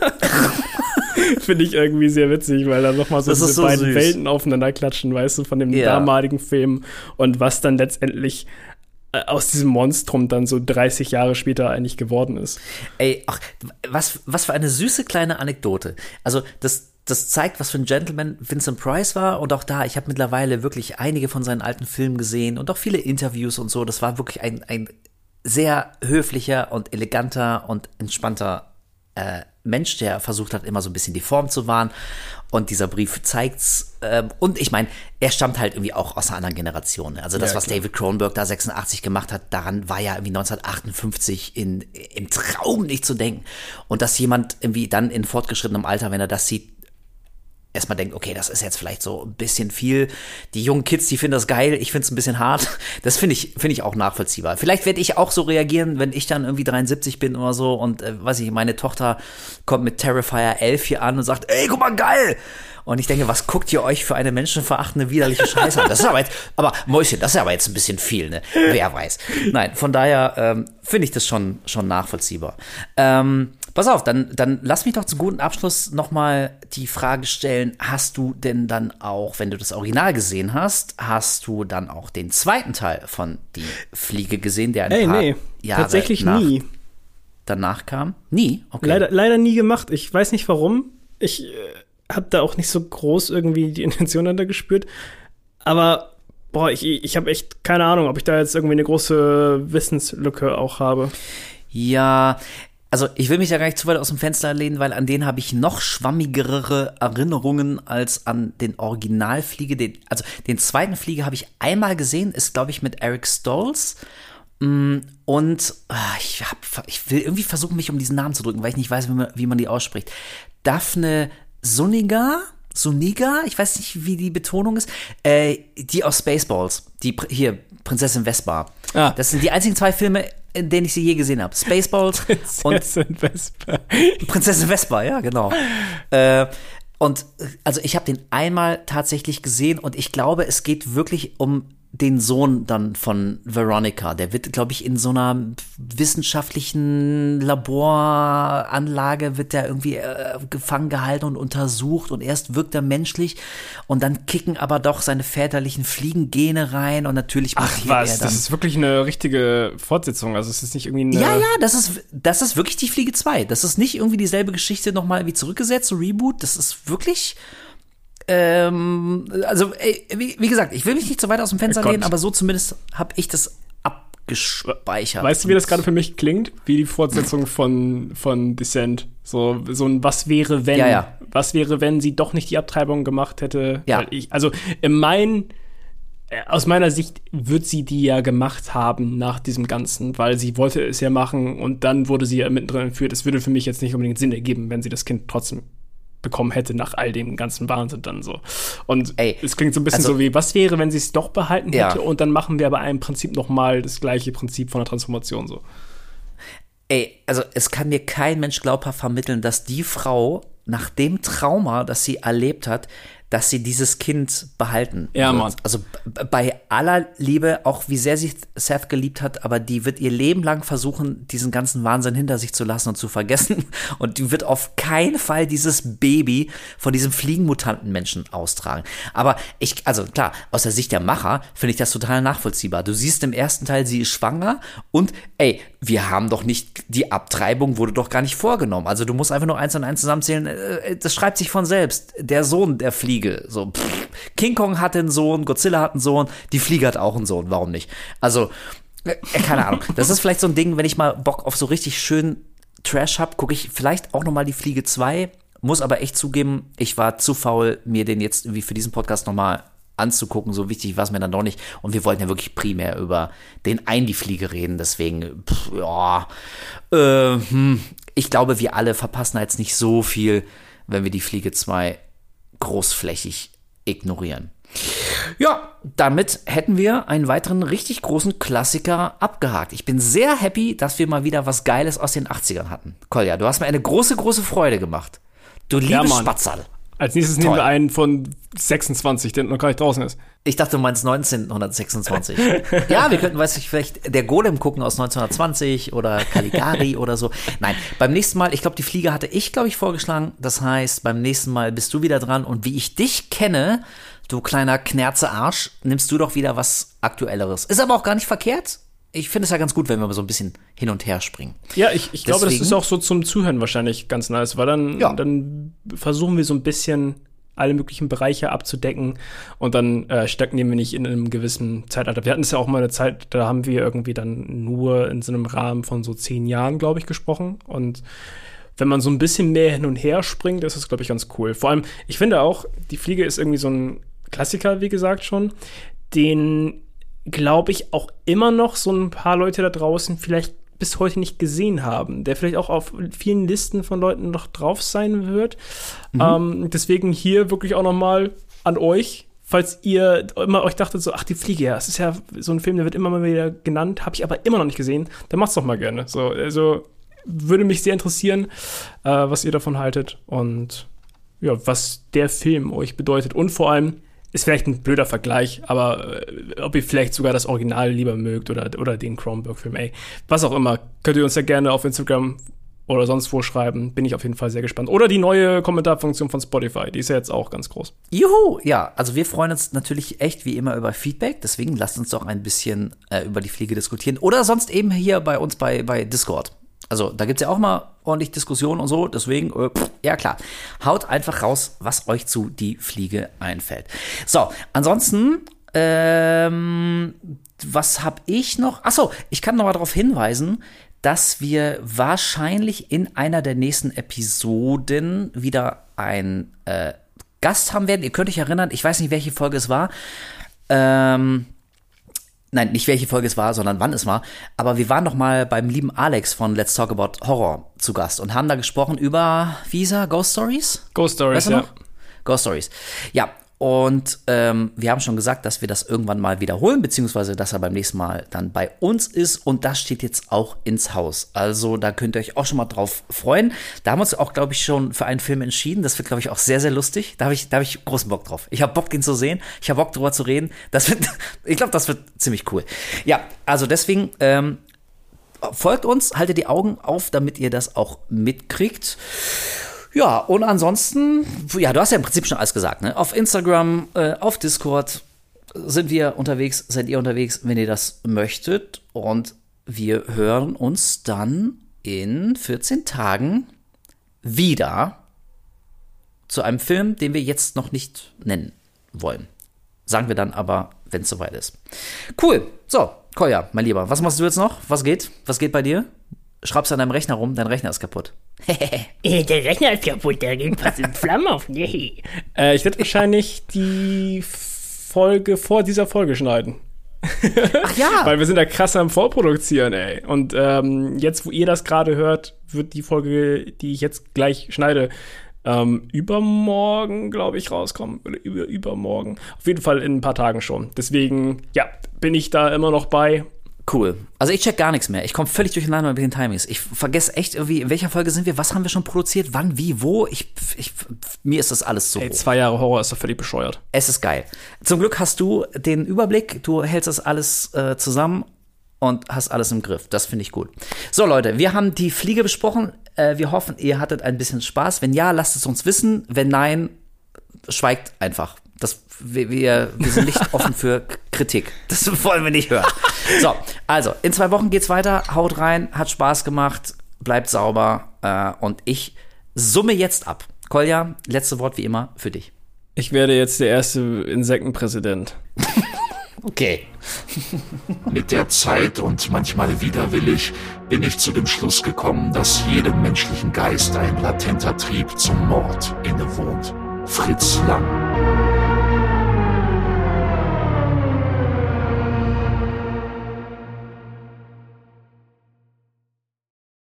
Finde ich irgendwie sehr witzig, weil da nochmal so das diese so beiden süß. Welten aufeinander klatschen, weißt du, von dem ja. damaligen Film und was dann letztendlich äh, aus diesem Monstrum dann so dreißig Jahre später eigentlich geworden ist. Ey, ach, was, was für eine süße kleine Anekdote. Also das Das zeigt, was für ein Gentleman Vincent Price war und auch da, ich habe mittlerweile wirklich einige von seinen alten Filmen gesehen und auch viele Interviews und so, das war wirklich ein, ein sehr höflicher und eleganter und entspannter äh, Mensch, der versucht hat, immer so ein bisschen die Form zu wahren und dieser Brief zeigt's äh, und ich meine, er stammt halt irgendwie auch aus einer anderen Generation, also das, ja, was David Cronenberg da sechsundachtzig gemacht hat, daran war ja irgendwie neunzehnhundertachtundfünfzig in, im Traum nicht zu denken und dass jemand irgendwie dann in fortgeschrittenem Alter, wenn er das sieht, erstmal denkt, okay, das ist jetzt vielleicht so ein bisschen viel. Die jungen Kids, die finden das geil, ich finde es ein bisschen hart. Das finde ich, finde ich auch nachvollziehbar. Vielleicht werde ich auch so reagieren, wenn ich dann irgendwie dreiundsiebzig bin oder so und, äh, weiß ich, meine Tochter kommt mit Terrifier elf hier an und sagt, ey, guck mal, geil! Und ich denke, was guckt ihr euch für eine menschenverachtende, widerliche Scheiße an? Das ist aber jetzt, aber Mäuschen, das ist aber jetzt ein bisschen viel, ne? Wer weiß. Nein, von daher ähm, finde ich das schon, schon nachvollziehbar. Ähm, pass auf, dann, dann lass mich doch zum guten Abschluss nochmal die Frage stellen, hast du denn dann auch, wenn du das Original gesehen hast, hast du dann auch den zweiten Teil von Die Fliege gesehen, der ein Ey, paar nee, Jahre tatsächlich nach, nie. danach kam? Nie? Okay. Leider, leider nie gemacht. Ich weiß nicht warum. Ich äh, habe da auch nicht so groß irgendwie die Intention dahinter gespürt. Aber, boah, ich, ich habe echt keine Ahnung, ob ich da jetzt irgendwie eine große Wissenslücke auch habe. Ja, also ich will mich da gar nicht zu weit aus dem Fenster lehnen, weil an den habe ich noch schwammigere Erinnerungen als an den Originalfliege. Den, also den zweiten Fliege habe ich einmal gesehen, ist, glaube ich, mit Eric Stoltz. Und ah, ich, hab, ich will irgendwie versuchen, mich um diesen Namen zu drücken, weil ich nicht weiß, wie man, wie man die ausspricht. Daphne Zuniga, Zuniga, ich weiß nicht, wie die Betonung ist, äh, die aus Spaceballs, die hier, Prinzessin Vespa. Ah. Das sind die einzigen zwei Filme, in denen ich sie je gesehen habe. Spaceballs Prinzessin und Vespa. Prinzessin Vespa, ja, genau. äh, und also ich habe den einmal tatsächlich gesehen und ich glaube, es geht wirklich um den Sohn dann von Veronica. Der wird, glaube ich, in so einer wissenschaftlichen Laboranlage wird der irgendwie äh, gefangen gehalten und untersucht und erst wirkt er menschlich und dann kicken aber doch seine väterlichen Fliegengene rein und natürlich Ach was, er dann. Das ist wirklich eine richtige Fortsetzung, also es ist nicht irgendwie eine Ja, ja, das ist, das ist wirklich die Fliege zwei. Das ist nicht irgendwie dieselbe Geschichte nochmal wie zurückgesetzt, so Reboot, das ist wirklich Ähm, also, ey, wie, wie gesagt, ich will mich nicht so weit aus dem Fenster oh lehnen, aber so zumindest habe ich das abgespeichert. Weißt du, wie das gerade für mich klingt? Wie die Fortsetzung von, von Descent. So, so ein Was wäre, wenn? Ja, ja. Was wäre, wenn sie doch nicht die Abtreibung gemacht hätte? Ja. Weil ich, also, in mein, aus meiner Sicht wird sie die ja gemacht haben nach diesem Ganzen, weil sie wollte es ja machen und dann wurde sie ja mittendrin entführt. Es würde für mich jetzt nicht unbedingt Sinn ergeben, wenn sie das Kind trotzdem bekommen hätte nach all dem ganzen Wahnsinn dann so. Und Ey, es klingt so ein bisschen also, so wie, was wäre, wenn sie es doch behalten hätte ja. und dann machen wir aber im Prinzip noch mal das gleiche Prinzip von der Transformation so. Ey, also es kann mir kein Mensch glaubhaft vermitteln, dass die Frau nach dem Trauma, das sie erlebt hat, dass sie dieses Kind behalten ja, wird. Mann. Also b- bei aller Liebe, auch wie sehr sie Seth geliebt hat, aber die wird ihr Leben lang versuchen, diesen ganzen Wahnsinn hinter sich zu lassen und zu vergessen. Und die wird auf keinen Fall dieses Baby von diesem fliegenmutanten Menschen austragen. Aber ich, also klar, aus der Sicht der Macher finde ich das total nachvollziehbar. Du siehst im ersten Teil, sie ist schwanger und ey, wir haben doch nicht, die Abtreibung wurde doch gar nicht vorgenommen. Also du musst einfach nur eins und eins zusammenzählen. Das schreibt sich von selbst. Der Sohn der Fliege. So, pff, King Kong hatte einen Sohn, Godzilla hat einen Sohn, die Fliege hat auch einen Sohn, warum nicht? Also, äh, keine Ahnung. Das ist vielleicht so ein Ding, wenn ich mal Bock auf so richtig schön Trash hab, gucke ich vielleicht auch noch mal die Fliege zwei, muss aber echt zugeben, ich war zu faul, mir den jetzt irgendwie für diesen Podcast noch mal anzugucken, so wichtig war es mir dann doch nicht und wir wollten ja wirklich primär über den einen die Fliege reden, deswegen, pff, ja, äh, hm, ich glaube, wir alle verpassen jetzt nicht so viel, wenn wir die Fliege zwei großflächig ignorieren. Ja, damit hätten wir einen weiteren richtig großen Klassiker abgehakt. Ich bin sehr happy, dass wir mal wieder was Geiles aus den achtzigern hatten. Kolja, du hast mir eine große, große Freude gemacht. Du liebes ja, Spatzerl. Als nächstes Toll. Nehmen wir einen von sechsundzwanzig, der noch gar nicht draußen ist. Ich dachte, du meinst neunzehnhundertsechsundzwanzig. Ja, wir könnten, weiß ich, vielleicht der Golem gucken aus neunzehnhundertzwanzig oder Caligari oder so. Nein, beim nächsten Mal, ich glaube, die Fliege hatte ich, glaube ich, vorgeschlagen. Das heißt, beim nächsten Mal bist du wieder dran. Und wie ich dich kenne, du kleiner Knerze-Arsch, nimmst du doch wieder was Aktuelleres. Ist aber auch gar nicht verkehrt. Ich finde es ja ganz gut, wenn wir mal so ein bisschen hin und her springen. Ja, ich, ich glaube, das ist auch so zum Zuhören wahrscheinlich ganz nice, weil dann, ja. dann versuchen wir so ein bisschen alle möglichen Bereiche abzudecken und dann äh, stagnieren wir nicht in einem gewissen Zeitalter. Wir hatten es ja auch mal eine Zeit, da haben wir irgendwie dann nur in so einem Rahmen von so zehn Jahren, glaube ich, gesprochen. Und wenn man so ein bisschen mehr hin und her springt, ist das, glaube ich, ganz cool. Vor allem, ich finde auch, die Fliege ist irgendwie so ein Klassiker, wie gesagt schon, den glaube ich, auch immer noch so ein paar Leute da draußen vielleicht ein bis heute nicht gesehen haben, der vielleicht auch auf vielen Listen von Leuten noch drauf sein wird. Mhm. Ähm, deswegen hier wirklich auch noch mal an euch, falls ihr immer euch dachtet so, ach, die Fliege, ja, es ist ja so ein Film, der wird immer mal wieder genannt, habe ich aber immer noch nicht gesehen, dann macht's doch mal gerne. So, also würde mich sehr interessieren, äh, was ihr davon haltet und ja, was der Film euch bedeutet. Und vor allem, ist vielleicht ein blöder Vergleich, aber äh, ob ihr vielleicht sogar das Original lieber mögt oder, oder den Cronenberg-Film, ey. Was auch immer, könnt ihr uns ja gerne auf Instagram oder sonst wo schreiben. Bin ich auf jeden Fall sehr gespannt. Oder die neue Kommentarfunktion von Spotify, die ist ja jetzt auch ganz groß. Juhu, ja, also wir freuen uns natürlich echt wie immer über Feedback, deswegen lasst uns doch ein bisschen äh, über die Fliege diskutieren. Oder sonst eben hier bei uns bei, bei Discord. Also da gibt's ja auch mal ordentlich Diskussionen und so, deswegen, äh, pff, ja klar, haut einfach raus, was euch zu die Fliege einfällt. So, ansonsten, ähm, was hab ich noch? Ach so, ich kann noch mal darauf hinweisen, dass wir wahrscheinlich in einer der nächsten Episoden wieder einen äh, Gast haben werden. Ihr könnt euch erinnern, ich weiß nicht, welche Folge es war. Ähm, nein, nicht welche Folge es war, sondern wann es war. Aber wir waren noch mal beim lieben Alex von Let's Talk About Horror zu Gast und haben da gesprochen über, wie hieß er, Ghost Stories? Ghost Stories, weißt du ja. noch? Ghost Stories. Ja, und ähm, wir haben schon gesagt, dass wir das irgendwann mal wiederholen, beziehungsweise dass er beim nächsten Mal dann bei uns ist. Und das steht jetzt auch ins Haus. Also da könnt ihr euch auch schon mal drauf freuen. Da haben wir uns auch, glaube ich, schon für einen Film entschieden. Das wird, glaube ich, auch sehr, sehr lustig. Da habe ich, da habe ich großen Bock drauf. Ich habe Bock, den zu sehen. Ich habe Bock, drüber zu reden. Das wird, ich glaube, das wird ziemlich cool. Ja, also deswegen ähm, folgt uns, haltet die Augen auf, damit ihr das auch mitkriegt. Ja, und ansonsten, ja, du hast ja im Prinzip schon alles gesagt, ne? Auf Instagram, äh, auf Discord sind wir unterwegs, seid ihr unterwegs, wenn ihr das möchtet. Und wir hören uns dann in vierzehn Tagen wieder zu einem Film, den wir jetzt noch nicht nennen wollen. Sagen wir dann aber, wenn es soweit ist. Cool. So, Kolja, mein Lieber, was machst du jetzt noch? Was geht? Was geht bei dir? Schraubst an deinem Rechner rum, dein Rechner ist kaputt. Der Rechner ist kaputt, da geht was in Flammen auf. Nee. Äh, ich werde wahrscheinlich die Folge vor dieser Folge schneiden. Ach ja. Weil wir sind da krass am Vorproduzieren, ey. Und ähm, jetzt, wo ihr das gerade hört, wird die Folge, die ich jetzt gleich schneide, ähm, übermorgen, glaube ich, rauskommen. Oder über, übermorgen. Auf jeden Fall in ein paar Tagen schon. Deswegen, ja, bin ich da immer noch bei. Cool. Also ich check gar nichts mehr. Ich komme völlig durcheinander mit den Timings. Ich vergesse echt irgendwie, in welcher Folge sind wir, was haben wir schon produziert, wann, wie, wo. Ich, ich, mir ist das alles so Ey, hoch. zwei Jahre Horror ist doch völlig bescheuert. Es ist geil. Zum Glück hast du den Überblick, du hältst das alles äh, zusammen und hast alles im Griff. Das finde ich gut. So Leute, wir haben die Fliege besprochen. Äh, wir hoffen, ihr hattet ein bisschen Spaß. Wenn ja, lasst es uns wissen. Wenn nein, schweigt einfach. Das, wir, wir sind nicht offen für Kritik. Das wollen wir nicht hören. So, also, in zwei Wochen geht's weiter. Haut rein, hat Spaß gemacht, bleibt sauber. Äh, und ich summe jetzt ab. Kolja, letzte Wort wie immer für dich. Ich werde jetzt der erste Insektenpräsident. Okay. Mit der Zeit und manchmal widerwillig bin ich zu dem Schluss gekommen, dass jedem menschlichen Geist ein latenter Trieb zum Mord innewohnt. Fritz Lang.